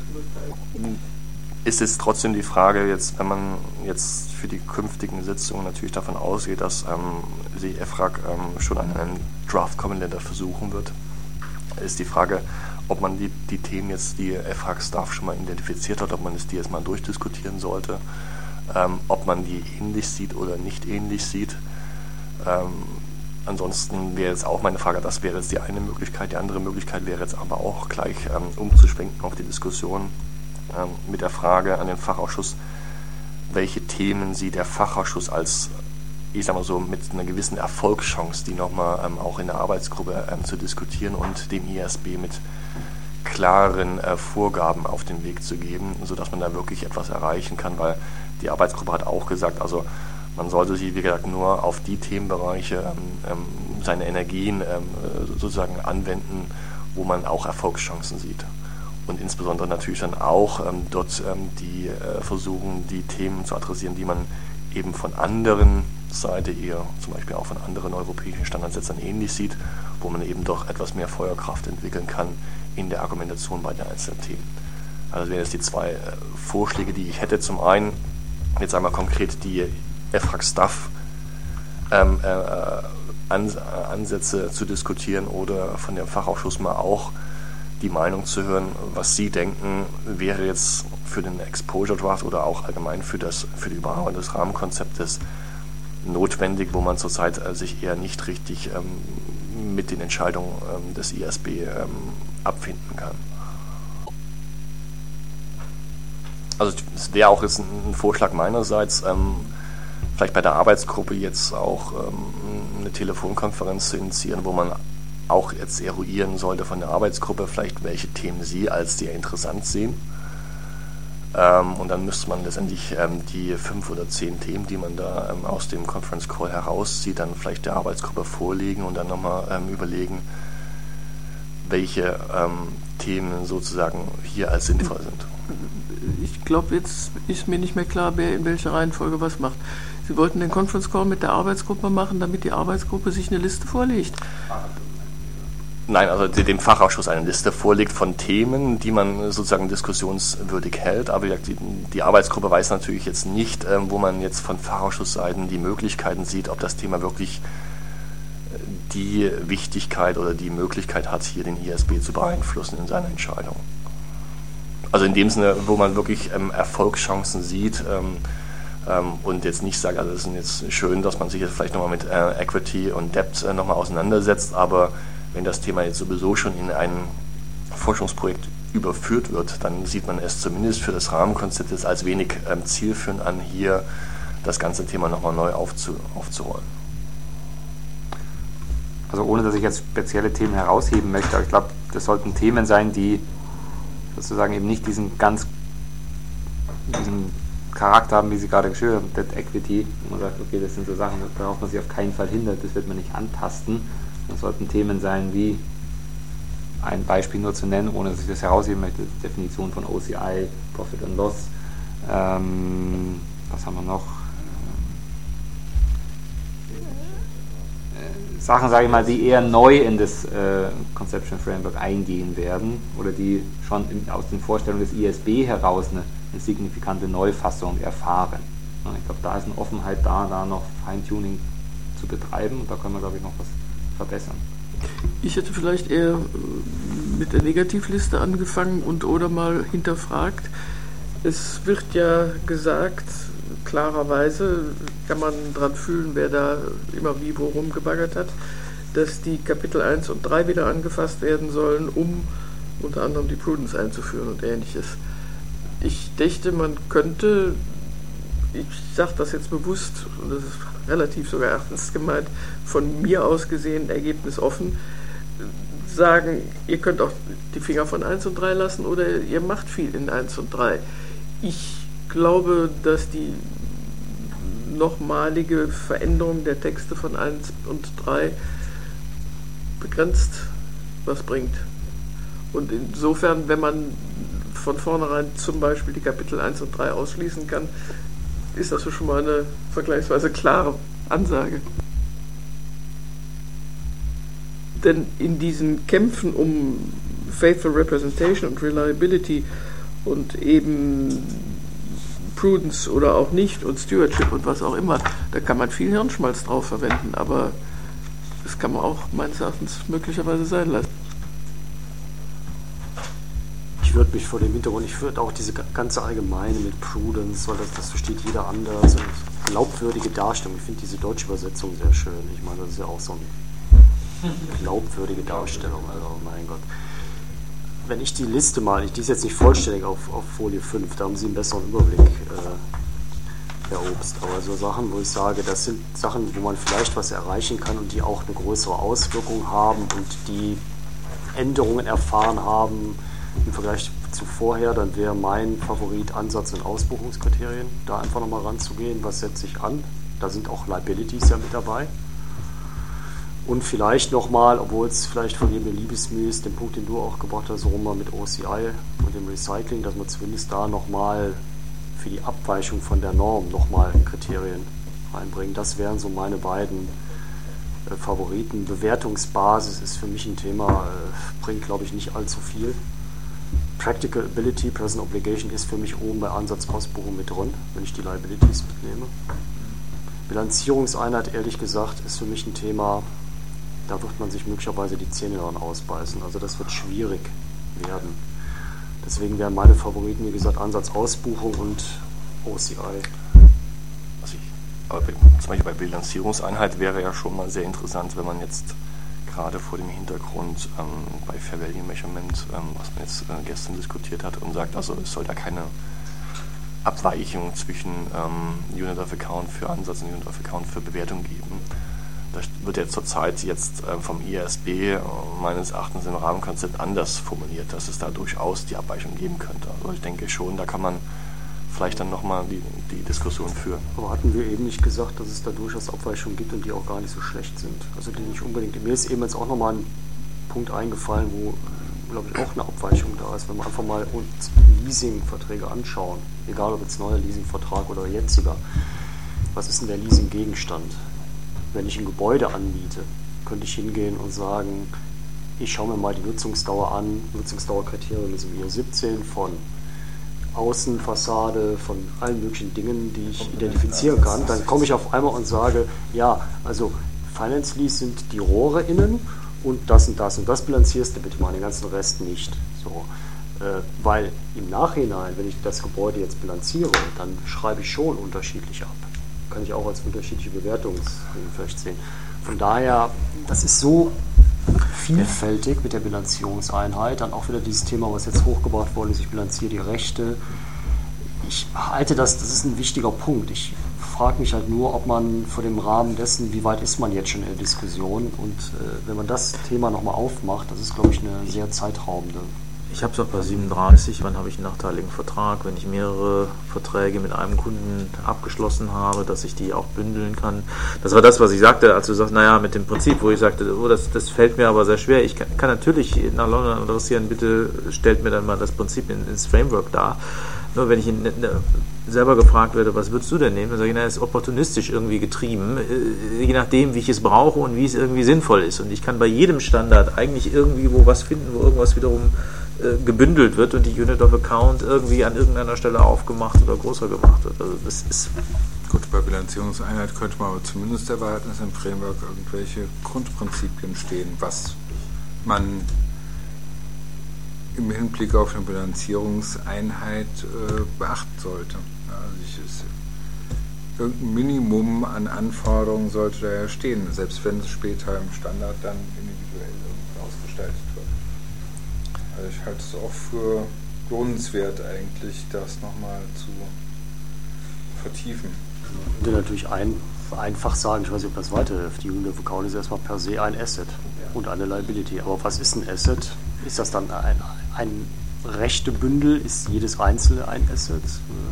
ist es trotzdem die Frage, jetzt, wenn man jetzt für die künftigen Sitzungen natürlich davon ausgeht, dass ähm, die E F R A G ähm, schon einen Draft Common Letter versuchen wird, ist die Frage, ob man die, die Themen jetzt, die E F R A G-Staff schon mal identifiziert hat, ob man es die jetzt mal durchdiskutieren sollte, ähm, ob man die ähnlich sieht oder nicht ähnlich sieht. Ähm, ansonsten wäre jetzt auch meine Frage, das wäre jetzt die eine Möglichkeit. Die andere Möglichkeit wäre jetzt aber auch gleich ähm, umzuschwenken auf die Diskussion ähm, mit der Frage an den Fachausschuss, welche Themen sieht der Fachausschuss als, ich sag mal so, mit einer gewissen Erfolgschance, die nochmal ähm, auch in der Arbeitsgruppe ähm, zu diskutieren und dem I A S B mit klaren äh, Vorgaben auf den Weg zu geben, sodass man da wirklich etwas erreichen kann, weil die Arbeitsgruppe hat auch gesagt, also man sollte sich, wie gesagt, nur auf die Themenbereiche ähm, ähm, seine Energien ähm, sozusagen anwenden, wo man auch Erfolgschancen sieht. Und insbesondere natürlich dann auch ähm, dort ähm, die äh, versuchen, die Themen zu adressieren, die man eben von anderen Seite eher, zum Beispiel auch von anderen europäischen Standardsetzern ähnlich sieht wo man eben doch etwas mehr Feuerkraft entwickeln kann in der Argumentation bei den einzelnen Themen. Also das wären jetzt die zwei äh, Vorschläge, die ich hätte. Zum einen jetzt einmal konkret die F RAC-Staff ähm, äh, Ans- Ansätze zu diskutieren oder von dem Fachausschuss mal auch die Meinung zu hören, was Sie denken, wäre jetzt für den Exposure Draft oder auch allgemein für, das, für die Überarbeitung des Rahmenkonzeptes notwendig, wo man zurzeit äh, sich eher nicht richtig ähm, mit den Entscheidungen ähm, des I S B ähm, abfinden kann. Also es wäre auch jetzt ein, ein Vorschlag meinerseits, ähm, vielleicht bei der Arbeitsgruppe jetzt auch ähm, eine Telefonkonferenz zu initiieren, wo man auch jetzt eruieren sollte von der Arbeitsgruppe, vielleicht welche Themen Sie als sehr interessant sehen. Ähm, und dann müsste man letztendlich ähm, die fünf oder zehn Themen, die man da ähm, aus dem Conference Call herauszieht, dann vielleicht der Arbeitsgruppe vorlegen und dann nochmal ähm, überlegen, welche ähm, Themen sozusagen hier als sinnvoll sind. Ich glaube, jetzt ist mir nicht mehr klar, wer in welcher Reihenfolge was macht. Sie wollten den Conference Call mit der Arbeitsgruppe machen, damit die Arbeitsgruppe sich eine Liste vorlegt. Nein, also dem Fachausschuss eine Liste vorlegt von Themen, die man sozusagen diskussionswürdig hält. Aber die, die Arbeitsgruppe weiß natürlich jetzt nicht, wo man jetzt von Fachausschussseiten die Möglichkeiten sieht, ob das Thema wirklich die Wichtigkeit oder die Möglichkeit hat, hier den I S B zu beeinflussen in seiner Entscheidung. Also in dem Sinne, wo man wirklich ähm, Erfolgschancen sieht ähm, ähm, und jetzt nicht sagt, also es ist jetzt schön, dass man sich jetzt vielleicht nochmal mit äh, Equity und Debt äh, nochmal auseinandersetzt, aber wenn das Thema jetzt sowieso schon in ein Forschungsprojekt überführt wird, dann sieht man es zumindest für das Rahmenkonzept jetzt als wenig ähm, zielführend an, hier das ganze Thema nochmal neu aufzu, aufzurollen. Also ohne, dass ich jetzt spezielle Themen herausheben möchte, aber ich glaube, das sollten Themen sein, die sozusagen eben nicht diesen ganz diesen Charakter haben, wie Sie gerade geschildert haben, Debt Equity, wo man sagt, okay, das sind so Sachen, darauf man sich auf keinen Fall hindert, das wird man nicht antasten. Das sollten Themen sein, wie ein Beispiel nur zu nennen, ohne dass ich das herausheben möchte, Definition von O C I, Profit and Loss, ähm, was haben wir noch? Äh, Sachen, sage ich mal, die eher neu in das äh, Conception Framework eingehen werden oder die schon in, aus den Vorstellungen des I S B heraus eine, eine signifikante Neufassung erfahren. Ja, ich glaube, da ist eine Offenheit da, da noch Feintuning zu betreiben und da können wir, glaube ich, noch was verbessern. Ich hätte vielleicht eher mit der Negativliste angefangen und oder mal hinterfragt. Es wird ja gesagt, klarerweise kann man dran fühlen, wer da immer wie wo rumgebaggert hat, dass die Kapitel eins und drei wieder angefasst werden sollen, um unter anderem die Prudence einzuführen und ähnliches. Ich dächte, man könnte, ich sage das jetzt bewusst, und das ist relativ sogar ernst gemeint, von mir aus gesehen, ergebnisoffen, sagen, ihr könnt auch die Finger von eins und drei lassen oder ihr macht viel in eins und drei. Ich glaube, dass die nochmalige Veränderung der Texte von eins und drei begrenzt was bringt. Und insofern, wenn man von vornherein zum Beispiel die Kapitel eins und drei ausschließen kann, ist das schon mal eine vergleichsweise klare Ansage. Denn in diesen Kämpfen um Faithful Representation und Reliability und eben Prudence oder auch nicht und Stewardship und was auch immer, da kann man viel Hirnschmalz drauf verwenden, aber das kann man auch meines Erachtens möglicherweise sein lassen. Ich würde mich vor dem Hintergrund, ich würde auch diese ganze Allgemeine mit Prudence, weil das, das versteht jeder anders, und glaubwürdige Darstellung, ich finde diese deutsche Übersetzung sehr schön, ich meine, das ist ja auch so eine glaubwürdige Darstellung, also mein Gott. Wenn ich die Liste mal, die ist jetzt nicht vollständig auf, auf Folie fünf, da haben Sie einen besseren Überblick, äh, Herr Obst, aber so Sachen, wo ich sage, das sind Sachen, wo man vielleicht was erreichen kann und die auch eine größere Auswirkung haben und die Änderungen erfahren haben im Vergleich zu vorher, dann wäre mein Favorit Ansatz- und Ausbuchungskriterien, da einfach nochmal ranzugehen, was setzt sich an, da sind auch Liabilities ja mit dabei. Und vielleicht nochmal, obwohl es vielleicht vergebene Liebesmühe ist, den Punkt, den du auch gebracht hast, so rum mal mit O C I und dem Recycling, dass man zumindest da nochmal für die Abweichung von der Norm nochmal Kriterien reinbringen. Das wären so meine beiden äh, Favoriten. Bewertungsbasis ist für mich ein Thema, äh, bringt glaube ich nicht allzu viel. Practical Ability, Present Obligation ist für mich oben bei Ansatzausbuchung mit drin, wenn ich die Liabilities mitnehme. Bilanzierungseinheit, ehrlich gesagt, ist für mich ein Thema, da wird man sich möglicherweise die Zähne dran ausbeißen. Also das wird schwierig werden. Deswegen wären meine Favoriten, wie gesagt, Ansatzausbuchung und O C I. Also ich, aber zum Beispiel bei Bilanzierungseinheit wäre ja schon mal sehr interessant, wenn man jetzt gerade vor dem Hintergrund ähm, bei Fair Value Measurement, ähm, was man jetzt äh, gestern diskutiert hat, und sagt, also es soll da keine Abweichung zwischen ähm, Unit of Account für Ansatz und Unit of Account für Bewertung geben. Das wird ja zurzeit jetzt äh, vom I A S B äh, meines Erachtens im Rahmenkonzept anders formuliert, dass es da durchaus die Abweichung geben könnte. Also ich denke schon, da kann man vielleicht dann nochmal die, die Diskussion führen. Aber hatten wir eben nicht gesagt, dass es da durchaus Abweichungen gibt und die auch gar nicht so schlecht sind? Also die nicht unbedingt. Mir ist eben jetzt auch nochmal ein Punkt eingefallen, wo, glaube ich, auch eine Abweichung da ist, wenn wir einfach mal uns Leasingverträge anschauen, egal ob jetzt neuer Leasingvertrag oder jetziger. Was ist denn der Leasinggegenstand? Wenn ich ein Gebäude anmiete, könnte ich hingehen und sagen, ich schaue mir mal die Nutzungsdauer an, Nutzungsdauerkriterien ist im I A siebzehn von Außenfassade, von allen möglichen Dingen, die ich identifizieren kann. Dann komme ich auf einmal und sage, ja, also Finance Lease sind die Rohre innen und das und das und das bilanzierst du bitte mal, den ganzen Rest nicht. So, äh, weil im Nachhinein, wenn ich das Gebäude jetzt bilanziere, dann schreibe ich schon unterschiedlich ab. Kann ich auch als unterschiedliche Bewertungen vielleicht sehen. Von daher, das ist so vielfältig mit der Bilanzierungseinheit. Dann auch wieder dieses Thema, was jetzt hochgebracht worden ist, ich bilanziere die Rechte. Ich halte das, das ist ein wichtiger Punkt. Ich frage mich halt nur, ob man vor dem Rahmen dessen, wie weit ist man jetzt schon in der Diskussion, und äh, wenn man das Thema nochmal aufmacht, das ist, glaube ich, eine sehr zeitraubende. Ich habe es auch bei siebenunddreißig, wann habe ich einen nachteiligen Vertrag, wenn ich mehrere Verträge mit einem Kunden abgeschlossen habe, dass ich die auch bündeln kann. Das war das, was ich sagte, als du sagst, naja, mit dem Prinzip, wo ich sagte, oh, das, das fällt mir aber sehr schwer. Ich kann, kann natürlich nach London adressieren, bitte stellt mir dann mal das Prinzip in, ins Framework dar. Nur wenn ich in, in, selber gefragt werde, was würdest du denn nehmen, dann sage ich, na, das ist opportunistisch irgendwie getrieben, äh, je nachdem, wie ich es brauche und wie es irgendwie sinnvoll ist. Und ich kann bei jedem Standard eigentlich irgendwie wo was finden, wo irgendwas wiederum gebündelt wird und die Unit of Account irgendwie an irgendeiner Stelle aufgemacht oder größer gemacht wird. Also das ist gut, bei Bilanzierungseinheit könnte man aber zumindest erwarten, dass im Framework irgendwelche Grundprinzipien stehen, was man im Hinblick auf eine Bilanzierungseinheit äh, beachten sollte. Also ich, ist, irgendein Minimum an Anforderungen sollte da ja stehen, selbst wenn es später im Standard dann individuell ausgestaltet wird. Also ich halte es auch für lohnenswert eigentlich, das nochmal zu vertiefen. Ich würde natürlich ein, einfach sagen, ich weiß nicht, ob das weiterhilft, die Unit of Account ist erstmal per se ein Asset und eine Liability. Aber was ist ein Asset? Ist das dann ein, ein Rechtebündel? Ist jedes einzelne ein Asset?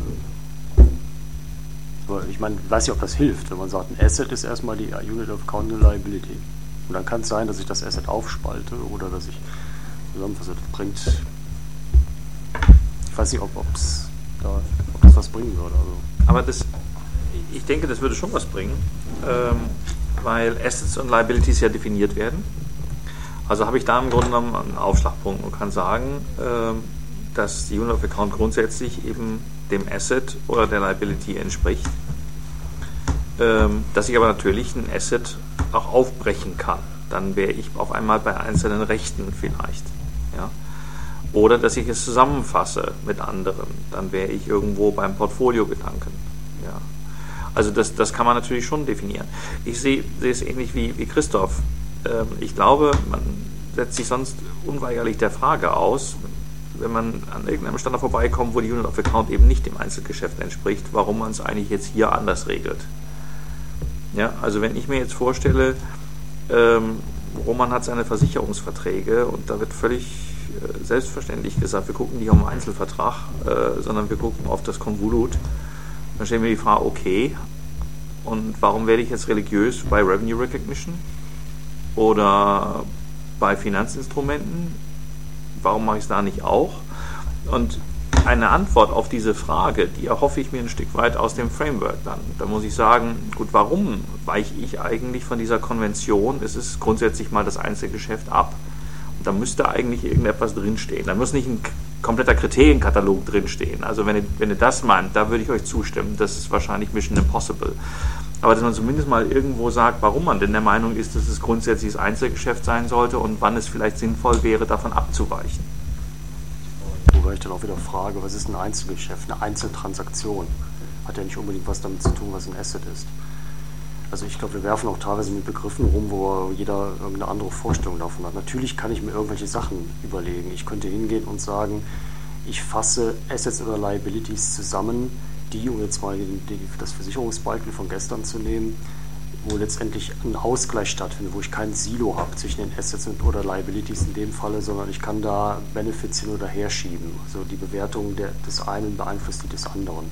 Ich meine, ich weiß nicht, ob das hilft, wenn man sagt, ein Asset ist erstmal die Unit of Account eine Liability. Und dann kann es sein, dass ich das Asset aufspalte oder dass ich zusammenfasse. Das bringt. Ich weiß nicht, ob, ob's da, ob das was bringen würde. Also. Aber das, ich denke, das würde schon was bringen, ähm, weil Assets und Liabilities ja definiert werden. Also habe ich da im Grunde genommen einen Aufschlagpunkt und kann sagen, ähm, dass die Unit of Account grundsätzlich eben dem Asset oder der Liability entspricht, ähm, dass ich aber natürlich ein Asset auch aufbrechen kann. Dann wäre ich auf einmal bei einzelnen Rechten vielleicht. Ja? Oder dass ich es zusammenfasse mit anderen. Dann wäre ich irgendwo beim Portfolio-Gedanken. Ja? Also das, das kann man natürlich schon definieren. Ich sehe, sehe es ähnlich wie, wie Christoph. Ähm, ich glaube, man setzt sich sonst unweigerlich der Frage aus, wenn man an irgendeinem Standard vorbeikommt, wo die Unit of Account eben nicht dem Einzelgeschäft entspricht, warum man es eigentlich jetzt hier anders regelt. Ja, also wenn ich mir jetzt vorstelle, ähm, Roman hat seine Versicherungsverträge und da wird völlig äh, selbstverständlich gesagt, wir gucken nicht auf den Einzelvertrag, äh, sondern wir gucken auf das Konvolut. Dann stellen wir die Frage, okay, und warum werde ich jetzt religiös bei Revenue Recognition oder bei Finanzinstrumenten? Warum mache ich es da nicht auch? Und eine Antwort auf diese Frage, die erhoffe ich mir ein Stück weit aus dem Framework dann. Da muss ich sagen, gut, warum weiche ich eigentlich von dieser Konvention? Es ist grundsätzlich mal das Einzelgeschäft ab. Und da müsste eigentlich irgendetwas drinstehen. Da muss nicht ein kompletter Kriterienkatalog drinstehen. Also wenn ihr, wenn ihr das meint, da würde ich euch zustimmen. Das ist wahrscheinlich Mission Impossible. Aber dass man zumindest mal irgendwo sagt, warum man denn der Meinung ist, dass es grundsätzlich das Einzelgeschäft sein sollte und wann es vielleicht sinnvoll wäre, davon abzuweichen. Wobei ich dann auch wieder frage, was ist ein Einzelgeschäft, eine Einzeltransaktion? Hat ja nicht unbedingt was damit zu tun, was ein Asset ist. Also ich glaube, wir werfen auch teilweise mit Begriffen rum, wo jeder irgendeine andere Vorstellung davon hat. Natürlich kann ich mir irgendwelche Sachen überlegen. Ich könnte hingehen und sagen, ich fasse Assets oder Liabilities zusammen, die, um jetzt mal die, das Versicherungsbeispiel von gestern zu nehmen, wo letztendlich ein Ausgleich stattfindet, wo ich kein Silo habe zwischen den Assets oder Liabilities in dem Falle, sondern ich kann da Benefits hin oder her schieben. Also die Bewertung der, des einen beeinflusst die des anderen.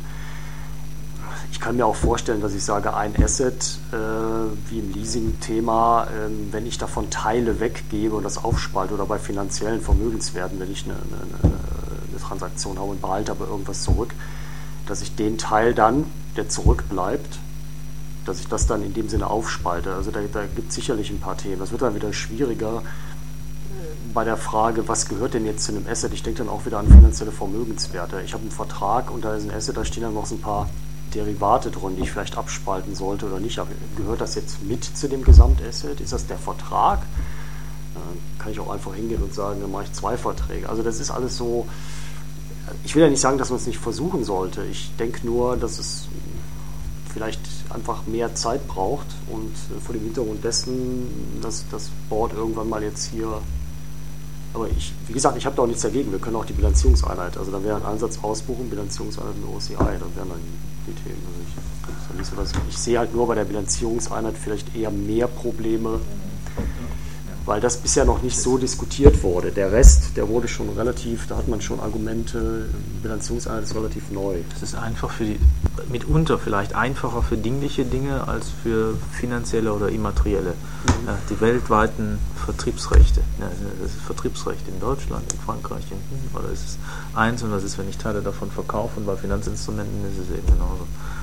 Ich kann mir auch vorstellen, dass ich sage, ein Asset, äh, wie im Leasing-Thema, äh, wenn ich davon Teile weggebe und das aufspalte oder bei finanziellen Vermögenswerten, wenn ich eine, eine, eine Transaktion habe und behalte aber irgendwas zurück, dass ich den Teil dann, der zurückbleibt, dass ich das dann in dem Sinne aufspalte. Also da, da gibt es sicherlich ein paar Themen. Das wird dann wieder schwieriger bei der Frage, was gehört denn jetzt zu einem Asset? Ich denke dann auch wieder an finanzielle Vermögenswerte. Ich habe einen Vertrag und da ist ein Asset, da stehen dann noch so ein paar Derivate drin, die ich vielleicht abspalten sollte oder nicht. Aber gehört das jetzt mit zu dem Gesamtasset? Ist das der Vertrag? Dann kann ich auch einfach hingehen und sagen, dann mache ich zwei Verträge. Also das ist alles so, ich will ja nicht sagen, dass man es nicht versuchen sollte. Ich denke nur, dass es vielleicht einfach mehr Zeit braucht und vor dem Hintergrund dessen, dass das Board irgendwann mal jetzt hier, aber ich, wie gesagt, ich habe da auch nichts dagegen. Wir können auch die Bilanzierungseinheit, also da wäre ein Einsatz Ausbuchen, Bilanzierungseinheit und O C I, da wären dann die, die Themen. Also ich, ist nicht so, dass ich, ich sehe halt nur bei der Bilanzierungseinheit vielleicht eher mehr Probleme, weil das bisher noch nicht so diskutiert wurde. Der Rest, der wurde schon relativ, da hat man schon Argumente, Bilanzierungseinheit ist relativ neu. Das ist einfach für die, mitunter vielleicht einfacher für dingliche Dinge als für finanzielle oder immaterielle. Mhm. Ja, die weltweiten Vertriebsrechte, ja, das ist Vertriebsrecht in Deutschland, in Frankreich, in, oder ist es eins und das ist, wenn ich Teile davon verkaufe, und bei Finanzinstrumenten ist es eben genauso.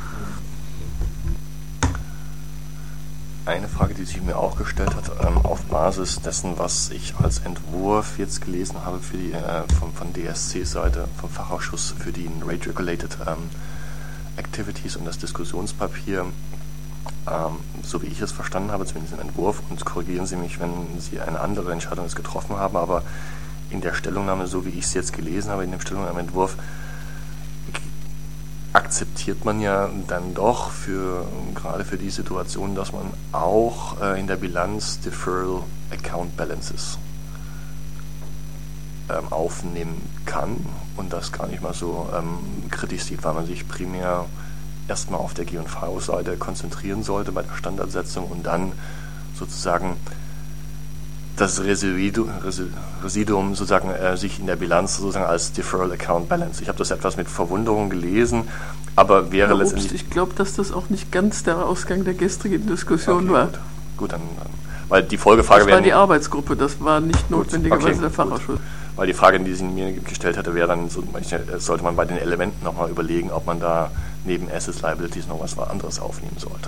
Eine Frage, die sich mir auch gestellt hat, ähm, auf Basis dessen, was ich als Entwurf jetzt gelesen habe für die, äh, von, von D S C-Seite, vom Fachausschuss für die Rate-Regulated ähm, Activities und das Diskussionspapier, ähm, so wie ich es verstanden habe, zumindest im Entwurf, und korrigieren Sie mich, wenn Sie eine andere Entscheidung jetzt getroffen haben, aber in der Stellungnahme, so wie ich es jetzt gelesen habe, in dem Stellungnahmeentwurf, akzeptiert man ja dann doch für gerade für die Situation, dass man auch äh, in der Bilanz Deferral Account Balances ähm, aufnehmen kann und das gar nicht mal so ähm, kritisch sieht, weil man sich primär erstmal auf der G und V-Seite konzentrieren sollte bei der Standardsetzung und dann sozusagen das Residu, Residuum sozusagen äh, sich in der Bilanz sozusagen als Deferral Account Balance. Ich habe das etwas mit Verwunderung gelesen, aber wäre ja, letztendlich... Obst, ich glaube, dass das auch nicht ganz der Ausgang der gestrigen Diskussion okay, war. Gut, gut dann, dann, weil die Folgefrage wäre... Das war wäre, die Arbeitsgruppe, das war nicht notwendigerweise okay, der Fachausschuss. Gut. Weil die Frage, die sie mir gestellt hatte, wäre dann, so, sollte man bei den Elementen nochmal überlegen, ob man da neben Assets, Liabilities noch was anderes aufnehmen sollte.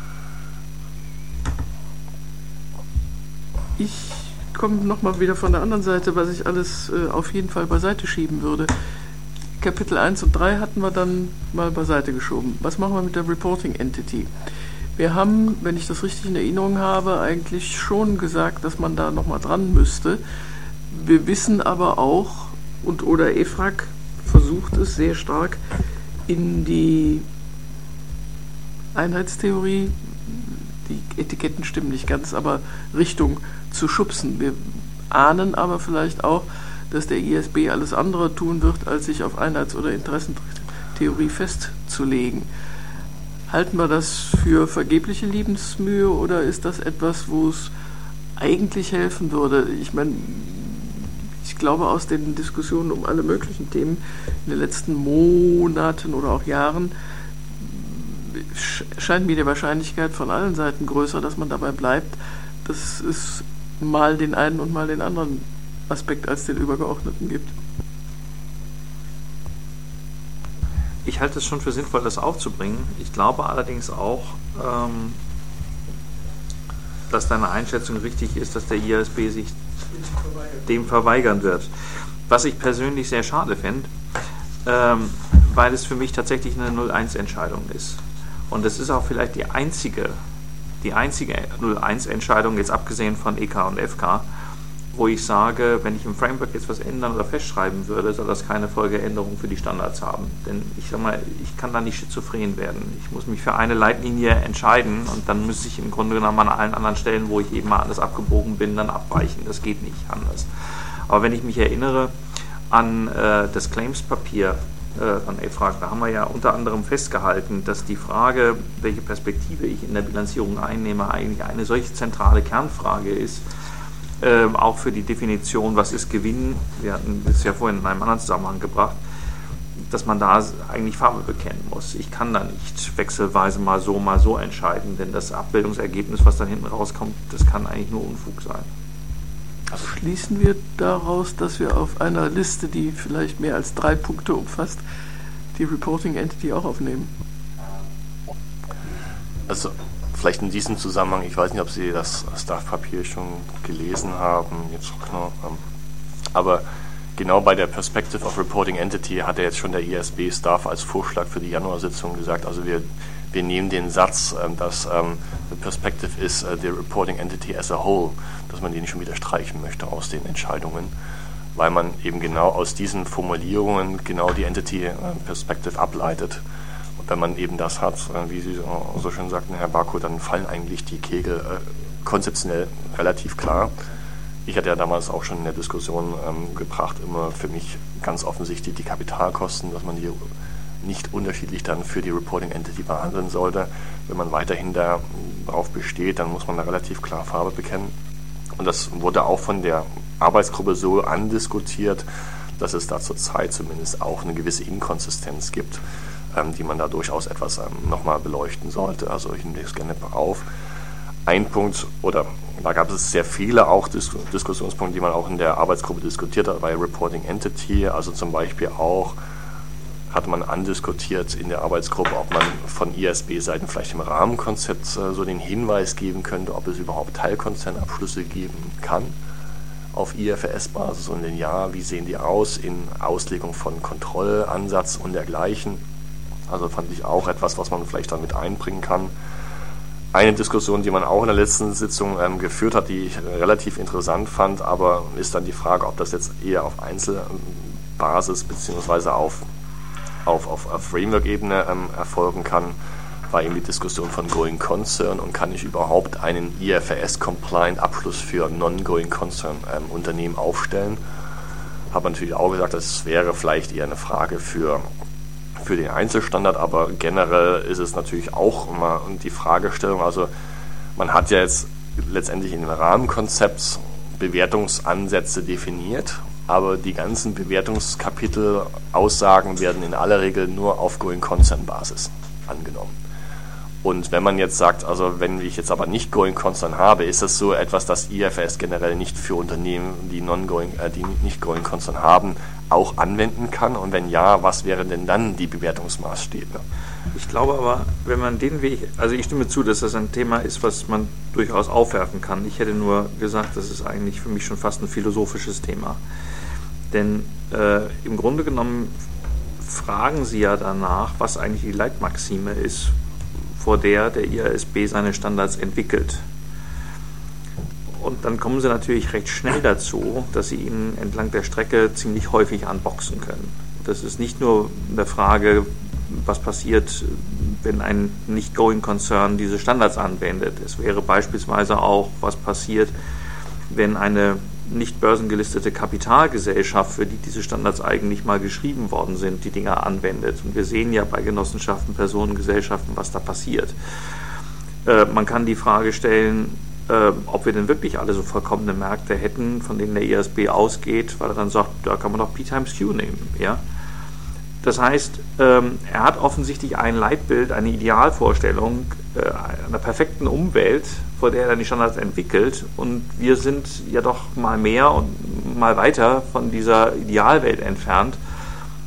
Ich komme nochmal wieder von der anderen Seite, was ich alles äh, auf jeden Fall beiseite schieben würde. Kapitel eins und drei hatten wir dann mal beiseite geschoben. Was machen wir mit der Reporting Entity? Wir haben, wenn ich das richtig in Erinnerung habe, eigentlich schon gesagt, dass man da nochmal dran müsste. Wir wissen aber auch, und oder E F R A G versucht es sehr stark in die Einheitstheorie, die Etiketten stimmen nicht ganz, aber Richtung zu schubsen. Wir ahnen aber vielleicht auch, dass der I S B alles andere tun wird, als sich auf Einheits- oder Interessentheorie festzulegen. Halten wir das für vergebliche Liebensmühe oder ist das etwas, wo es eigentlich helfen würde? Ich meine, ich glaube, aus den Diskussionen um alle möglichen Themen in den letzten Monaten oder auch Jahren scheint mir die Wahrscheinlichkeit von allen Seiten größer, dass man dabei bleibt, dass es mal den einen und mal den anderen Aspekt als den übergeordneten gibt. ich halte es schon für sinnvoll, das aufzubringen. Ich glaube allerdings auch, ähm, dass deine Einschätzung richtig ist, dass der I A S B sich dem verweigern wird. Was ich persönlich sehr schade finde, ähm, weil es für mich tatsächlich eine null eins Entscheidung ist. Und es ist auch vielleicht die einzige, die einzige null eins Entscheidung, jetzt abgesehen von E K und F K, wo ich sage, wenn ich im Framework jetzt was ändern oder festschreiben würde, soll das keine Folgeänderung für die Standards haben. Denn ich sag mal, ich kann da nicht schizophren werden. Ich muss mich für eine Leitlinie entscheiden und dann müsste ich im Grunde genommen an allen anderen Stellen, wo ich eben mal anders abgebogen bin, dann abweichen. Das geht nicht anders. Aber wenn ich mich erinnere an äh, das Claims-Papier äh, von E F R A G, da haben wir ja unter anderem festgehalten, dass die Frage, welche Perspektive ich in der Bilanzierung einnehme, eigentlich eine solche zentrale Kernfrage ist, äh, auch für die Definition, was ist Gewinn, wir hatten das ja vorhin in einem anderen Zusammenhang gebracht, dass man da eigentlich Farbe bekennen muss. Ich kann da nicht wechselweise mal so, mal so entscheiden, denn das Abbildungsergebnis, was dann hinten rauskommt, das kann eigentlich nur Unfug sein. Also schließen wir daraus, dass wir auf einer Liste, die vielleicht mehr als drei Punkte umfasst, die Reporting Entity auch aufnehmen? Also vielleicht in diesem Zusammenhang, ich weiß nicht, ob Sie das Staff-Papier schon gelesen haben, jetzt noch, aber genau bei der Perspective of Reporting Entity hat ja jetzt schon der I A S B-Staff als Vorschlag für die Januarsitzung gesagt, also wir, wir nehmen den Satz, dass um, the perspective is uh, the reporting entity as a whole, dass man den schon wieder streichen möchte aus den Entscheidungen, weil man eben genau aus diesen Formulierungen genau die Entity uh, Perspective ableitet. Und wenn man eben das hat, uh, wie Sie so, so schön sagten, Herr Barko, dann fallen eigentlich die Kegel uh, konzeptionell relativ klar. Ich hatte ja damals auch schon in der Diskussion ähm, gebracht, immer für mich ganz offensichtlich die Kapitalkosten, dass man die nicht unterschiedlich dann für die Reporting Entity behandeln sollte. Wenn man weiterhin darauf besteht, dann muss man da relativ klar Farbe bekennen. Und das wurde auch von der Arbeitsgruppe so andiskutiert, dass es da zurzeit zumindest auch eine gewisse Inkonsistenz gibt, ähm, die man da durchaus etwas ähm, nochmal beleuchten sollte. Also ich nehme das gerne auf. Ein Punkt, oder da gab es sehr viele auch Dis- Diskussionspunkte, die man auch in der Arbeitsgruppe diskutiert hat, bei Reporting Entity, also zum Beispiel auch hat man andiskutiert in der Arbeitsgruppe, ob man von I A S B-Seiten vielleicht im Rahmenkonzept äh, so den Hinweis geben könnte, ob es überhaupt Teilkonzernabschlüsse geben kann auf I F R S-Basis und wenn ja, wie sehen die aus in Auslegung von Kontrollansatz und dergleichen. Also fand ich auch etwas, was man vielleicht damit einbringen kann. Eine Diskussion, die man auch in der letzten Sitzung ähm, geführt hat, die ich relativ interessant fand, aber ist dann die Frage, ob das jetzt eher auf Einzelbasis beziehungsweise auf, auf, auf, auf Framework-Ebene ähm, erfolgen kann, war eben die Diskussion von Going Concern und kann ich überhaupt einen I F R S-compliant Abschluss für Non-Going Concern ähm, Unternehmen aufstellen. Habe natürlich auch gesagt, das wäre vielleicht eher eine Frage für für den Einzelstandard, aber generell ist es natürlich auch immer die Fragestellung, also man hat ja jetzt letztendlich in dem Rahmenkonzept Bewertungsansätze definiert, aber die ganzen Bewertungskapitel, Aussagen werden in aller Regel nur auf Going-Concern-Basis angenommen. Und wenn man jetzt sagt, also wenn ich jetzt aber nicht Going-Concern habe, ist das so etwas, das I F R S generell nicht für Unternehmen, die, non-going, äh, die nicht Going-Concern haben, auch anwenden kann? Und wenn ja, was wären denn dann die Bewertungsmaßstäbe? Ich glaube aber, wenn man den Weg, also ich stimme zu, dass das ein Thema ist, was man durchaus aufwerfen kann. Ich hätte nur gesagt, das ist eigentlich für mich schon fast ein philosophisches Thema. Denn äh, im Grunde genommen fragen Sie ja danach, was eigentlich die Leitmaxime ist, vor der der I A S B seine Standards entwickelt. Und dann kommen Sie natürlich recht schnell dazu, dass Sie ihn entlang der Strecke ziemlich häufig unboxen können. Das ist nicht nur eine Frage, was passiert, wenn ein Nicht-Going-Concern diese Standards anwendet. Es wäre beispielsweise auch, was passiert, wenn eine nicht börsengelistete Kapitalgesellschaft, für die diese Standards eigentlich mal geschrieben worden sind, die Dinger anwendet. Und wir sehen ja bei Genossenschaften, Personengesellschaften, was da passiert. Äh, man kann die Frage stellen, äh, ob wir denn wirklich alle so vollkommene Märkte hätten, von denen der I A S B ausgeht, weil er dann sagt, da kann man doch P times Q nehmen. Ja? Das heißt, ähm, er hat offensichtlich ein Leitbild, eine Idealvorstellung äh, einer perfekten Umwelt, vor der er dann die Standards entwickelt. Und wir sind ja doch mal mehr und mal weiter von dieser Idealwelt entfernt.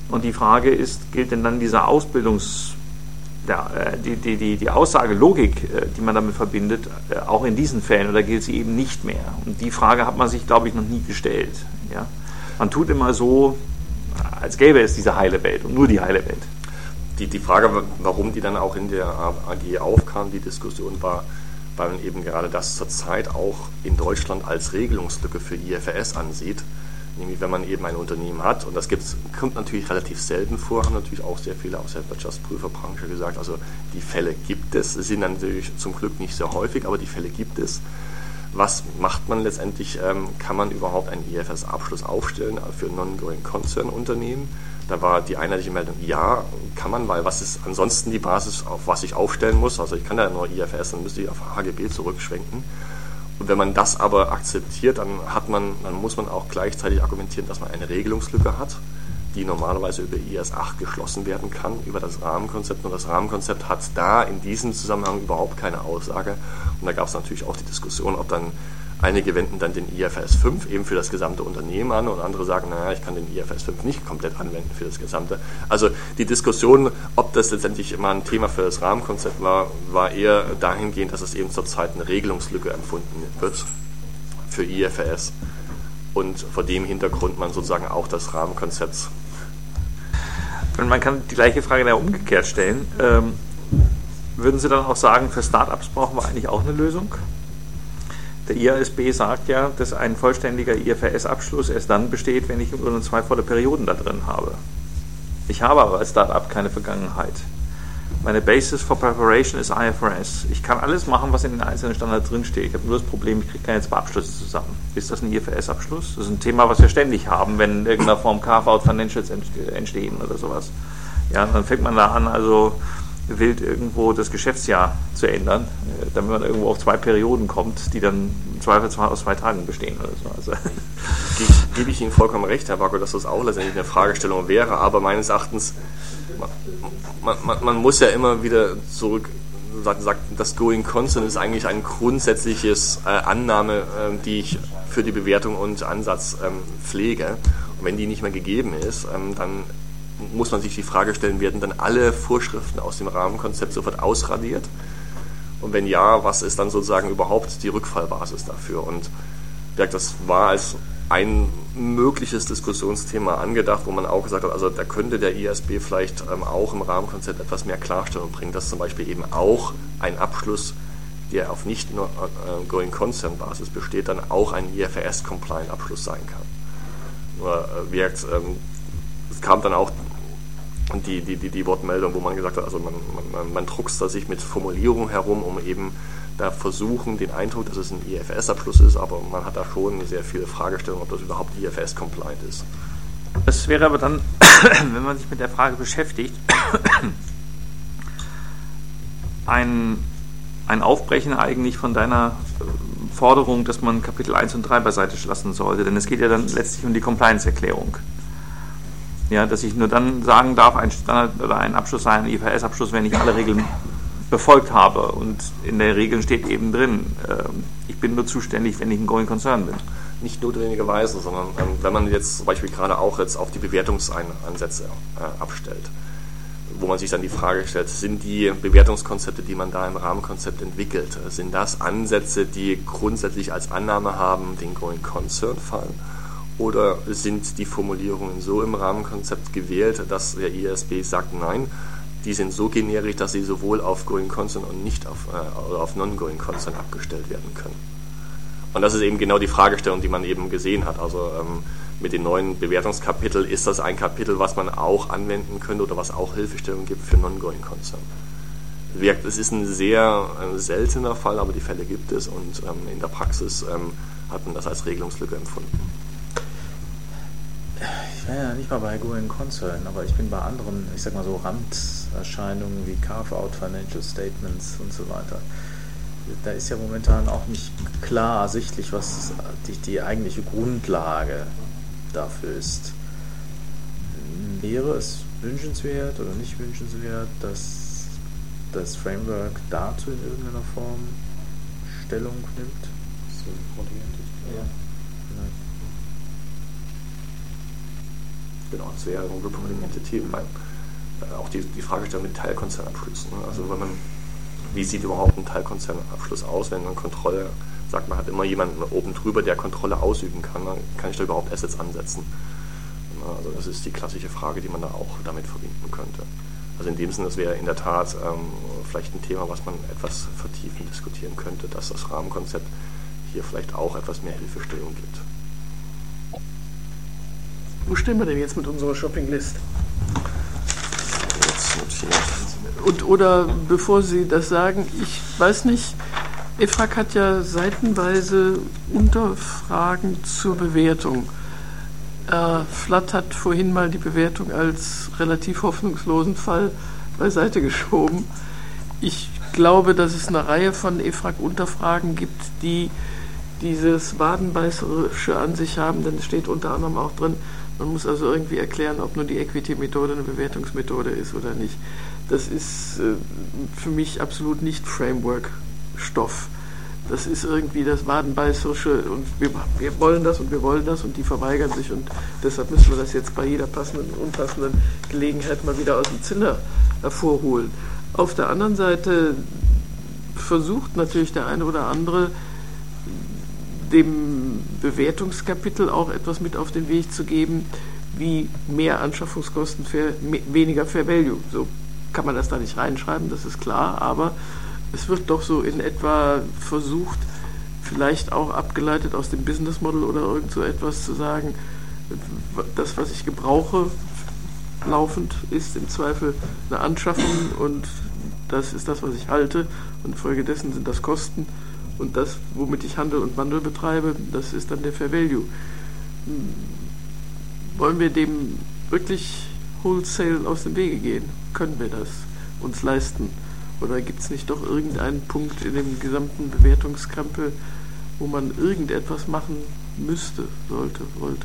Und die Frage ist, gilt denn dann dieser Ausbildungs, der, die, die, die, die Aussagelogik, die man damit verbindet, auch in diesen Fällen, oder gilt sie eben nicht mehr? Und die Frage hat man sich, glaube ich, noch nie gestellt. Ja? Man tut immer so, als gäbe es diese heile Welt und nur die heile Welt. Die, die Frage, warum die dann auch in der A G aufkam, die Diskussion war, weil man eben gerade das zurzeit auch in Deutschland als Regelungslücke für I F R S ansieht. Nämlich wenn man eben ein Unternehmen hat, und das gibt's, kommt natürlich relativ selten vor, haben natürlich auch sehr viele aus der Wirtschaftsprüferbranche gesagt, also die Fälle gibt es, sie sind natürlich zum Glück nicht sehr häufig, aber die Fälle gibt es. Was macht man letztendlich? Ähm, kann man überhaupt einen I F R S-Abschluss aufstellen für Non-Going-Concern-Unternehmen? Da war die einheitliche Meldung, ja, kann man, weil was ist ansonsten die Basis, auf was ich aufstellen muss? Also ich kann da nur I F R S, dann müsste ich auf H G B zurückschwenken. Und wenn man das aber akzeptiert, dann hat man, dann muss man auch gleichzeitig argumentieren, dass man eine Regelungslücke hat, die normalerweise über I S acht geschlossen werden kann, über das Rahmenkonzept. Und das Rahmenkonzept hat da in diesem Zusammenhang überhaupt keine Aussage. Und da gab es natürlich auch die Diskussion, ob dann einige wenden dann den I F R S fünf eben für das gesamte Unternehmen an und andere sagen, naja, ich kann den I F R S fünf nicht komplett anwenden für das gesamte. Also die Diskussion, ob das letztendlich immer ein Thema für das Rahmenkonzept war, war eher dahingehend, dass es eben zurzeit eine Regelungslücke empfunden wird für I F R S. Und vor dem Hintergrund man sozusagen auch das Rahmenkonzept. Und man kann die gleiche Frage da umgekehrt stellen. Ähm, würden Sie dann auch sagen, für Startups brauchen wir eigentlich auch eine Lösung? Der I A S B sagt ja, dass ein vollständiger I F R S-Abschluss erst dann besteht, wenn ich nur zwei volle Perioden da drin habe. Ich habe aber als Startup keine Vergangenheit. Meine Basis for Preparation ist I F R S. Ich kann alles machen, was in den einzelnen Standards drinsteht. Ich habe nur das Problem, ich kriege keine zwei Abschlüsse zusammen. Ist das ein I F R S-Abschluss? Das ist ein Thema, was wir ständig haben, wenn in irgendeiner Form Carve-out-Financials entstehen oder sowas. Ja, dann fängt man da an, also wild irgendwo das Geschäftsjahr zu ändern, damit man irgendwo auf zwei Perioden kommt, die dann im Zweifelsfall aus zwei Tagen bestehen oder so. Also Gebe, gebe ich Ihnen vollkommen recht, Herr Wacko, dass das auch letztendlich eine Fragestellung wäre, aber meines Erachtens, man, man, man muss ja immer wieder zurück sagen, das Going Concern ist eigentlich ein grundsätzliches äh, Annahme, äh, die ich für die Bewertung und Ansatz ähm, pflege. Und wenn die nicht mehr gegeben ist, ähm, dann muss man sich die Frage stellen, werden dann alle Vorschriften aus dem Rahmenkonzept sofort ausradiert? Und wenn ja, was ist dann sozusagen überhaupt die Rückfallbasis dafür? Und das war als ein mögliches Diskussionsthema angedacht, wo man auch gesagt hat, also da könnte der I A S B vielleicht ähm, auch im Rahmenkonzept etwas mehr Klarstellung bringen, dass zum Beispiel eben auch ein Abschluss, der auf nicht nur äh, Going Concern Basis besteht, dann auch ein I F R S-compliant Abschluss sein kann. Nur äh, wirkt, ähm, es kam dann auch die, die, die, die Wortmeldung, wo man gesagt hat, also man, man, man druckst da sich mit Formulierungen herum, um eben da versuchen, den Eindruck, dass es ein I F R S-Abschluss ist, aber man hat da schon sehr viele Fragestellungen, ob das überhaupt I F R S-compliant ist. Das wäre aber dann, wenn man sich mit der Frage beschäftigt, ein, ein Aufbrechen eigentlich von deiner Forderung, dass man Kapitel eins und drei beiseite lassen sollte, denn es geht ja dann letztlich um die Compliance-Erklärung. Ja, dass ich nur dann sagen darf, ein Standard oder ein Abschluss sei ein I F R S-Abschluss, wenn ich alle Regeln befolgt habe. Und in der Regel steht eben drin, äh, ich bin nur zuständig, wenn ich ein Going Concern bin. Nicht notwendigerweise, sondern ähm, wenn man jetzt zum Beispiel gerade auch jetzt auf die Bewertungsansätze äh, abstellt, wo man sich dann die Frage stellt, sind die Bewertungskonzepte, die man da im Rahmenkonzept entwickelt, sind das Ansätze, die grundsätzlich als Annahme haben, den Going Concern fallen? Oder sind die Formulierungen so im Rahmenkonzept gewählt, dass der I A S B sagt, nein, die sind so generisch, dass sie sowohl auf Going Concern und nicht auf, äh, oder auf Non-Going Concern abgestellt werden können. Und das ist eben genau die Fragestellung, die man eben gesehen hat. Also ähm, mit den neuen Bewertungskapiteln, ist das ein Kapitel, was man auch anwenden könnte oder was auch Hilfestellung gibt für Non-Going Concern. Es ist ein sehr äh, seltener Fall, aber die Fälle gibt es und ähm, in der Praxis ähm, hat man das als Regelungslücke empfunden. Ich war ja nicht mal bei Going Concern, aber ich bin bei anderen, ich sag mal so Randerscheinungen wie Carve-out Financial Statements und so weiter. Da ist ja momentan auch nicht klar ersichtlich, was die, die eigentliche Grundlage dafür ist. Wäre es wünschenswert oder nicht wünschenswert, dass das Framework dazu in irgendeiner Form Stellung nimmt? So orientiert. Ja. Genau, das wäre ein Reporting Entity. Auch die, die Fragestellung mit Teilkonzernabschlüssen. Also wenn man, wie sieht überhaupt ein Teilkonzernabschluss aus, wenn man Kontrolle sagt, man hat immer jemanden oben drüber, der Kontrolle ausüben kann, dann kann ich da überhaupt Assets ansetzen. Also das ist die klassische Frage, die man da auch damit verbinden könnte. Also in dem Sinne, das wäre in der Tat ähm, vielleicht ein Thema, was man etwas vertiefend diskutieren könnte, dass das Rahmenkonzept hier vielleicht auch etwas mehr Hilfestellung gibt. Wo stehen wir denn jetzt mit unserer Shoppinglist? Jetzt notiert. Und, oder bevor Sie das sagen, ich weiß nicht, E F R A G hat ja seitenweise Unterfragen zur Bewertung. Äh, Flatt hat vorhin mal die Bewertung als relativ hoffnungslosen Fall beiseite geschoben. Ich glaube, dass es eine Reihe von E F R A G-Unterfragen gibt, die dieses Wadenbeißerische an sich haben, denn es steht unter anderem auch drin, man muss also irgendwie erklären, ob nur die Equity-Methode eine Bewertungsmethode ist oder nicht. Das ist äh, für mich absolut nicht Framework-Stoff. Das ist irgendwie das Wadenbeißerische und wir, wir wollen das und wir wollen das und die verweigern sich und deshalb müssen wir das jetzt bei jeder passenden und unpassenden Gelegenheit mal wieder aus dem Zinner hervorholen. Auf der anderen Seite versucht natürlich der eine oder andere, dem Bewertungskapitel auch etwas mit auf den Weg zu geben, wie mehr Anschaffungskosten, für weniger Fair Value. So kann man das da nicht reinschreiben, das ist klar, aber es wird doch so in etwa versucht, vielleicht auch abgeleitet aus dem Business Model oder irgend so etwas zu sagen, das, was ich gebrauche, laufend ist im Zweifel eine Anschaffung und das ist das, was ich halte und infolgedessen sind das Kosten und das, womit ich Handel und Wandel betreibe, das ist dann der Fair Value. Wollen wir dem wirklich wholesale aus dem Wege gehen? Können wir das uns leisten? Oder gibt es nicht doch irgendeinen Punkt in dem gesamten Bewertungskrempel, wo man irgendetwas machen müsste, sollte, wollte?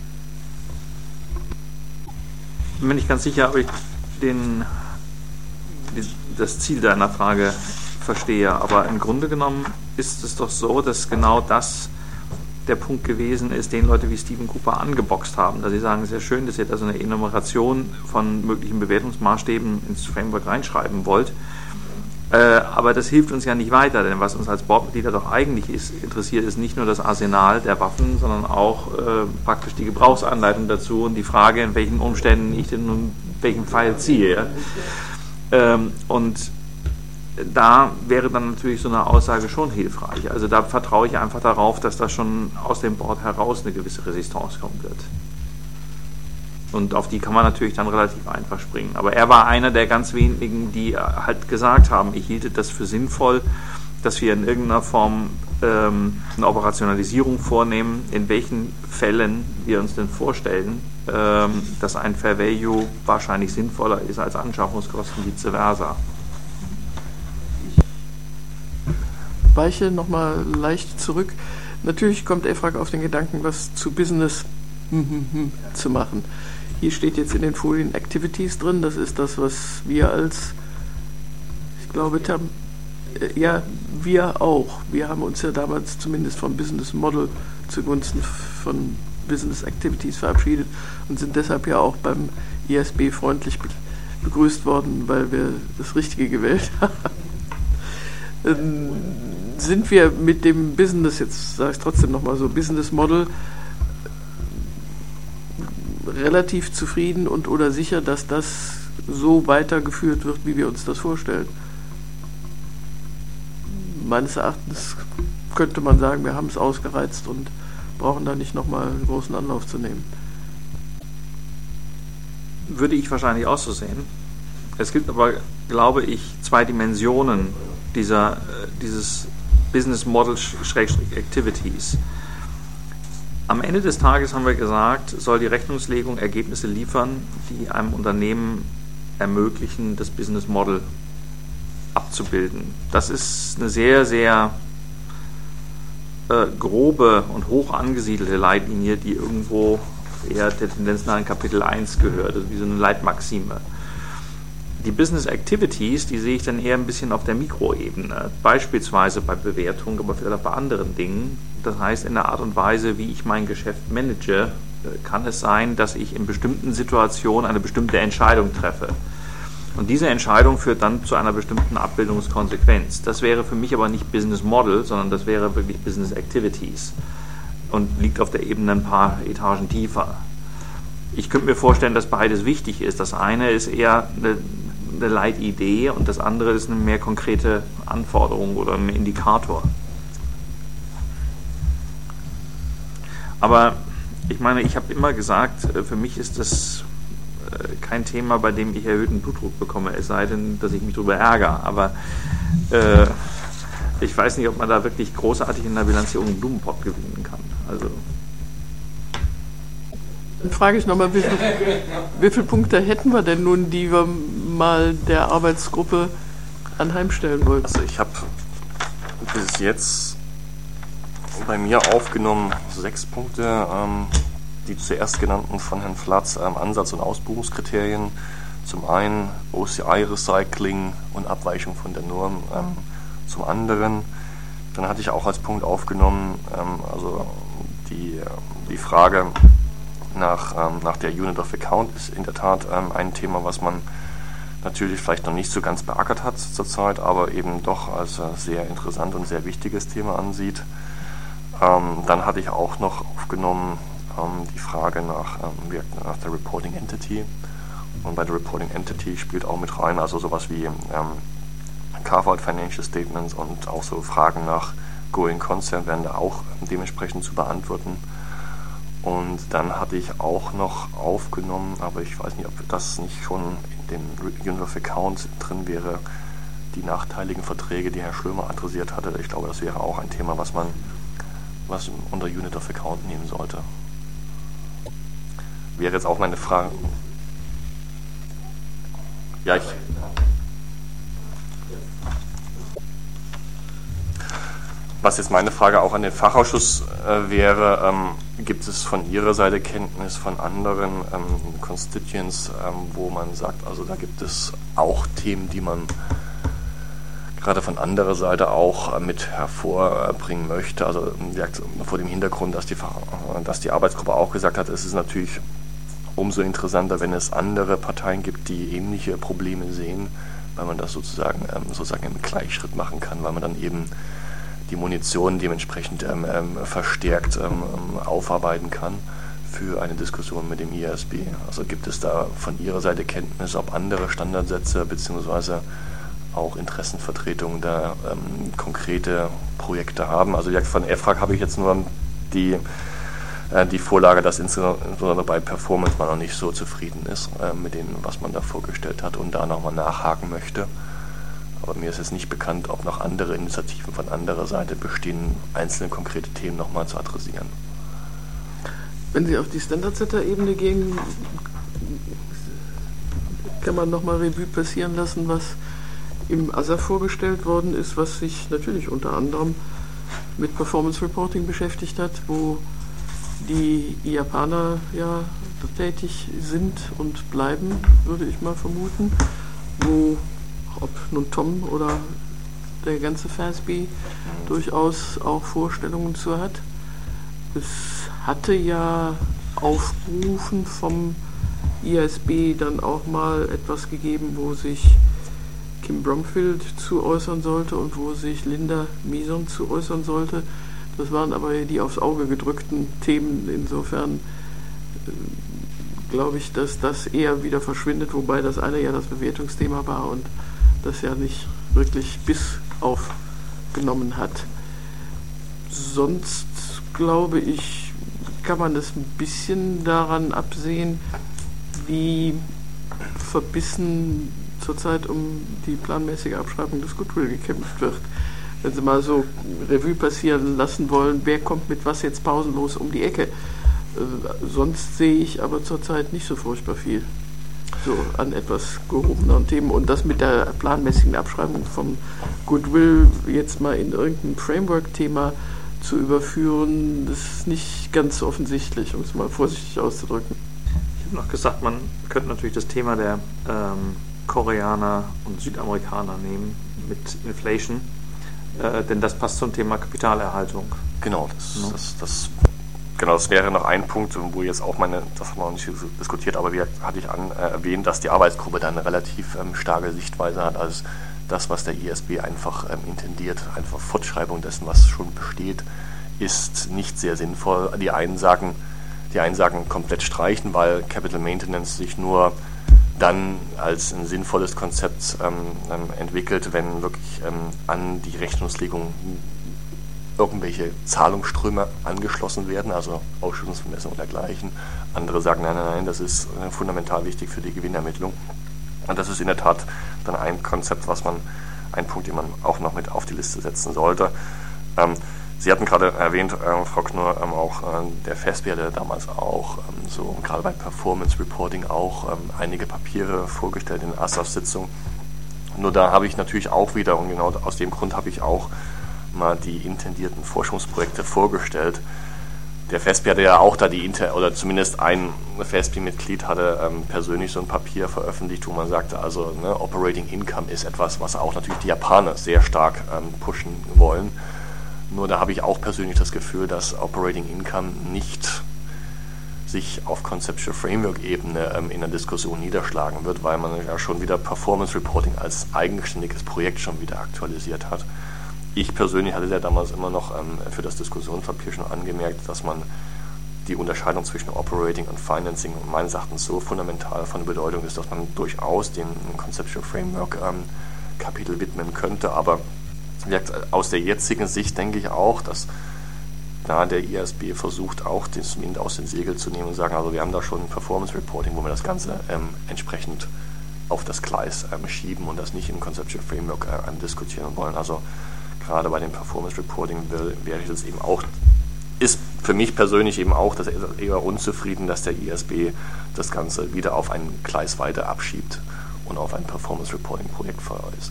Ich bin mir nicht ganz sicher, ob ich den, das Ziel deiner Frage verstehe, aber im Grunde genommen ist es doch so, dass genau das der Punkt gewesen ist, den Leute wie Stephen Cooper angeboxt haben. Dass sie sagen, es ist ja schön, dass ihr da so eine Enumeration von möglichen Bewertungsmaßstäben ins Framework reinschreiben wollt, äh, aber das hilft uns ja nicht weiter, denn was uns als Boardmitglieder doch eigentlich ist, interessiert, ist nicht nur das Arsenal der Waffen, sondern auch äh, praktisch die Gebrauchsanleitung dazu und die Frage, in welchen Umständen ich denn nun welchen Pfeil ziehe. Ja? Ähm, und da wäre dann natürlich so eine Aussage schon hilfreich. Also da vertraue ich einfach darauf, dass da schon aus dem Board heraus eine gewisse Resistance kommen wird. Und auf die kann man natürlich dann relativ einfach springen. Aber er war einer der ganz wenigen, die halt gesagt haben, ich hielte das für sinnvoll, dass wir in irgendeiner Form ähm, eine Operationalisierung vornehmen, in welchen Fällen wir uns denn vorstellen, ähm, dass ein Fair Value wahrscheinlich sinnvoller ist als Anschaffungskosten, vice versa. Weiche nochmal leicht zurück. Natürlich kommt E F R A G auf den Gedanken, was zu Business zu machen. Hier steht jetzt in den Folien Activities drin, das ist das, was wir als, ich glaube, Term, äh, ja, wir auch. Wir haben uns ja damals zumindest vom Business Model zugunsten von Business Activities verabschiedet und sind deshalb ja auch beim I S B freundlich begrüßt worden, weil wir das Richtige gewählt haben. ähm, sind wir mit dem Business, jetzt sage ich trotzdem nochmal so, Business Model relativ zufrieden und oder sicher, dass das so weitergeführt wird, wie wir uns das vorstellen? Meines Erachtens könnte man sagen, wir haben es ausgereizt und brauchen da nicht nochmal einen großen Anlauf zu nehmen. Würde ich wahrscheinlich auch so sehen. Es gibt aber, glaube ich, zwei Dimensionen dieser, dieses Business Model Schrägstrich Activities. Am Ende des Tages haben wir gesagt, soll die Rechnungslegung Ergebnisse liefern, die einem Unternehmen ermöglichen, das Business Model abzubilden. Das ist eine sehr, sehr äh, grobe und hoch angesiedelte Leitlinie, die irgendwo eher der Tendenz nach in Kapitel eins gehört, also wie so eine Leitmaxime. Die Business Activities, die sehe ich dann eher ein bisschen auf der Mikroebene, beispielsweise bei Bewertung, aber vielleicht auch bei anderen Dingen. Das heißt, in der Art und Weise, wie ich mein Geschäft manage, kann es sein, dass ich in bestimmten Situationen eine bestimmte Entscheidung treffe. Und diese Entscheidung führt dann zu einer bestimmten Abbildungskonsequenz. Das wäre für mich aber nicht Business Model, sondern das wäre wirklich Business Activities und liegt auf der Ebene ein paar Etagen tiefer. Ich könnte mir vorstellen, dass beides wichtig ist. Das eine ist eher eine, eine Leitidee und das andere ist eine mehr konkrete Anforderung oder ein Indikator. Aber ich meine, ich habe immer gesagt, für mich ist das kein Thema, bei dem ich erhöhten Blutdruck bekomme, es sei denn, dass ich mich darüber ärgere. Aber äh, ich weiß nicht, ob man da wirklich großartig in der Bilanzierung einen Blumenpott gewinnen kann. Also dann frage ich nochmal, wie, viel, wie viele Punkte hätten wir denn nun, die wir mal der Arbeitsgruppe anheimstellen wollten? Also ich habe bis jetzt bei mir aufgenommen sechs Punkte. Ähm, die zuerst genannten von Herrn Flatz, ähm, Ansatz- und Ausbuchungskriterien. Zum einen O C I-Recycling und Abweichung von der Norm. Ähm, zum anderen, dann hatte ich auch als Punkt aufgenommen, ähm, also die, die Frage nach, ähm, nach der Unit of Account ist in der Tat ähm, ein Thema, was man natürlich vielleicht noch nicht so ganz beackert hat zurzeit, aber eben doch als äh, sehr interessant und sehr wichtiges Thema ansieht. Ähm, dann hatte ich auch noch aufgenommen die Frage nach, ähm, nach der Reporting Entity, und bei der Reporting Entity spielt auch mit rein, also sowas wie ähm, Carve-out Financial Statements und auch so Fragen nach Going Concern werden da auch ähm, dementsprechend zu beantworten. Und dann hatte ich auch noch aufgenommen, aber ich weiß nicht, ob das nicht schon in dem Unit of Account drin wäre, die nachteiligen Verträge, die Herr Schlömer adressiert hatte. Ich glaube, das wäre auch ein Thema, was man was unter Unit of Account nehmen sollte. Wäre jetzt auch meine Frage. Ja, ich. Was jetzt meine Frage auch an den Fachausschuss äh, wäre, ähm, gibt es von Ihrer Seite Kenntnis von anderen ähm, Constituents, ähm, wo man sagt, also da gibt es auch Themen, die man gerade von anderer Seite auch mit hervorbringen möchte. Also vor dem Hintergrund, dass die, dass die Arbeitsgruppe auch gesagt hat, es ist natürlich umso interessanter, wenn es andere Parteien gibt, die ähnliche Probleme sehen, weil man das sozusagen, sozusagen im Gleichschritt machen kann, weil man dann eben die Munition dementsprechend ähm, verstärkt ähm, aufarbeiten kann für eine Diskussion mit dem I A S B. Also gibt es da von Ihrer Seite Kenntnis, ob andere Standardsätze bzw. auch Interessenvertretungen da ähm, konkrete Projekte haben? Also von E F R A G habe ich jetzt nur die die Vorlage, dass insbesondere bei Performance man noch nicht so zufrieden ist äh, mit dem, was man da vorgestellt hat und da nochmal nachhaken möchte. Aber mir ist jetzt nicht bekannt, ob noch andere Initiativen von anderer Seite bestehen, einzelne konkrete Themen nochmal zu adressieren. Wenn Sie auf die Standardsetter-Ebene gehen, kann man nochmal Revue passieren lassen, was im A S A vorgestellt worden ist, was sich natürlich unter anderem mit Performance Reporting beschäftigt hat, wo die Japaner ja tätig sind und bleiben, würde ich mal vermuten, wo, ob nun Tom oder der ganze F A S B durchaus auch Vorstellungen zu hat. Es hatte ja aufgerufen vom I A S B dann auch mal etwas gegeben, wo sich Kim Bromfield zu äußern sollte und wo sich Linda Mison zu äußern sollte. Das waren aber die aufs Auge gedrückten Themen. Insofern äh, glaube ich, dass das eher wieder verschwindet, wobei das eine ja das Bewertungsthema war und das ja nicht wirklich Biss aufgenommen hat. Sonst glaube ich, kann man das ein bisschen daran absehen, wie verbissen zurzeit um die planmäßige Abschreibung des Goodwill gekämpft wird. Wenn Sie mal so Revue passieren lassen wollen, wer kommt mit was jetzt pausenlos um die Ecke. Äh, sonst sehe ich aber zurzeit nicht so furchtbar viel so an etwas gehobeneren Themen. Und das mit der planmäßigen Abschreibung vom Goodwill jetzt mal in irgendein Framework-Thema zu überführen, das ist nicht ganz offensichtlich, um es mal vorsichtig auszudrücken. Ich habe noch gesagt, man könnte natürlich das Thema der ähm, Koreaner und Südamerikaner nehmen mit Inflation. Äh, denn das passt zum Thema Kapitalerhaltung. Genau, das, no. das, das Genau, das wäre noch ein Punkt, wo jetzt auch meine, das haben wir noch nicht diskutiert, aber wie hatte ich an, äh, erwähnt, dass die Arbeitsgruppe dann eine relativ ähm, starke Sichtweise hat, als das, was der I S B einfach ähm, intendiert, einfach Fortschreibung dessen, was schon besteht, ist nicht sehr sinnvoll. Die einen sagen, die einen sagen komplett streichen, weil Capital Maintenance sich nur dann als ein sinnvolles Konzept ähm, ähm, entwickelt, wenn wirklich ähm, an die Rechnungslegung irgendwelche Zahlungsströme angeschlossen werden, also Ausschüttungsvermessung und dergleichen. Andere sagen, nein, nein, nein, das ist äh, fundamental wichtig für die Gewinnermittlung. Und das ist in der Tat dann ein Konzept, was man, ein Punkt, den man auch noch mit auf die Liste setzen sollte. Ähm, Sie hatten gerade erwähnt, äh, Frau Knurr, ähm, auch äh, der F A S B hatte damals auch ähm, so gerade bei Performance Reporting auch ähm, einige Papiere vorgestellt in A S A F-Sitzung. Nur da habe ich natürlich auch wieder, und genau aus dem Grund habe ich auch mal die intendierten Forschungsprojekte vorgestellt. Der F A S B hatte ja auch da die Inter oder zumindest ein F A S B-Mitglied hatte ähm, persönlich so ein Papier veröffentlicht, wo man sagte, also ne, Operating Income ist etwas, was auch natürlich die Japaner sehr stark ähm, pushen wollen. Nur da habe ich auch persönlich das Gefühl, dass Operating Income nicht sich auf Conceptual Framework-Ebene ähm, in der Diskussion niederschlagen wird, weil man ja schon wieder Performance Reporting als eigenständiges Projekt schon wieder aktualisiert hat. Ich persönlich hatte ja damals immer noch ähm, für das Diskussionspapier schon angemerkt, dass man die Unterscheidung zwischen Operating und Financing meines Erachtens so fundamental von Bedeutung ist, dass man durchaus dem Conceptual Framework ähm, Kapitel widmen könnte. Aber aus der jetzigen Sicht denke ich auch, dass na, der I S B versucht auch den Wind aus den Segeln zu nehmen und sagen, also wir haben da schon ein Performance Reporting, wo wir das Ganze ähm, entsprechend auf das Gleis ähm, schieben und das nicht im Conceptual Framework äh, diskutieren wollen. Also gerade bei dem Performance Reporting wäre ich das eben auch, ist für mich persönlich eben auch das eher unzufrieden, dass der I S B das Ganze wieder auf ein Gleis weiter abschiebt und auf ein Performance Reporting Projekt verweist.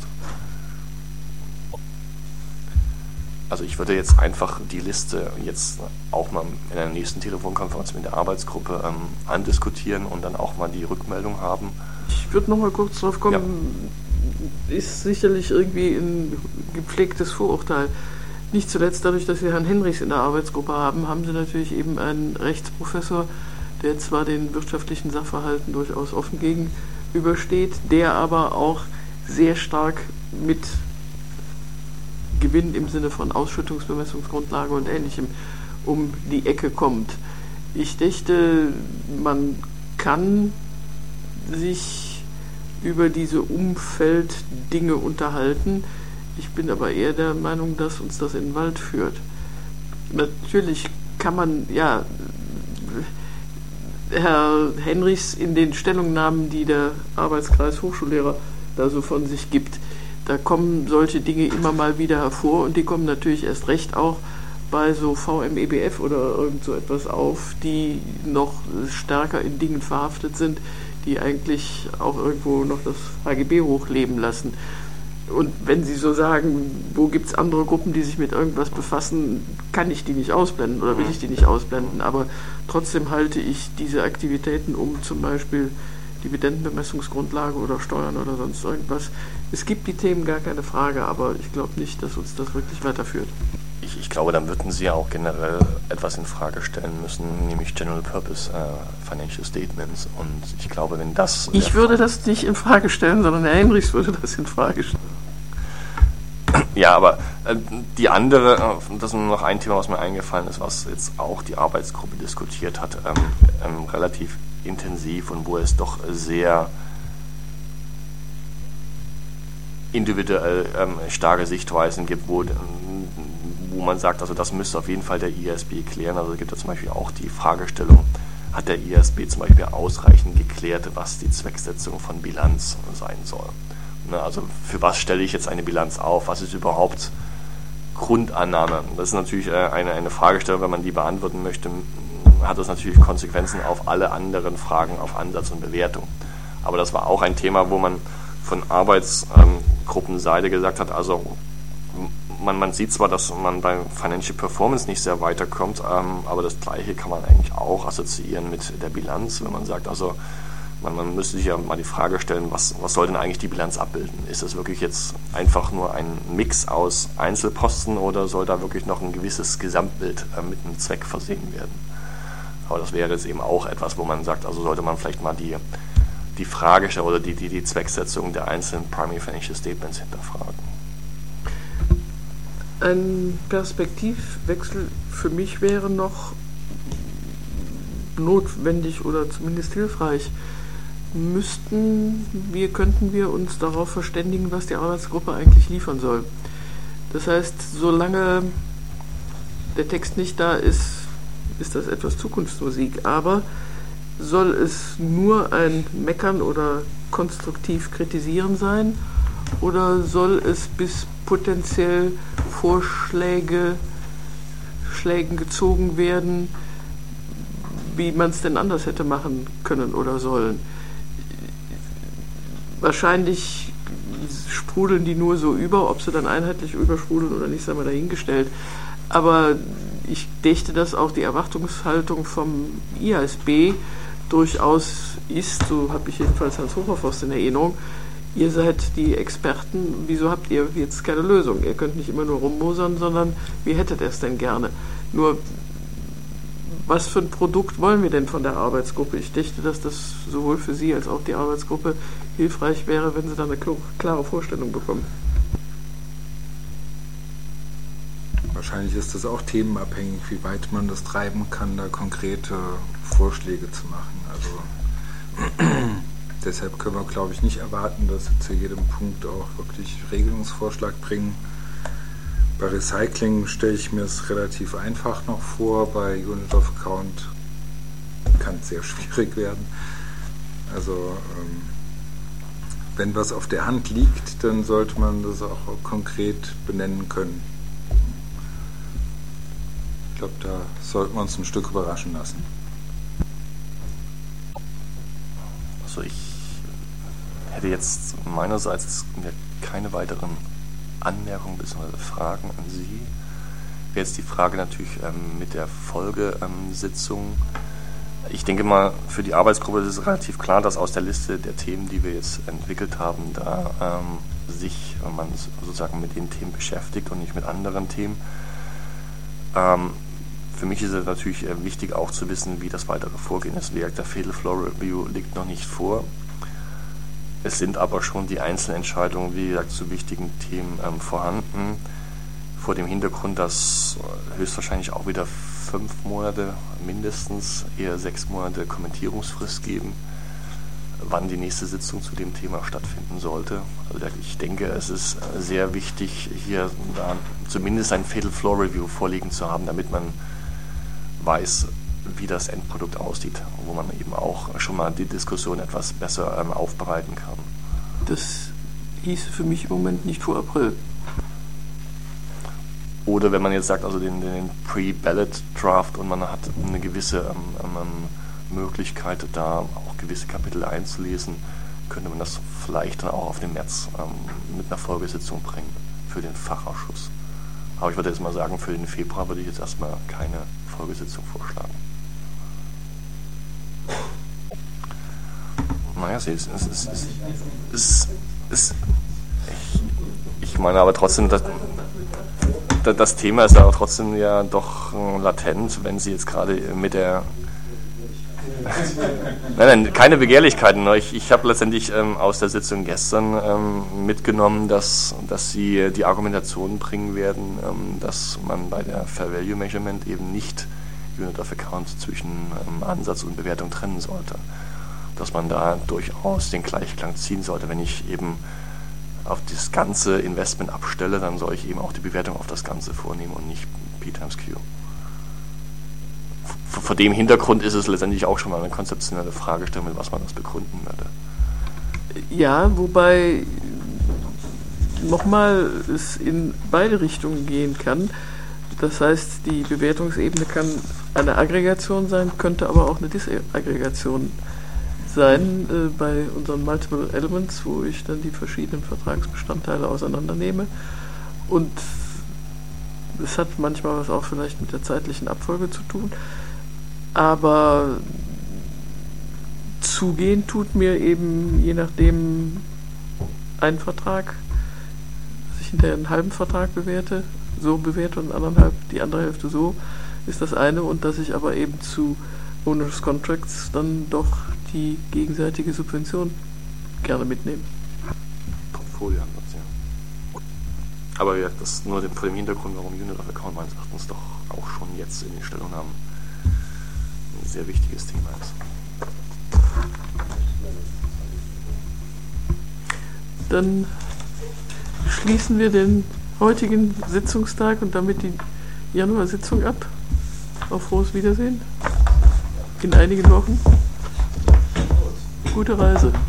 Also ich würde jetzt einfach die Liste jetzt auch mal in der nächsten Telefonkonferenz mit der Arbeitsgruppe ähm, andiskutieren und dann auch mal die Rückmeldung haben. Ich würde noch mal kurz drauf kommen, ja. Ist sicherlich irgendwie ein gepflegtes Vorurteil. Nicht zuletzt dadurch, dass wir Herrn Henrichs in der Arbeitsgruppe haben, haben Sie natürlich eben einen Rechtsprofessor, der zwar den wirtschaftlichen Sachverhalten durchaus offen gegenübersteht, der aber auch sehr stark mit Gewinn im Sinne von Ausschüttungsbemessungsgrundlage und Ähnlichem um die Ecke kommt. Ich dächte, man kann sich über diese Umfelddinge unterhalten. Ich bin aber eher der Meinung, dass uns das in den Wald führt. Natürlich kann man, ja, Herr Henrichs in den Stellungnahmen, die der Arbeitskreis Hochschullehrer da so von sich gibt, da kommen solche Dinge immer mal wieder hervor und die kommen natürlich erst recht auch bei so V M E B F oder irgend so etwas auf, die noch stärker in Dingen verhaftet sind, die eigentlich auch irgendwo noch das H G B hochleben lassen. Und wenn Sie so sagen, wo gibt es andere Gruppen, die sich mit irgendwas befassen, kann ich die nicht ausblenden oder will ich die nicht ausblenden, aber trotzdem halte ich diese Aktivitäten um zum Beispiel Dividendenbemessungsgrundlage oder Steuern oder sonst irgendwas. Es gibt die Themen, gar keine Frage, aber ich glaube nicht, dass uns das wirklich weiterführt. Ich, ich glaube, dann würden Sie ja auch generell etwas in Frage stellen müssen, nämlich General Purpose äh, Financial Statements. Und ich glaube, wenn das... Ich würde das nicht in Frage stellen, sondern Herr Henrichs würde das in Frage stellen. Ja, aber äh, die andere, äh, das ist noch ein Thema, was mir eingefallen ist, was jetzt auch die Arbeitsgruppe diskutiert hat, ähm, ähm, relativ intensiv und wo es doch sehr individuell ähm, starke Sichtweisen gibt, wo, wo man sagt, also das müsste auf jeden Fall der I S B klären. Also es gibt ja zum Beispiel auch die Fragestellung, hat der I S B zum Beispiel ausreichend geklärt, was die Zwecksetzung von Bilanz sein soll. Ne, also für was stelle ich jetzt eine Bilanz auf? Was ist überhaupt Grundannahme? Das ist natürlich äh, eine, eine Fragestellung, wenn man die beantworten möchte, hat das natürlich Konsequenzen auf alle anderen Fragen, auf Ansatz und Bewertung. Aber das war auch ein Thema, wo man von Arbeitsgruppenseite gesagt hat, also man, man sieht zwar, dass man bei Financial Performance nicht sehr weiterkommt, ähm, aber das Gleiche kann man eigentlich auch assoziieren mit der Bilanz, wenn man sagt, also man, man müsste sich ja mal die Frage stellen, was, was soll denn eigentlich die Bilanz abbilden? Ist das wirklich jetzt einfach nur ein Mix aus Einzelposten oder soll da wirklich noch ein gewisses Gesamtbild äh, mit einem Zweck versehen werden? Aber das wäre jetzt eben auch etwas, wo man sagt, also sollte man vielleicht mal die, die Fragestellung oder die, die, die Zwecksetzung der einzelnen Primary Financial Statements hinterfragen. Ein Perspektivwechsel für mich wäre noch notwendig oder zumindest hilfreich. Müssten wir, könnten wir uns darauf verständigen, was die Arbeitsgruppe eigentlich liefern soll. Das heißt, solange der Text nicht da ist, ist das etwas Zukunftsmusik. Aber soll es nur ein Meckern oder konstruktiv kritisieren sein? Oder soll es bis potenziell Vorschläge Schlägen gezogen werden, wie man es denn anders hätte machen können oder sollen? Wahrscheinlich sprudeln die nur so über, ob sie dann einheitlich übersprudeln oder nicht, sei mal dahingestellt. Aber ich dächte, dass auch die Erwartungshaltung vom I A S B durchaus ist, so habe ich jedenfalls Hans Hocherforst in Erinnerung, ihr seid die Experten, wieso habt ihr jetzt keine Lösung? Ihr könnt nicht immer nur rummosern, sondern wie hättet ihr es denn gerne? Nur, was für ein Produkt wollen wir denn von der Arbeitsgruppe? Ich dachte, dass das sowohl für Sie als auch die Arbeitsgruppe hilfreich wäre, wenn Sie da eine klare Vorstellung bekommen. Wahrscheinlich ist das auch themenabhängig, wie weit man das treiben kann, da konkrete Vorschläge zu machen. Also deshalb können wir, glaube ich, nicht erwarten, dass wir zu jedem Punkt auch wirklich Regelungsvorschlag bringen. Bei Recycling stelle ich mir es relativ einfach noch vor, bei Unit of Account kann es sehr schwierig werden. Also ähm, wenn was auf der Hand liegt, dann sollte man das auch konkret benennen können. Ich glaube, da sollten wir uns ein Stück überraschen lassen. Also ich hätte jetzt meinerseits keine weiteren Anmerkungen bzw. Fragen an Sie. Wäre jetzt die Frage natürlich ähm, mit der Folgesitzung. Ähm, ich denke mal, für die Arbeitsgruppe ist es relativ klar, dass aus der Liste der Themen, die wir jetzt entwickelt haben, da ähm, sich man sozusagen mit den Themen beschäftigt und nicht mit anderen Themen. Ähm, für mich ist es natürlich äh, wichtig auch zu wissen, wie das weitere Vorgehen ist. Der Fatal Flaw Review liegt noch nicht vor. Es sind aber schon die Einzelentscheidungen, wie gesagt, zu wichtigen Themen ähm, vorhanden. Vor dem Hintergrund, dass höchstwahrscheinlich auch wieder fünf Monate mindestens, eher sechs Monate Kommentierungsfrist geben, wann die nächste Sitzung zu dem Thema stattfinden sollte. Also ich denke, es ist sehr wichtig, hier da zumindest ein Fatal Flaw Review vorliegen zu haben, damit man weiß, wie das Endprodukt aussieht, wo man eben auch schon mal die Diskussion etwas besser ähm, aufbereiten kann. Das hieße für mich im Moment nicht vor April. Oder wenn man jetzt sagt, also den, den Pre-Ballot-Draft und man hat eine gewisse ähm, ähm, Möglichkeit, da auch gewisse Kapitel einzulesen, könnte man das vielleicht dann auch auf den März ähm, mit einer Folgesitzung bringen für den Fachausschuss. Aber ich würde jetzt mal sagen, für den Februar würde ich jetzt erstmal keine Folgesitzung vorschlagen. Naja, es ist, es ist, es ist, es ist ich, ich meine aber trotzdem, dass, das Thema ist ja auch trotzdem ja doch latent, wenn Sie jetzt gerade mit der nein, nein, keine Begehrlichkeiten. Ich, ich habe letztendlich ähm, aus der Sitzung gestern ähm, mitgenommen, dass, dass Sie die Argumentation bringen werden, ähm, dass man bei der Fair Value Measurement eben nicht Unit of Account zwischen ähm, Ansatz und Bewertung trennen sollte. Dass man da durchaus den Gleichklang ziehen sollte. Wenn ich eben auf das ganze Investment abstelle, dann soll ich eben auch die Bewertung auf das Ganze vornehmen und nicht P times Q. Vor dem Hintergrund ist es letztendlich auch schon mal eine konzeptionelle Fragestellung, mit was man das begründen würde. Ja, wobei nochmal es in beide Richtungen gehen kann. Das heißt, die Bewertungsebene kann eine Aggregation sein, könnte aber auch eine Disaggregation sein äh, bei unseren Multiple Elements, wo ich dann die verschiedenen Vertragsbestandteile auseinandernehme. Und es hat manchmal was auch vielleicht mit der zeitlichen Abfolge zu tun. Aber zugehen tut mir eben je nachdem ein Vertrag, dass ich hinterher einen halben Vertrag bewerte, so bewerte und anderthalb, die andere Hälfte so, ist das eine. Und dass ich aber eben zu Owners Contracts dann doch die gegenseitige Subvention gerne mitnehmen. Portfolioansatz, ja. Aber ja, das ist nur vor dem Hintergrund, warum Unit of Account meines Erachtens doch auch schon jetzt in den Stellungnahmen ein sehr wichtiges Thema ist. Dann schließen wir den heutigen Sitzungstag und damit die Januarsitzung ab. Auf frohes Wiedersehen in einigen Wochen. Gute Reise.